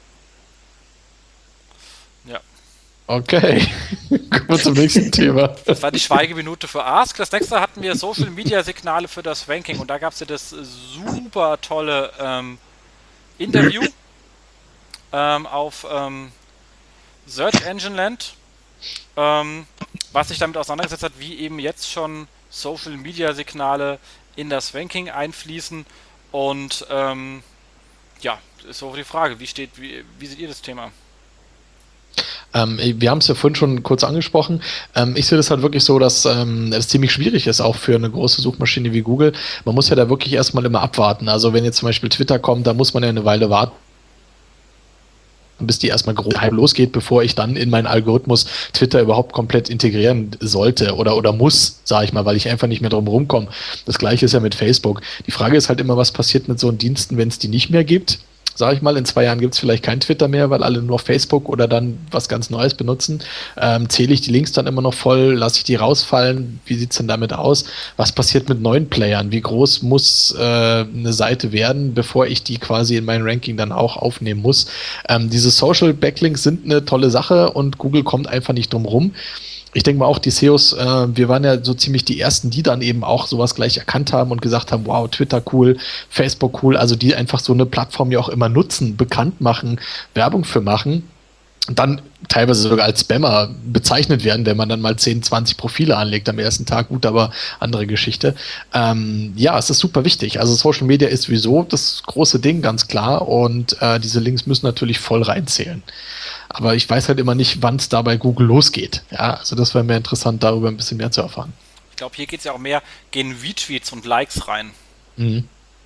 Ja. Okay, kommen wir zum nächsten Thema. Das war die Schweigeminute für Ask. Das nächste hatten wir Social Media Signale für das Ranking und da gab es ja das super tolle Interview auf Search Engine Land, was sich damit auseinandergesetzt hat, wie eben jetzt schon Social Media Signale in das Ranking einfließen und ja, ist so die Frage, wie seht ihr das Thema? Wir haben es ja vorhin schon kurz angesprochen. Ich sehe das halt wirklich so, dass es ziemlich schwierig ist, auch für eine große Suchmaschine wie Google. Man muss ja da wirklich erstmal immer abwarten. Also wenn jetzt zum Beispiel Twitter kommt, da muss man ja eine Weile warten, bis die erstmal grob losgeht, bevor ich dann in meinen Algorithmus Twitter überhaupt komplett integrieren sollte oder muss, sage ich mal, weil ich einfach nicht mehr drum rumkomme. Das gleiche ist ja mit Facebook. Die Frage ist halt immer, was passiert mit so Diensten, wenn es die nicht mehr gibt? Sage ich mal, in 2 Jahren gibt es vielleicht kein Twitter mehr, weil alle nur Facebook oder dann was ganz Neues benutzen. Zähle ich die Links dann immer noch voll? Lasse ich die rausfallen? Wie sieht es denn damit aus? Was passiert mit neuen Playern? Wie groß muss eine Seite werden, bevor ich die quasi in mein Ranking dann auch aufnehmen muss? Diese Social Backlinks sind eine tolle Sache und Google kommt einfach nicht drum rum. Ich denke mal auch, die SEOs, wir waren ja so ziemlich die Ersten, die dann eben auch sowas gleich erkannt haben und gesagt haben, wow, Twitter cool, Facebook cool, also die einfach so eine Plattform ja auch immer nutzen, bekannt machen, Werbung für machen, und dann teilweise sogar als Spammer bezeichnet werden, wenn man dann mal 10, 20 Profile anlegt am ersten Tag, gut, aber andere Geschichte. Ja, es ist super wichtig. Also Social Media ist sowieso das große Ding, ganz klar, und diese Links müssen natürlich voll reinzählen. Aber ich weiß halt immer nicht, wann es da bei Google losgeht. Ja, also das wäre mir interessant, darüber ein bisschen mehr zu erfahren. Ich glaube, hier geht es ja auch mehr, gehen Retweets und Likes rein. Mhm.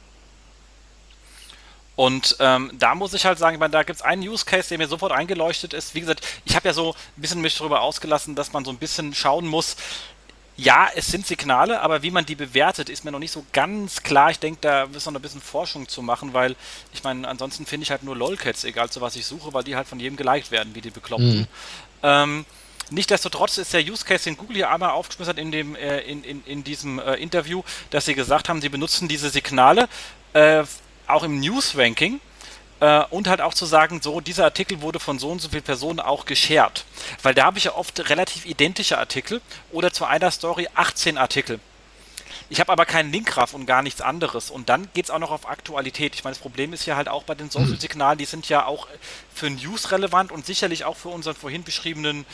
Und da muss ich halt sagen, ich meine, da gibt es einen Use Case, der mir sofort eingeleuchtet ist. Wie gesagt, ich habe ja so ein bisschen mich darüber ausgelassen, dass man so ein bisschen schauen muss, ja, es sind Signale, aber wie man die bewertet, ist mir noch nicht so ganz klar. Ich denke, da ist noch ein bisschen Forschung zu machen, weil ich meine, ansonsten finde ich halt nur LOLcats, egal zu was ich suche, weil die halt von jedem geliked werden, wie die Bekloppten. Nichtsdestotrotz ist der Use Case, den Google hier einmal aufgeschmissen hat in diesem Interview, dass sie gesagt haben, sie benutzen diese Signale auch im News-Ranking und halt auch zu sagen, so, dieser Artikel wurde von so und so vielen Personen auch geshared. Weil da habe ich ja oft relativ identische Artikel oder zu einer Story 18 Artikel. Ich habe aber keinen Linkgraph und gar nichts anderes. Und dann geht es auch noch auf Aktualität. Ich meine, das Problem ist ja halt auch bei den Social-Signalen, die sind ja auch für News relevant und sicherlich auch für unseren vorhin beschriebenen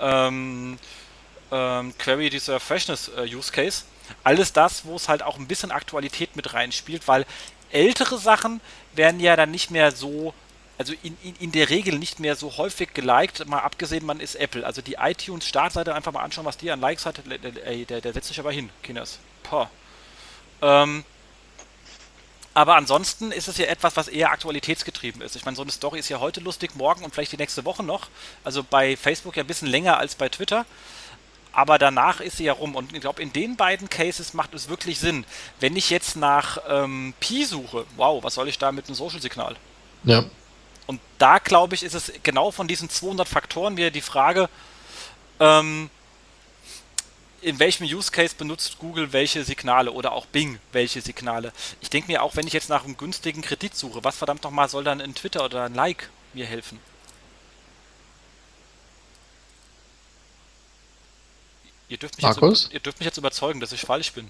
Query Deserve Freshness Use Case. Alles das, wo es halt auch ein bisschen Aktualität mit reinspielt, weil ältere Sachen werden ja dann nicht mehr so, also in der Regel nicht mehr so häufig geliked, mal abgesehen, man ist Apple. Also die iTunes-Startseite einfach mal anschauen, was die an Likes hat, der setzt sich aber hin, Kinders. Aber ansonsten ist es ja etwas, was eher aktualitätsgetrieben ist. Ich meine, so eine Story ist ja heute lustig, morgen und vielleicht die nächste Woche noch. Also bei Facebook ja ein bisschen länger als bei Twitter. Aber danach ist sie ja rum. Und ich glaube, in den beiden Cases macht es wirklich Sinn. Wenn ich jetzt nach Pi suche, wow, was soll ich da mit einem Social-Signal? Ja. Und da, glaube ich, ist es genau von diesen 200 Faktoren wieder die Frage, in welchem Use Case benutzt Google welche Signale oder auch Bing welche Signale. Ich denke mir auch, wenn ich jetzt nach einem günstigen Kredit suche, was verdammt nochmal soll dann ein Twitter oder ein Like mir helfen? Ihr dürft mich jetzt überzeugen, dass ich falsch bin.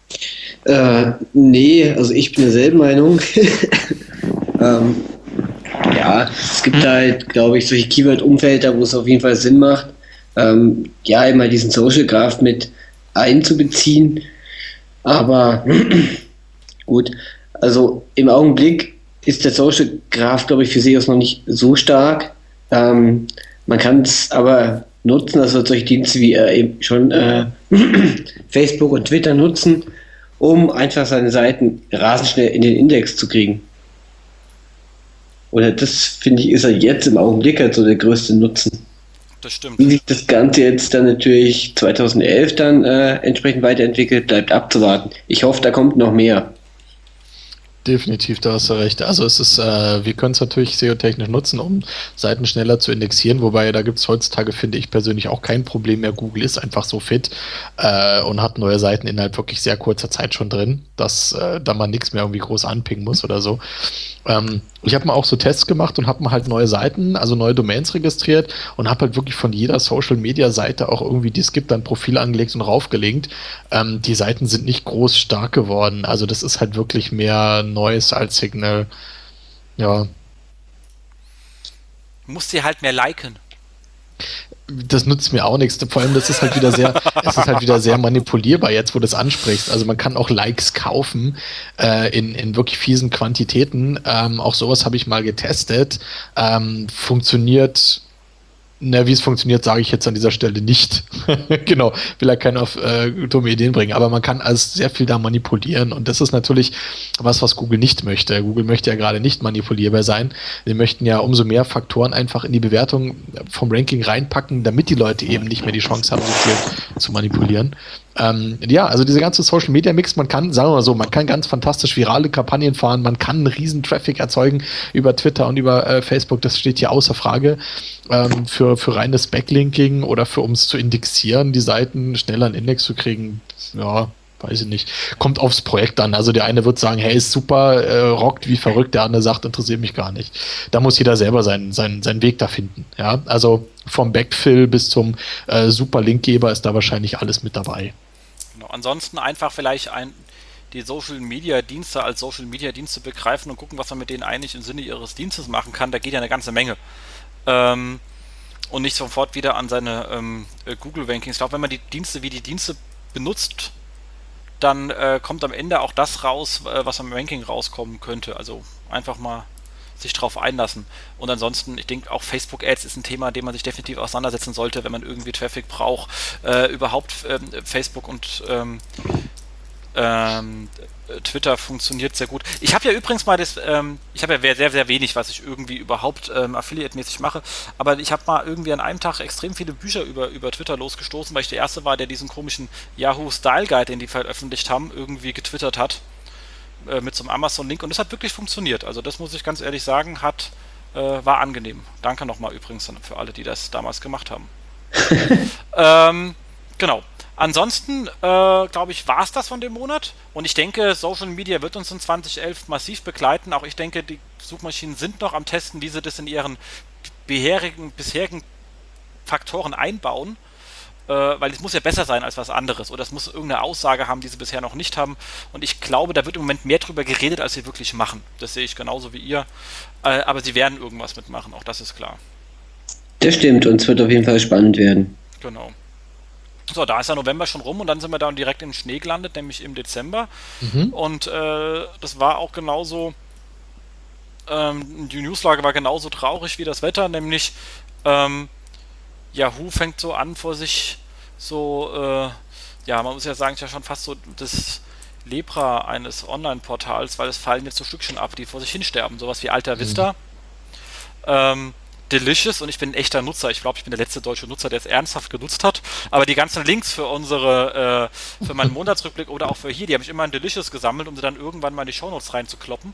Nee, also ich bin derselben Meinung. Ja, es gibt halt, glaube ich, solche Keyword-Umfelder, wo es auf jeden Fall Sinn macht, ja, immer diesen Social Graph mit einzubeziehen. Aber gut, Also im Augenblick ist der Social Graph, glaube ich, für SEOs noch nicht so stark. Man kann es aber nutzen, also solche Dienste wie eben schon Facebook und Twitter nutzen, um einfach seine Seiten rasend schnell in den Index zu kriegen. Oder das, finde ich, ist ja jetzt im Augenblick halt so der größte Nutzen. Das Wie stimmt. sich das Ganze jetzt dann natürlich 2011 dann entsprechend weiterentwickelt, bleibt abzuwarten. Ich hoffe, da kommt noch mehr. Definitiv, da hast du recht. Also es ist, wir können es natürlich SEO-technisch nutzen, um Seiten schneller zu indexieren, wobei da gibt es heutzutage, finde ich persönlich, auch kein Problem mehr. Google ist einfach so fit und hat neue Seiten innerhalb wirklich sehr kurzer Zeit schon drin, dass da man nichts mehr irgendwie groß anpingen muss oder so. Ich habe mal auch so Tests gemacht und habe mal halt neue Seiten, also neue Domains registriert und habe halt wirklich von jeder Social-Media-Seite auch irgendwie, die es gibt, dann Profil angelegt und raufgelinkt. Die Seiten sind nicht groß stark geworden. Also das ist halt wirklich mehr Neues als Signal. Ja, Musst sie halt mehr liken. das nützt mir auch nichts. Vor allem, das ist halt wieder sehr, es ist halt wieder sehr manipulierbar jetzt, wo du es ansprichst. Also man kann auch Likes kaufen in wirklich fiesen Quantitäten. Auch sowas habe ich mal getestet. Funktioniert. Na, wie es funktioniert, sage ich jetzt an dieser Stelle nicht. Genau, will er keinen auf dumme Ideen bringen. Aber man kann also sehr viel da manipulieren. Und das ist natürlich was Google nicht möchte. Google möchte ja gerade nicht manipulierbar sein. Wir möchten ja umso mehr Faktoren einfach in die Bewertung vom Ranking reinpacken, damit die Leute eben nicht mehr die Chance haben, so viel zu manipulieren. Ja, also diese ganze Social Media Mix, man kann, sagen wir mal so, man kann ganz fantastisch virale Kampagnen fahren, man kann einen riesen Traffic erzeugen über Twitter und über Facebook, das steht hier außer Frage. Für reines Backlinking oder um es zu indexieren, die Seiten schneller einen Index zu kriegen, ja, weiß ich nicht. Kommt aufs Projekt an. Also der eine wird sagen, hey, ist super, rockt wie verrückt, der andere sagt, interessiert mich gar nicht. Da muss jeder selber seinen Weg da finden. Ja, also vom Backfill bis zum super Linkgeber ist da wahrscheinlich alles mit dabei. Genau. Ansonsten einfach vielleicht die Social Media Dienste als Social Media Dienste begreifen und gucken, was man mit denen eigentlich im Sinne ihres Dienstes machen kann. Da geht ja eine ganze Menge. Und nicht sofort wieder an seine Google-Rankings. Ich glaube, wenn man die Dienste benutzt, dann kommt am Ende auch das raus, was am Ranking rauskommen könnte. Also einfach mal sich drauf einlassen. Und ansonsten, ich denke auch Facebook Ads ist ein Thema, dem man sich definitiv auseinandersetzen sollte, wenn man irgendwie Traffic braucht. Überhaupt Facebook und Twitter funktioniert sehr gut. Ich habe ja übrigens mal ich habe ja sehr, sehr wenig, was ich irgendwie überhaupt Affiliate-mäßig mache, aber ich habe mal irgendwie an einem Tag extrem viele Bücher über Twitter losgestoßen, weil ich der Erste war, der diesen komischen Yahoo Style Guide, den die veröffentlicht haben, irgendwie getwittert hat, mit so einem Amazon-Link, und das hat wirklich funktioniert. Also das muss ich ganz ehrlich sagen, war angenehm. Danke nochmal übrigens für alle, die das damals gemacht haben. Genau. Ansonsten, glaube ich, war es das von dem Monat. Und ich denke, Social Media wird uns in 2011 massiv begleiten. Auch ich denke, die Suchmaschinen sind noch am Testen, wie sie das in ihren bisherigen Faktoren einbauen. Weil es muss ja besser sein als was anderes. Oder es muss irgendeine Aussage haben, die sie bisher noch nicht haben. Und ich glaube, da wird im Moment mehr drüber geredet, als sie wirklich machen. Das sehe ich genauso wie ihr. Aber sie werden irgendwas mitmachen, auch das ist klar. Das stimmt, und es wird auf jeden Fall spannend werden. Genau. So, da ist der November schon rum und dann sind wir dann direkt im Schnee gelandet, nämlich im Dezember. Und das war auch genauso, die Newslage war genauso traurig wie das Wetter, nämlich Yahoo fängt so an vor sich so, ja, man muss ja sagen, ist ja schon fast so das Lepra eines Online-Portals, weil es fallen jetzt so Stückchen ab, die vor sich hinsterben, sowas wie Alta Vista. Delicious, und ich bin ein echter Nutzer. Ich glaube, ich bin der letzte deutsche Nutzer, der es ernsthaft genutzt hat. Aber die ganzen Links für für meinen Monatsrückblick oder auch für hier, die habe ich immer in Delicious gesammelt, um sie dann irgendwann mal in die Shownotes reinzukloppen.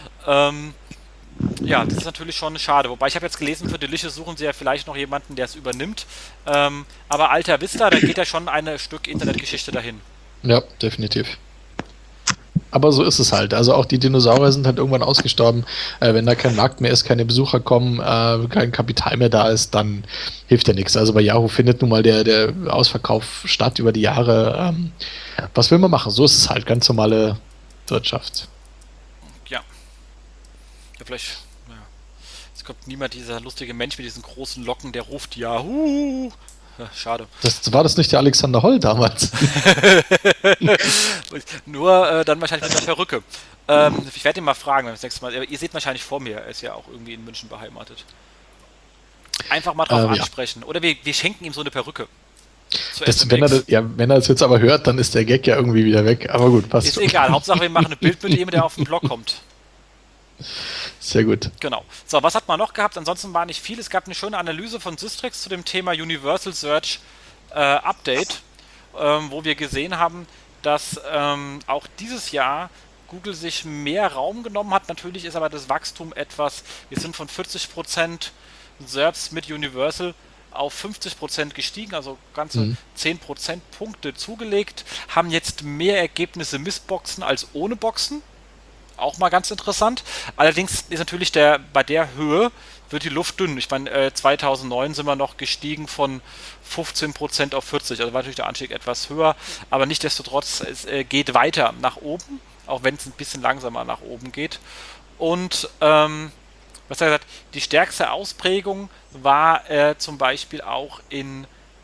Ja, das ist natürlich schon schade. Wobei ich habe jetzt gelesen, für Delicious suchen sie ja vielleicht noch jemanden, der es übernimmt. Aber Alta Vista, da geht ja schon ein Stück Internetgeschichte dahin. Ja, definitiv. Aber so ist es halt. Also auch die Dinosaurier sind halt irgendwann ausgestorben. Wenn da kein Markt mehr ist, keine Besucher kommen, kein Kapital mehr da ist, dann hilft ja nichts. Also bei Yahoo findet nun mal der Ausverkauf statt über die Jahre. Was will man machen? So ist es halt. Ganz normale Wirtschaft. Ja. Ja, vielleicht. Ja. Es kommt niemand, dieser lustige Mensch mit diesen großen Locken, der ruft Yahoo. Ja, schade. War das nicht der Alexander Holl damals? Nur dann wahrscheinlich mit einer Perücke. Ich werde ihn mal fragen, wenn wir das nächste Mal. Ihr seht wahrscheinlich vor mir, er ist ja auch irgendwie in München beheimatet. Einfach mal drauf ansprechen. Oder wir schenken ihm so eine Perücke. Wenn er das jetzt aber hört, dann ist der Gag ja irgendwie wieder weg. Aber gut, passt. Ist egal. Hauptsache, wir machen ein Bild mit ihm, der auf den Blog kommt. Sehr gut. Genau. So, was hat man noch gehabt? Ansonsten war nicht viel. Es gab eine schöne Analyse von Systrix zu dem Thema Universal Search Update, wo wir gesehen haben, dass auch dieses Jahr Google sich mehr Raum genommen hat. Natürlich ist aber das Wachstum etwas, wir sind von 40% SERPs mit Universal auf 50% gestiegen, also ganze 10 Prozentpunkte zugelegt, haben jetzt mehr Ergebnisse mit Boxen als ohne Boxen. Auch mal ganz interessant. Allerdings ist natürlich bei der Höhe wird die Luft dünn. Ich meine, 2009 sind wir noch gestiegen von 15% auf 40%. Also war natürlich der Anstieg etwas höher, aber nichtsdestotrotz, es geht weiter nach oben, auch wenn es ein bisschen langsamer nach oben geht. Und was hat er gesagt? Die stärkste Ausprägung war zum Beispiel auch in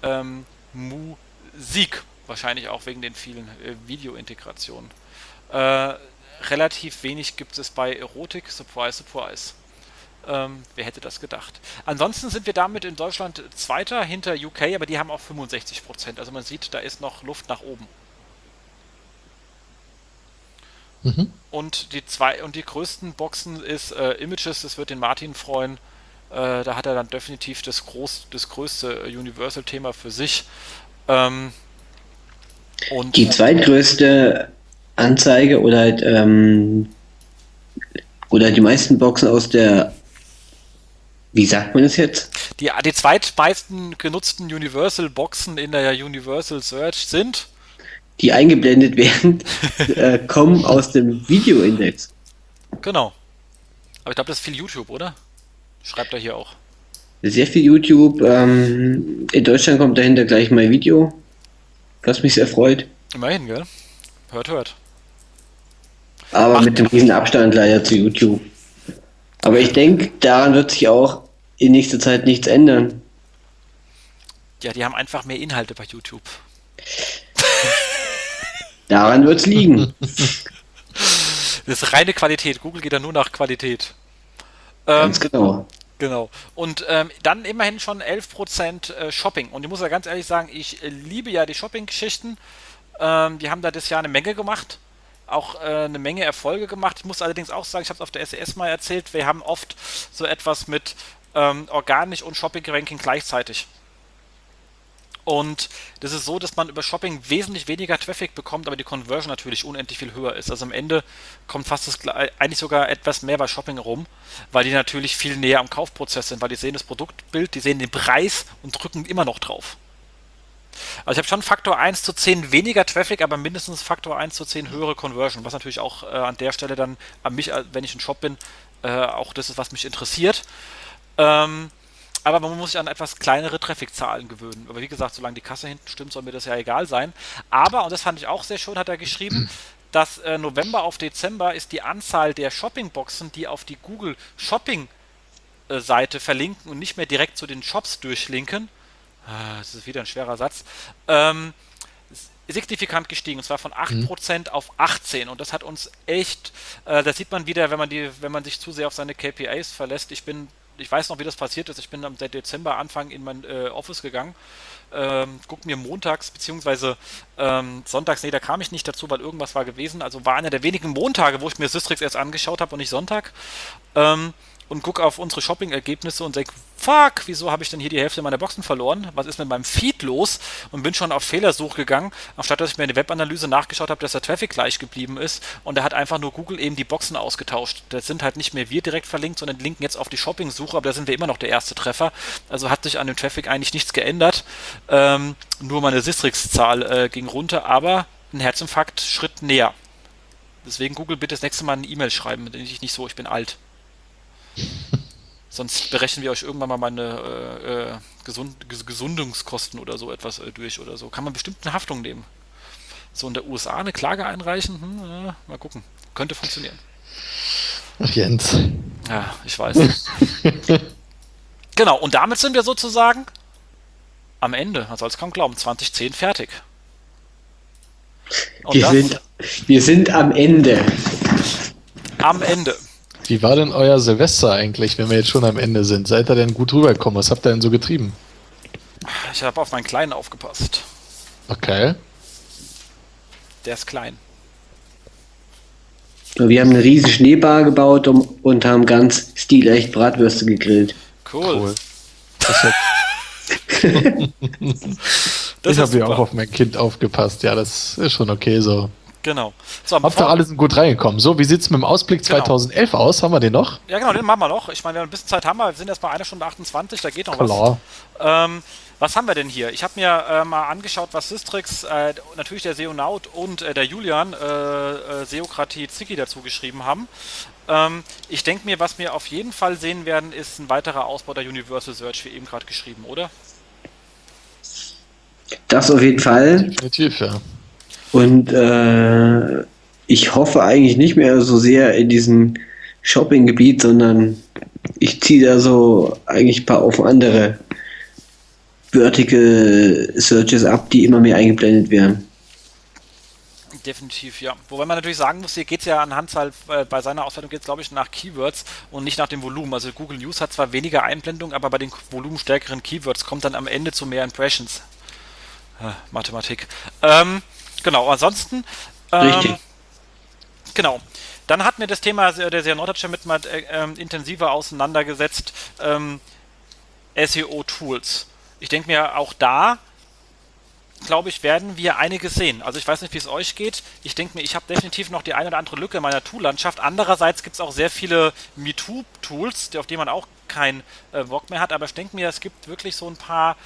Musik, wahrscheinlich auch wegen den vielen Videointegrationen. Relativ wenig gibt es bei Erotik, surprise, surprise. Wer hätte das gedacht? Ansonsten sind wir damit in Deutschland Zweiter hinter UK, aber die haben auch 65%. Also man sieht, da ist noch Luft nach oben. Und die größten Boxen ist Images, das wird den Martin freuen. Da hat er dann definitiv das größte Universal-Thema für sich. Und die zweitgrößte Anzeige oder halt, oder die meisten Boxen aus der, wie sagt man das jetzt? Die zweitmeisten genutzten Universal-Boxen in der Universal Search sind, die eingeblendet werden, kommen aus dem Videoindex. Genau. Aber ich glaube, das ist viel YouTube, oder? Schreibt er hier auch. Sehr viel YouTube. In Deutschland kommt dahinter gleich mal Video, was mich sehr freut. Immerhin, gell? Hört. Aber mit dem riesen Abstand leider zu YouTube. Aber ich denke, daran wird sich auch in nächster Zeit nichts ändern. Ja, die haben einfach mehr Inhalte bei YouTube. Daran wird es liegen. Das ist reine Qualität. Google geht da nur nach Qualität. Ganz genau. Genau. Und dann immerhin schon 11% Shopping. Und ich muss ja ganz ehrlich sagen, ich liebe ja die Shopping-Geschichten. Die haben da das Jahr eine Menge gemacht. Auch eine Menge Erfolge gemacht. Ich muss allerdings auch sagen, ich habe es auf der SES mal erzählt, wir haben oft so etwas mit Organisch und Shopping-Ranking gleichzeitig. Und das ist so, dass man über Shopping wesentlich weniger Traffic bekommt, aber die Conversion natürlich unendlich viel höher ist. Also am Ende kommt eigentlich sogar etwas mehr bei Shopping rum, weil die natürlich viel näher am Kaufprozess sind, weil die sehen das Produktbild, die sehen den Preis und drücken immer noch drauf. Also ich habe schon Faktor 1:10 weniger Traffic, aber mindestens Faktor 1:10 höhere Conversion, was natürlich auch an der Stelle dann an mich, wenn ich ein Shop bin, auch das ist, was mich interessiert. Aber man muss sich an etwas kleinere Traffic-Zahlen gewöhnen. Aber wie gesagt, solange die Kasse hinten stimmt, soll mir das ja egal sein. Aber, und das fand ich auch sehr schön, hat er geschrieben, dass November auf Dezember ist die Anzahl der Shopping-Boxen, die auf die Google Shopping-Seite verlinken und nicht mehr direkt zu den Shops durchlinken, das ist wieder ein schwerer Satz, signifikant gestiegen, und zwar von 8% auf 18%. Und das hat uns echt, das sieht man wieder, wenn man sich zu sehr auf seine KPIs verlässt. Ich weiß noch, wie das passiert ist. Ich bin am Dezember Anfang in mein Office gegangen, guck mir montags bzw. sonntags, da kam ich nicht dazu, weil irgendwas war gewesen. Also war einer der wenigen Montage, wo ich mir Systrix erst angeschaut habe und nicht Sonntag. Und gucke auf unsere Shopping-Ergebnisse und denke, fuck, wieso habe ich denn hier die Hälfte meiner Boxen verloren? Was ist mit meinem Feed los? Und bin schon auf Fehlersuche gegangen, anstatt dass ich mir eine Webanalyse nachgeschaut habe, dass der Traffic gleich geblieben ist. Und da hat einfach nur Google eben die Boxen ausgetauscht. Da sind halt nicht mehr wir direkt verlinkt, sondern linken jetzt auf die Shopping-Suche, aber da sind wir immer noch der erste Treffer. Also hat sich an dem Traffic eigentlich nichts geändert. Nur meine Systrix-Zahl ging runter, aber ein Herzinfarkt Schritt näher. Deswegen Google bitte das nächste Mal eine E-Mail schreiben, denn ich nicht so, ich bin alt. Sonst berechnen wir euch irgendwann mal meine Gesundungskosten oder so etwas durch oder so. Kann man bestimmt eine Haftung nehmen. So in der USA eine Klage einreichen? Mal gucken. Könnte funktionieren. Ach, Jens. Ja, ich weiß. Genau, und damit sind wir sozusagen am Ende. Man soll es kaum glauben. 2010 fertig. Wir sind am Ende. am Ende. Wie war denn euer Silvester eigentlich, wenn wir jetzt schon am Ende sind? Seid ihr denn gut rübergekommen? Was habt ihr denn so getrieben? Ich habe auf meinen Kleinen aufgepasst. Okay. Der ist klein. Wir haben eine riesige Schneebar gebaut und haben ganz stilecht Bratwürste gegrillt. Cool. Das hat, Das ich ist habe ja super. auch auf mein Kind aufgepasst. Ja, das ist schon okay so. Genau. So, Hauptsache alle sind gut reingekommen. So, wie sieht es mit dem Ausblick Genau. 2011 aus? Haben wir den noch? Ja, genau, den machen wir noch. Ich meine, ein bisschen Zeit haben wir. Wir sind erst bei 1 Stunde 28, da geht noch Klar. was. Was haben wir denn hier? Ich habe mir mal angeschaut, was Systrix, natürlich der Seonaut und der Julian, Seokratie Ziggy dazu geschrieben haben. Ich denke mir, was wir auf jeden Fall sehen werden, ist ein weiterer Ausbau der Universal Search, wie eben gerade geschrieben, oder? Das auf jeden Fall. Definitiv, ja. Und ich hoffe eigentlich nicht mehr so sehr in diesem Shopping-Gebiet, sondern ich ziehe da so eigentlich ein paar auf andere Vertical Searches ab, die immer mehr eingeblendet werden. Definitiv, ja. Wobei man natürlich sagen muss, hier geht es ja anhand halt, bei seiner Auswertung geht es, glaube ich, nach Keywords und nicht nach dem Volumen. Also Google News hat zwar weniger Einblendung, aber bei den volumenstärkeren Keywords kommt dann am Ende zu mehr Impressions. Mathematik. Genau, ansonsten Richtig. genau. Dann hat mir das Thema der sehr Norddeutsch mit mal intensiver auseinandergesetzt. SEO-Tools. Ich denke mir, auch da, glaube ich, werden wir einiges sehen. Also ich weiß nicht, wie es euch geht. Ich denke mir, ich habe definitiv noch die eine oder andere Lücke in meiner Tool-Landschaft. Andererseits gibt es auch sehr viele MeToo-Tools, auf die man auch keinen Bock mehr hat. Aber ich denke mir, es gibt wirklich so ein paar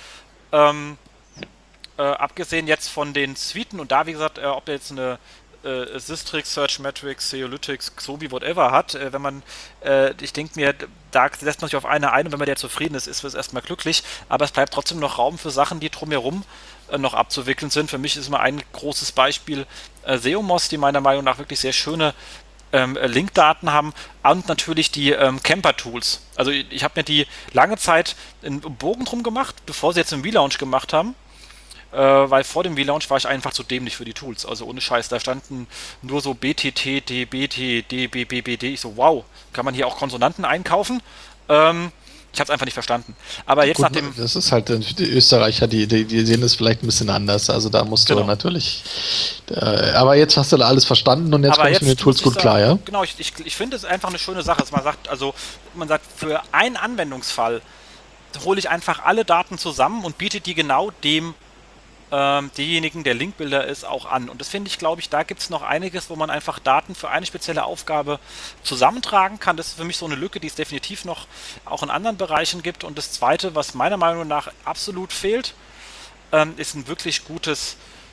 abgesehen jetzt von den Suiten und da, wie gesagt, ob der jetzt eine Systrix, Searchmetrics, Seolytics, Xobi, whatever hat, wenn man, ich denke mir, da lässt man sich auf eine ein und wenn man der zufrieden ist, ist es erstmal glücklich, aber es bleibt trotzdem noch Raum für Sachen, die drumherum noch abzuwickeln sind. Für mich ist immer ein großes Beispiel Seomos, die meiner Meinung nach wirklich sehr schöne Linkdaten haben und natürlich die Camper-Tools. Also ich habe mir die lange Zeit einen Bogen drum gemacht, bevor sie jetzt einen Relaunch gemacht haben. Weil vor dem Relaunch war ich einfach zu dämlich für die Tools. Also ohne Scheiß, da standen nur so BTT, DBT, DBBBD. Ich so, wow, kann man hier auch Konsonanten einkaufen? Ich habe es einfach nicht verstanden. Aber jetzt Gut, nach dem... das ist halt, die Österreicher, die sehen das vielleicht ein bisschen anders. Also da musst du natürlich... aber jetzt hast du da alles verstanden und jetzt Aber kommst du mit den Tools gut klar, ja? Genau, ich finde es einfach eine schöne Sache, dass man sagt, für einen Anwendungsfall hole ich einfach alle Daten zusammen und biete die genau demjenigen, der Linkbuilder ist, auch an. Und das finde ich, glaube ich, da gibt es noch einiges, wo man einfach Daten für eine spezielle Aufgabe zusammentragen kann. Das ist für mich so eine Lücke, die es definitiv noch auch in anderen Bereichen gibt. Und das Zweite, was meiner Meinung nach absolut fehlt, ist ein wirklich gutes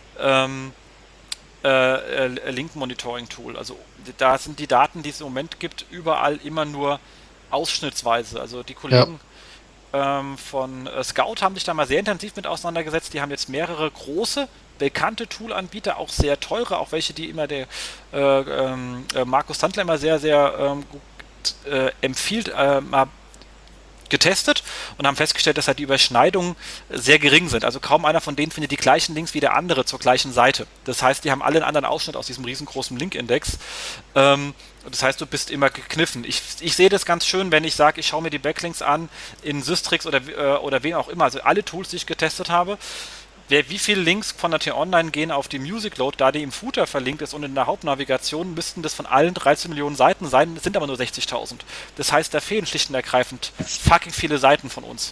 Link-Monitoring-Tool. Also da sind die Daten, die es im Moment gibt, überall immer nur ausschnittsweise. Also die Kollegen von Scout haben sich da mal sehr intensiv mit auseinandergesetzt. Die haben jetzt mehrere große, bekannte Tool-Anbieter, auch sehr teure, auch welche, die immer der Markus Sandler immer sehr, sehr gut empfiehlt, mal getestet und haben festgestellt, dass halt die Überschneidungen sehr gering sind. Also kaum einer von denen findet die gleichen Links wie der andere zur gleichen Seite. Das heißt, die haben alle einen anderen Ausschnitt aus diesem riesengroßen Link-Index. Das heißt, du bist immer gekniffen. Ich sehe das ganz schön, wenn ich sage, ich schaue mir die Backlinks an in Systrix oder wen auch immer. Also alle Tools, die ich getestet habe. Wie viele Links von der T-Online gehen auf die Music Load, da die im Footer verlinkt ist und in der Hauptnavigation müssten das von allen 13 Millionen Seiten sein, sind aber nur 60.000. Das heißt, da fehlen schlicht und ergreifend fucking viele Seiten von uns.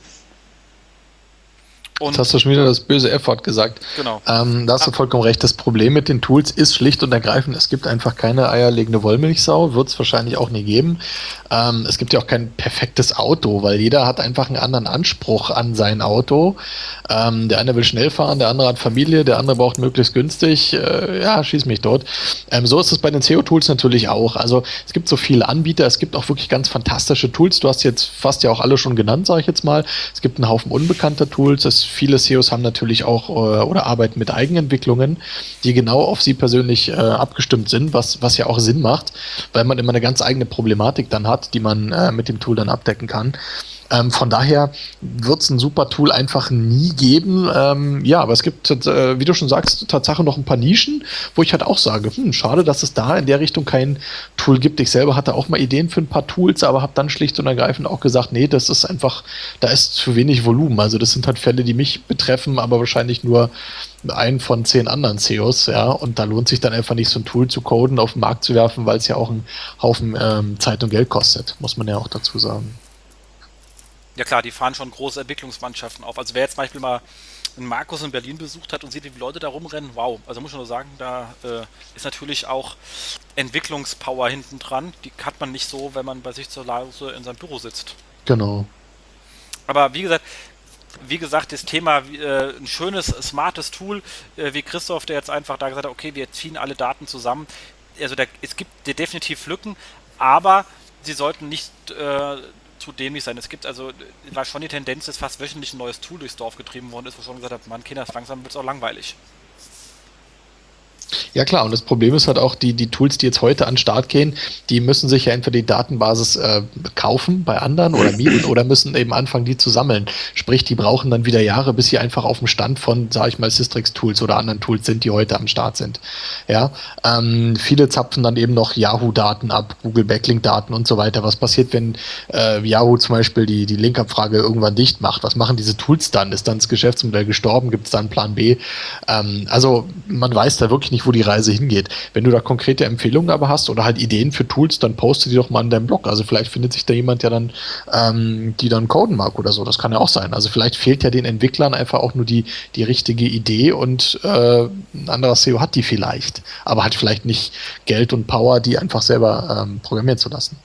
Und jetzt hast du schon wieder das böse F-Wort gesagt. Genau. Da hast du vollkommen recht. Das Problem mit den Tools ist schlicht und ergreifend, es gibt einfach keine eierlegende Wollmilchsau, wird es wahrscheinlich auch nie geben. Es gibt ja auch kein perfektes Auto, weil jeder hat einfach einen anderen Anspruch an sein Auto. Der eine will schnell fahren, der andere hat Familie, der andere braucht möglichst günstig. Ja, schieß mich dort. So ist es bei den SEO-Tools natürlich auch. Also es gibt so viele Anbieter, es gibt auch wirklich ganz fantastische Tools. Du hast jetzt fast ja auch alle schon genannt, sage ich jetzt mal. Es gibt einen Haufen unbekannter Tools. Viele SEOs haben natürlich auch oder arbeiten mit Eigenentwicklungen, die genau auf sie persönlich abgestimmt sind, was ja auch Sinn macht, weil man immer eine ganz eigene Problematik dann hat, die man mit dem Tool dann abdecken kann. Von daher wird es ein super Tool einfach nie geben. Ja, aber es gibt, wie du schon sagst, Tatsache noch ein paar Nischen, wo ich halt auch sage, schade, dass es da in der Richtung kein Tool gibt. Ich selber hatte auch mal Ideen für ein paar Tools, aber habe dann schlicht und ergreifend auch gesagt, nee, das ist einfach, da ist zu wenig Volumen. Also das sind halt Fälle, die mich betreffen, aber wahrscheinlich nur einen von 10 anderen SEOs, ja, und da lohnt sich dann einfach nicht, so ein Tool zu coden, auf den Markt zu werfen, weil es ja auch einen Haufen Zeit und Geld kostet, muss man ja auch dazu sagen. Ja klar, die fahren schon große Entwicklungsmannschaften auf. Also wer jetzt zum Beispiel mal einen Markus in Berlin besucht hat und sieht, wie die Leute da rumrennen, wow. Also muss ich nur sagen, da ist natürlich auch Entwicklungspower hinten dran. Die hat man nicht so, wenn man bei sich zu Hause in seinem Büro sitzt. Genau. Aber wie gesagt, das Thema, ein schönes, smartes Tool, wie Christoph, der jetzt einfach da gesagt hat, okay, wir ziehen alle Daten zusammen. Also es gibt definitiv Lücken, aber sie sollten nicht zu dämlich sein. Es gibt also, war schon die Tendenz, dass fast wöchentlich ein neues Tool durchs Dorf getrieben worden ist, wo schon gesagt hat, Mann, Kinder, langsam wird es auch langweilig. Ja klar, und das Problem ist halt auch, die Tools, die jetzt heute an den Start gehen, die müssen sich ja entweder die Datenbasis kaufen bei anderen oder mieten oder müssen eben anfangen, die zu sammeln. Sprich, die brauchen dann wieder Jahre, bis sie einfach auf dem Stand von, sage ich mal, Systrix-Tools oder anderen Tools sind, die heute am Start sind. Ja, viele zapfen dann eben noch Yahoo-Daten ab, Google Backlink-Daten und so weiter. Was passiert, wenn Yahoo zum Beispiel die Linkabfrage irgendwann dicht macht? Was machen diese Tools dann? Ist dann das Geschäftsmodell gestorben? Gibt es dann Plan B? Also man weiß da wirklich nicht, wo die Reise hingeht. Wenn du da konkrete Empfehlungen aber hast oder halt Ideen für Tools, dann poste die doch mal in deinem Blog. Also vielleicht findet sich da jemand, der dann die dann coden mag oder so. Das kann ja auch sein. Also vielleicht fehlt ja den Entwicklern einfach auch nur die richtige Idee und ein anderer SEO hat die vielleicht. Aber hat vielleicht nicht Geld und Power, die einfach selber programmieren zu lassen.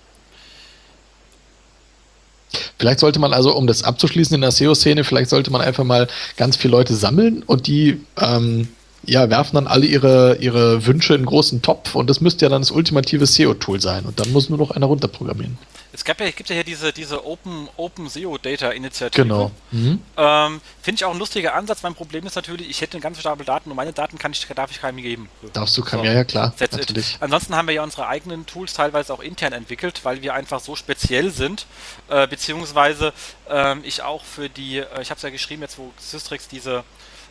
Vielleicht sollte man also, um das abzuschließen in der SEO-Szene, vielleicht sollte man einfach mal ganz viele Leute sammeln und die werfen dann alle ihre Wünsche in einen großen Topf und das müsste ja dann das ultimative SEO-Tool sein und dann muss nur noch einer runterprogrammieren. Gibt ja hier diese Open SEO Data Initiative. Genau. Finde ich auch ein lustiger Ansatz. Mein Problem ist natürlich, ich hätte einen ganzen Stapel Daten und meine Daten darf ich keinem geben. Darfst du keinem, ja klar. Natürlich. Ansonsten haben wir ja unsere eigenen Tools teilweise auch intern entwickelt, weil wir einfach so speziell sind, beziehungsweise ich auch für die, ich habe es ja geschrieben jetzt, wo Systrix diese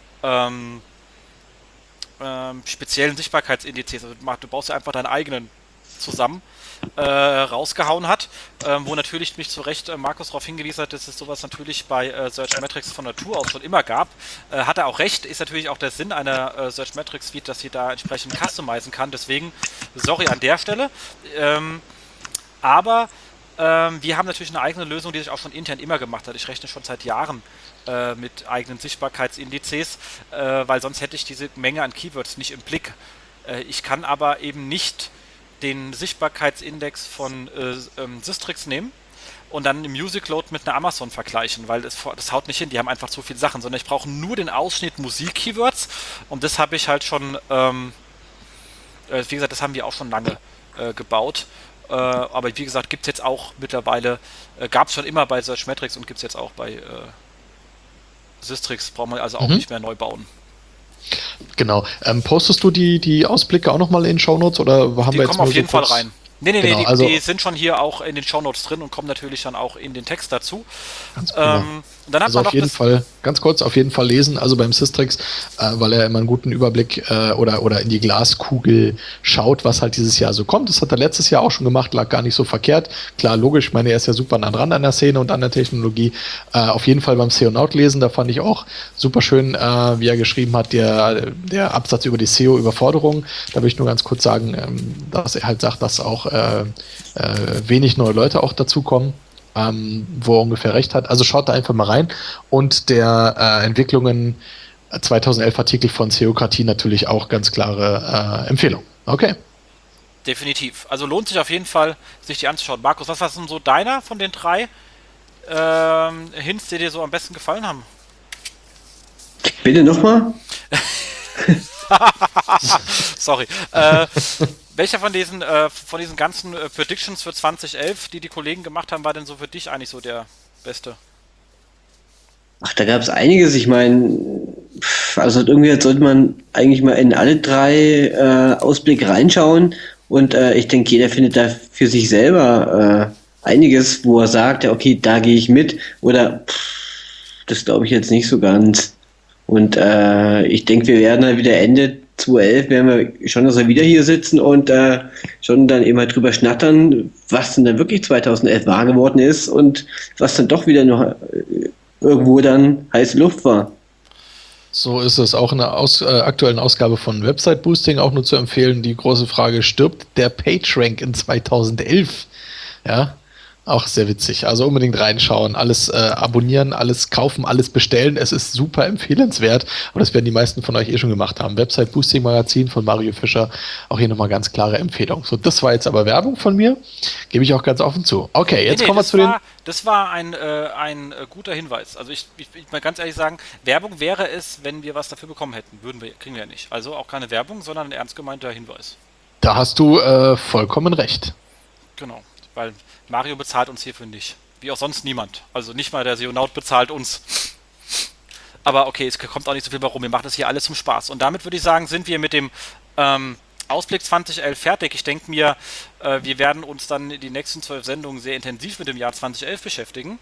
speziellen Sichtbarkeitsindizes, also du baust ja einfach deinen eigenen zusammen, rausgehauen hat, wo natürlich mich zu Recht Markus darauf hingewiesen hat, dass es sowas natürlich bei Searchmetrics von Natur aus schon immer gab. Hat er auch recht, ist natürlich auch der Sinn einer Searchmetrics Suite, dass sie da entsprechend customizen kann, deswegen sorry an der Stelle. Aber wir haben natürlich eine eigene Lösung, die sich auch schon intern immer gemacht hat. Ich rechne schon seit Jahren mit eigenen Sichtbarkeitsindizes, weil sonst hätte ich diese Menge an Keywords nicht im Blick. Ich kann aber eben nicht den Sichtbarkeitsindex von Systrix nehmen und dann im Music Load mit einer Amazon vergleichen, weil das haut nicht hin, die haben einfach zu viele Sachen, sondern ich brauche nur den Ausschnitt Musik-Keywords und das habe ich halt schon, wie gesagt, das haben wir auch schon lange gebaut. Aber wie gesagt, gibt es jetzt auch mittlerweile, gab es schon immer bei Searchmetrics und gibt es jetzt auch bei Systrix, braucht man also auch nicht mehr neu bauen. Genau. Postest du die Ausblicke auch nochmal in den Shownotes oder haben wir jetzt Die kommen auf jeden Fall rein. Nee, genau, die sind schon hier auch in den Shownotes drin und kommen natürlich dann auch in den Text dazu. Ganz prima. Und dann also auf jeden Fall, ganz kurz, auf jeden Fall lesen, also beim Systrix, weil er immer einen guten Überblick oder in die Glaskugel schaut, was halt dieses Jahr so kommt. Das hat er letztes Jahr auch schon gemacht, lag gar nicht so verkehrt. Klar, logisch, ich meine, er ist ja super nah dran an der Szene und an der Technologie. Auf jeden Fall beim SEO-Naut lesen, da fand ich auch super schön, wie er geschrieben hat, der Absatz über die SEO-Überforderung. Da will ich nur ganz kurz sagen, dass er halt sagt, dass auch wenig neue Leute auch dazukommen. Wo er ungefähr recht hat. Also schaut da einfach mal rein. Und der Entwicklungen 2011 Artikel von Seokratie natürlich auch ganz klare Empfehlung. Okay. Definitiv. Also lohnt sich auf jeden Fall, sich die anzuschauen. Markus, was war denn so deiner von den 3 Hints, die dir so am besten gefallen haben? Bitte nochmal? Sorry. Welcher von diesen ganzen Predictions für 2011, die Kollegen gemacht haben, war denn so für dich eigentlich so der beste? Ach, da gab es einiges. Ich meine, also irgendwie sollte man eigentlich mal in alle 3 Ausblicke reinschauen und ich denke, jeder findet da für sich selber einiges, wo er sagt, ja, okay, da gehe ich mit oder das glaube ich jetzt nicht so ganz. Und ich denke, wir werden dann wieder Ende 2011 werden wir schon, dass wir wieder hier sitzen und schon dann immer drüber schnattern, was denn dann wirklich 2011 wahr geworden ist und was dann doch wieder noch irgendwo dann heiße Luft war. So ist es auch in der aktuellen Ausgabe von Website Boosting auch nur zu empfehlen. Die große Frage, stirbt der PageRank in 2011? Ja, auch sehr witzig. Also unbedingt reinschauen, alles abonnieren, alles kaufen, alles bestellen. Es ist super empfehlenswert. Aber das werden die meisten von euch schon gemacht haben. Website Boosting Magazin von Mario Fischer. Auch hier nochmal ganz klare Empfehlung. So, das war jetzt aber Werbung von mir. Gebe ich auch ganz offen zu. Okay, jetzt kommen wir zu den... Das war ein guter Hinweis. Also ich mal ganz ehrlich sagen, Werbung wäre es, wenn wir was dafür bekommen hätten. Kriegen wir ja nicht. Also auch keine Werbung, sondern ein ernst gemeinter Hinweis. Da hast du vollkommen recht. Genau, weil Mario bezahlt uns hierfür nicht. Wie auch sonst niemand. Also nicht mal der Seonaut bezahlt uns. Aber okay, es kommt auch nicht so viel warum. Wir machen das hier alles zum Spaß. Und damit würde ich sagen, sind wir mit dem Ausblick 2011 fertig. Ich denke mir, wir werden uns dann die nächsten 12 Sendungen sehr intensiv mit dem Jahr 2011 beschäftigen.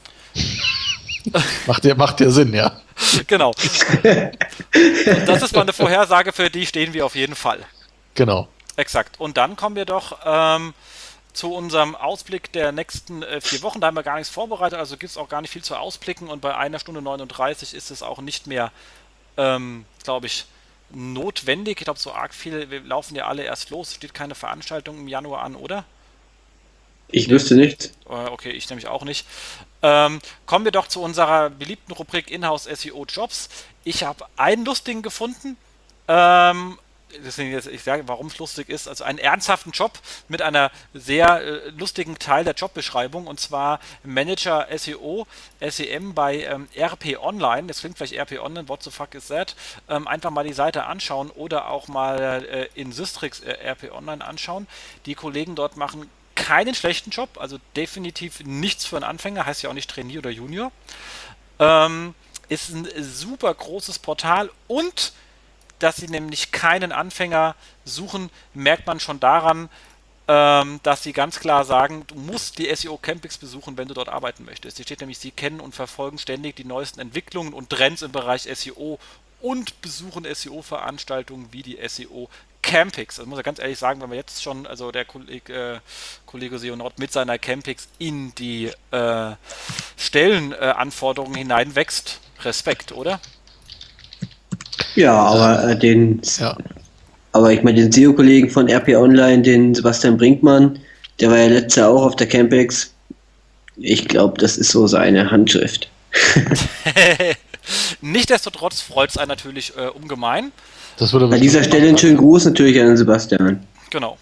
Macht dir Sinn, ja. Genau. Und das ist mal eine Vorhersage, für die stehen wir auf jeden Fall. Genau. Exakt. Und dann kommen wir doch zu unserem Ausblick der nächsten 4 Wochen. Da haben wir gar nichts vorbereitet, also gibt es auch gar nicht viel zu ausblicken. Und bei 1 Stunde 39 ist es auch nicht mehr, glaube ich, notwendig. Ich glaube, so arg viel, wir laufen ja alle erst los. Es steht keine Veranstaltung im Januar an, oder? Ich wüsste nicht. Okay, ich nämlich auch nicht. Kommen wir doch zu unserer beliebten Rubrik Inhouse SEO Jobs. Ich habe einen lustigen gefunden. Deswegen jetzt, ich sage, warum es lustig ist, also einen ernsthaften Job mit einer sehr lustigen Teil der Jobbeschreibung, und zwar Manager SEO, SEM bei RP Online. Das klingt vielleicht RP Online, what the fuck is that? Einfach mal die Seite anschauen oder auch mal in Systrix RP Online anschauen. Die Kollegen dort machen keinen schlechten Job, also definitiv nichts für einen Anfänger, heißt ja auch nicht Trainee oder Junior. Ist ein super großes Portal, und dass sie nämlich keinen Anfänger suchen, merkt man schon daran, dass sie ganz klar sagen, du musst die SEO Campings besuchen, wenn du dort arbeiten möchtest. Hier steht nämlich, sie kennen und verfolgen ständig die neuesten Entwicklungen und Trends im Bereich SEO und besuchen SEO-Veranstaltungen wie die SEO Campings. Also muss ich ganz ehrlich sagen, wenn wir jetzt schon, also der Kollege Seonaut mit seiner Campings in die Stellenanforderungen hineinwächst, Respekt, oder? Ja, aber aber ich meine, den SEO-Kollegen von RP Online, den Sebastian Brinkmann, der war ja letztes Jahr auch auf der Campix. Ich glaube, das ist so seine Handschrift. Nichtsdestotrotz freut es einen natürlich ungemein. Das würde an dieser Stelle einen schönen Gruß natürlich an den Sebastian. Genau.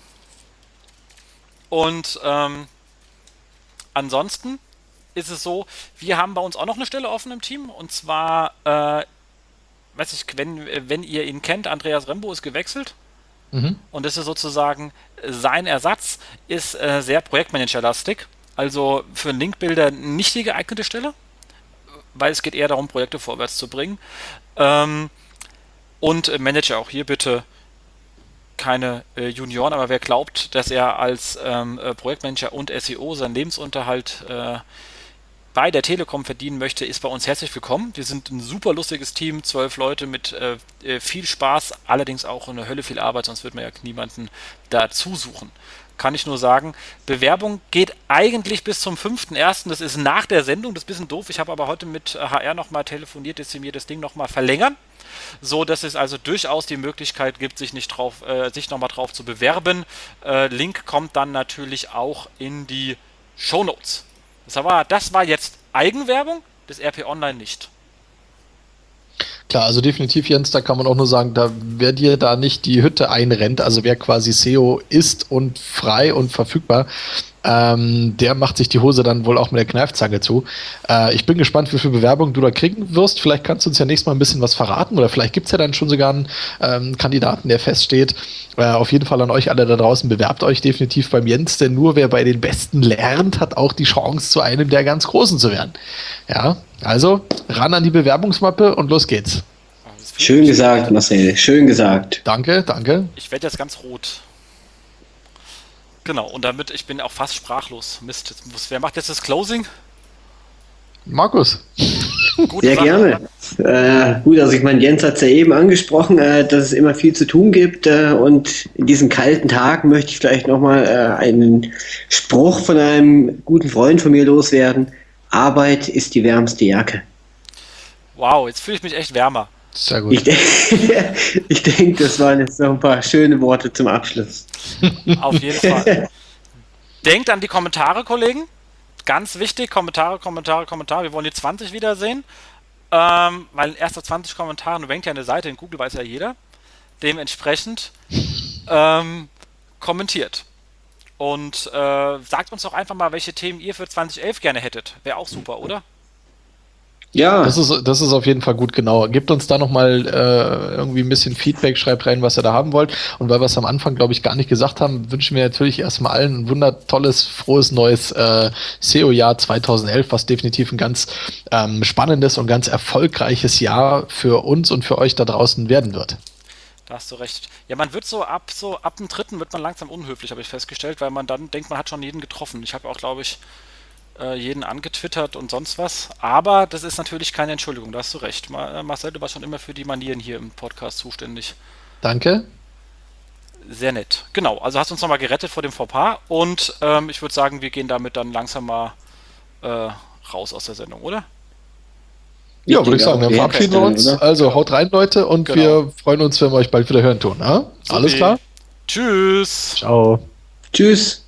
Und ansonsten ist es so, wir haben bei uns auch noch eine Stelle offen im Team, und zwar weiß ich, wenn ihr ihn kennt, Andreas Rembo ist gewechselt. Und das ist sozusagen sein Ersatz, ist sehr Projektmanager-lastig. Also für Linkbilder nicht die geeignete Stelle, weil es geht eher darum, Projekte vorwärts zu bringen. Und Manager auch hier bitte keine Junioren, aber wer glaubt, dass er als Projektmanager und SEO seinen Lebensunterhalt bei der Telekom verdienen möchte, ist bei uns herzlich willkommen. Wir sind ein super lustiges Team, 12 Leute mit viel Spaß, allerdings auch eine Hölle viel Arbeit, sonst wird man ja niemanden dazu suchen. Kann ich nur sagen, Bewerbung geht eigentlich bis zum 5.1., das ist nach der Sendung, das ist ein bisschen doof, ich habe aber heute mit HR nochmal telefoniert, dass sie mir das Ding nochmal verlängern, so dass es also durchaus die Möglichkeit gibt, sich nochmal drauf zu bewerben. Link kommt dann natürlich auch in die Shownotes. Das war jetzt Eigenwerbung, das RP Online nicht. Klar, also definitiv, Jens, da kann man auch nur sagen, wer dir da nicht die Hütte einrennt, also wer quasi SEO ist und frei und verfügbar, der macht sich die Hose dann wohl auch mit der Kneifzange zu. Ich bin gespannt, wie viel Bewerbung du da kriegen wirst. Vielleicht kannst du uns ja nächstes Mal ein bisschen was verraten, oder vielleicht gibt es ja dann schon sogar einen Kandidaten, der feststeht. Auf jeden Fall an euch alle da draußen, bewerbt euch definitiv beim Jens, denn nur wer bei den Besten lernt, hat auch die Chance, zu einem der ganz Großen zu werden. Ja, also ran an die Bewerbungsmappe und los geht's. Schön gesagt, Marcel, schön gesagt. Danke. Ich werde jetzt ganz rot. Genau, und damit, ich bin auch fast sprachlos. Mist, wer macht jetzt das Closing? Markus. Gute Sehr Sache. gerne. Gut, also ich meine, Jens hat es ja eben angesprochen, dass es immer viel zu tun gibt und in diesen kalten Tagen möchte ich vielleicht nochmal einen Spruch von einem guten Freund von mir loswerden. Arbeit ist die wärmste Jacke. Wow, jetzt fühle ich mich echt wärmer. Sehr gut. Ich denke, das waren jetzt noch ein paar schöne Worte zum Abschluss. Auf jeden Fall. Denkt an die Kommentare, Kollegen. Ganz wichtig, Kommentare. Wir wollen die 20 wiedersehen. Weil erst nach 20 Kommentaren rankt ja eine Seite, in Google weiß ja jeder. Dementsprechend kommentiert. Und sagt uns doch einfach mal, welche Themen ihr für 2011 gerne hättet. Wäre auch super, oder? Ja, Das ist auf jeden Fall gut, genau. Gebt uns da nochmal irgendwie ein bisschen Feedback, schreibt rein, was ihr da haben wollt. Und weil wir es am Anfang, glaube ich, gar nicht gesagt haben, wünschen wir natürlich erstmal allen ein wundertolles, frohes neues SEO-Jahr 2011, was definitiv ein ganz spannendes und ganz erfolgreiches Jahr für uns und für euch da draußen werden wird. Da hast du recht. Ja, man wird so ab dem 3. wird man langsam unhöflich, habe ich festgestellt, weil man dann denkt, man hat schon jeden getroffen. Ich habe auch, glaube ich, jeden angetwittert und sonst was. Aber das ist natürlich keine Entschuldigung, da hast du recht. Marcel, du warst schon immer für die Manieren hier im Podcast zuständig. Danke. Sehr nett. Genau, also hast uns nochmal gerettet vor dem Fauxpas und ich würde sagen, wir gehen damit dann langsam mal raus aus der Sendung, oder? Ja, würde ich sagen, dann verabschieden wir uns. Oder? Also haut rein, Leute, und Genau. wir freuen uns, wenn wir euch bald wieder hören tun. Ja? Alles klar? Tschüss! Ciao. Tschüss.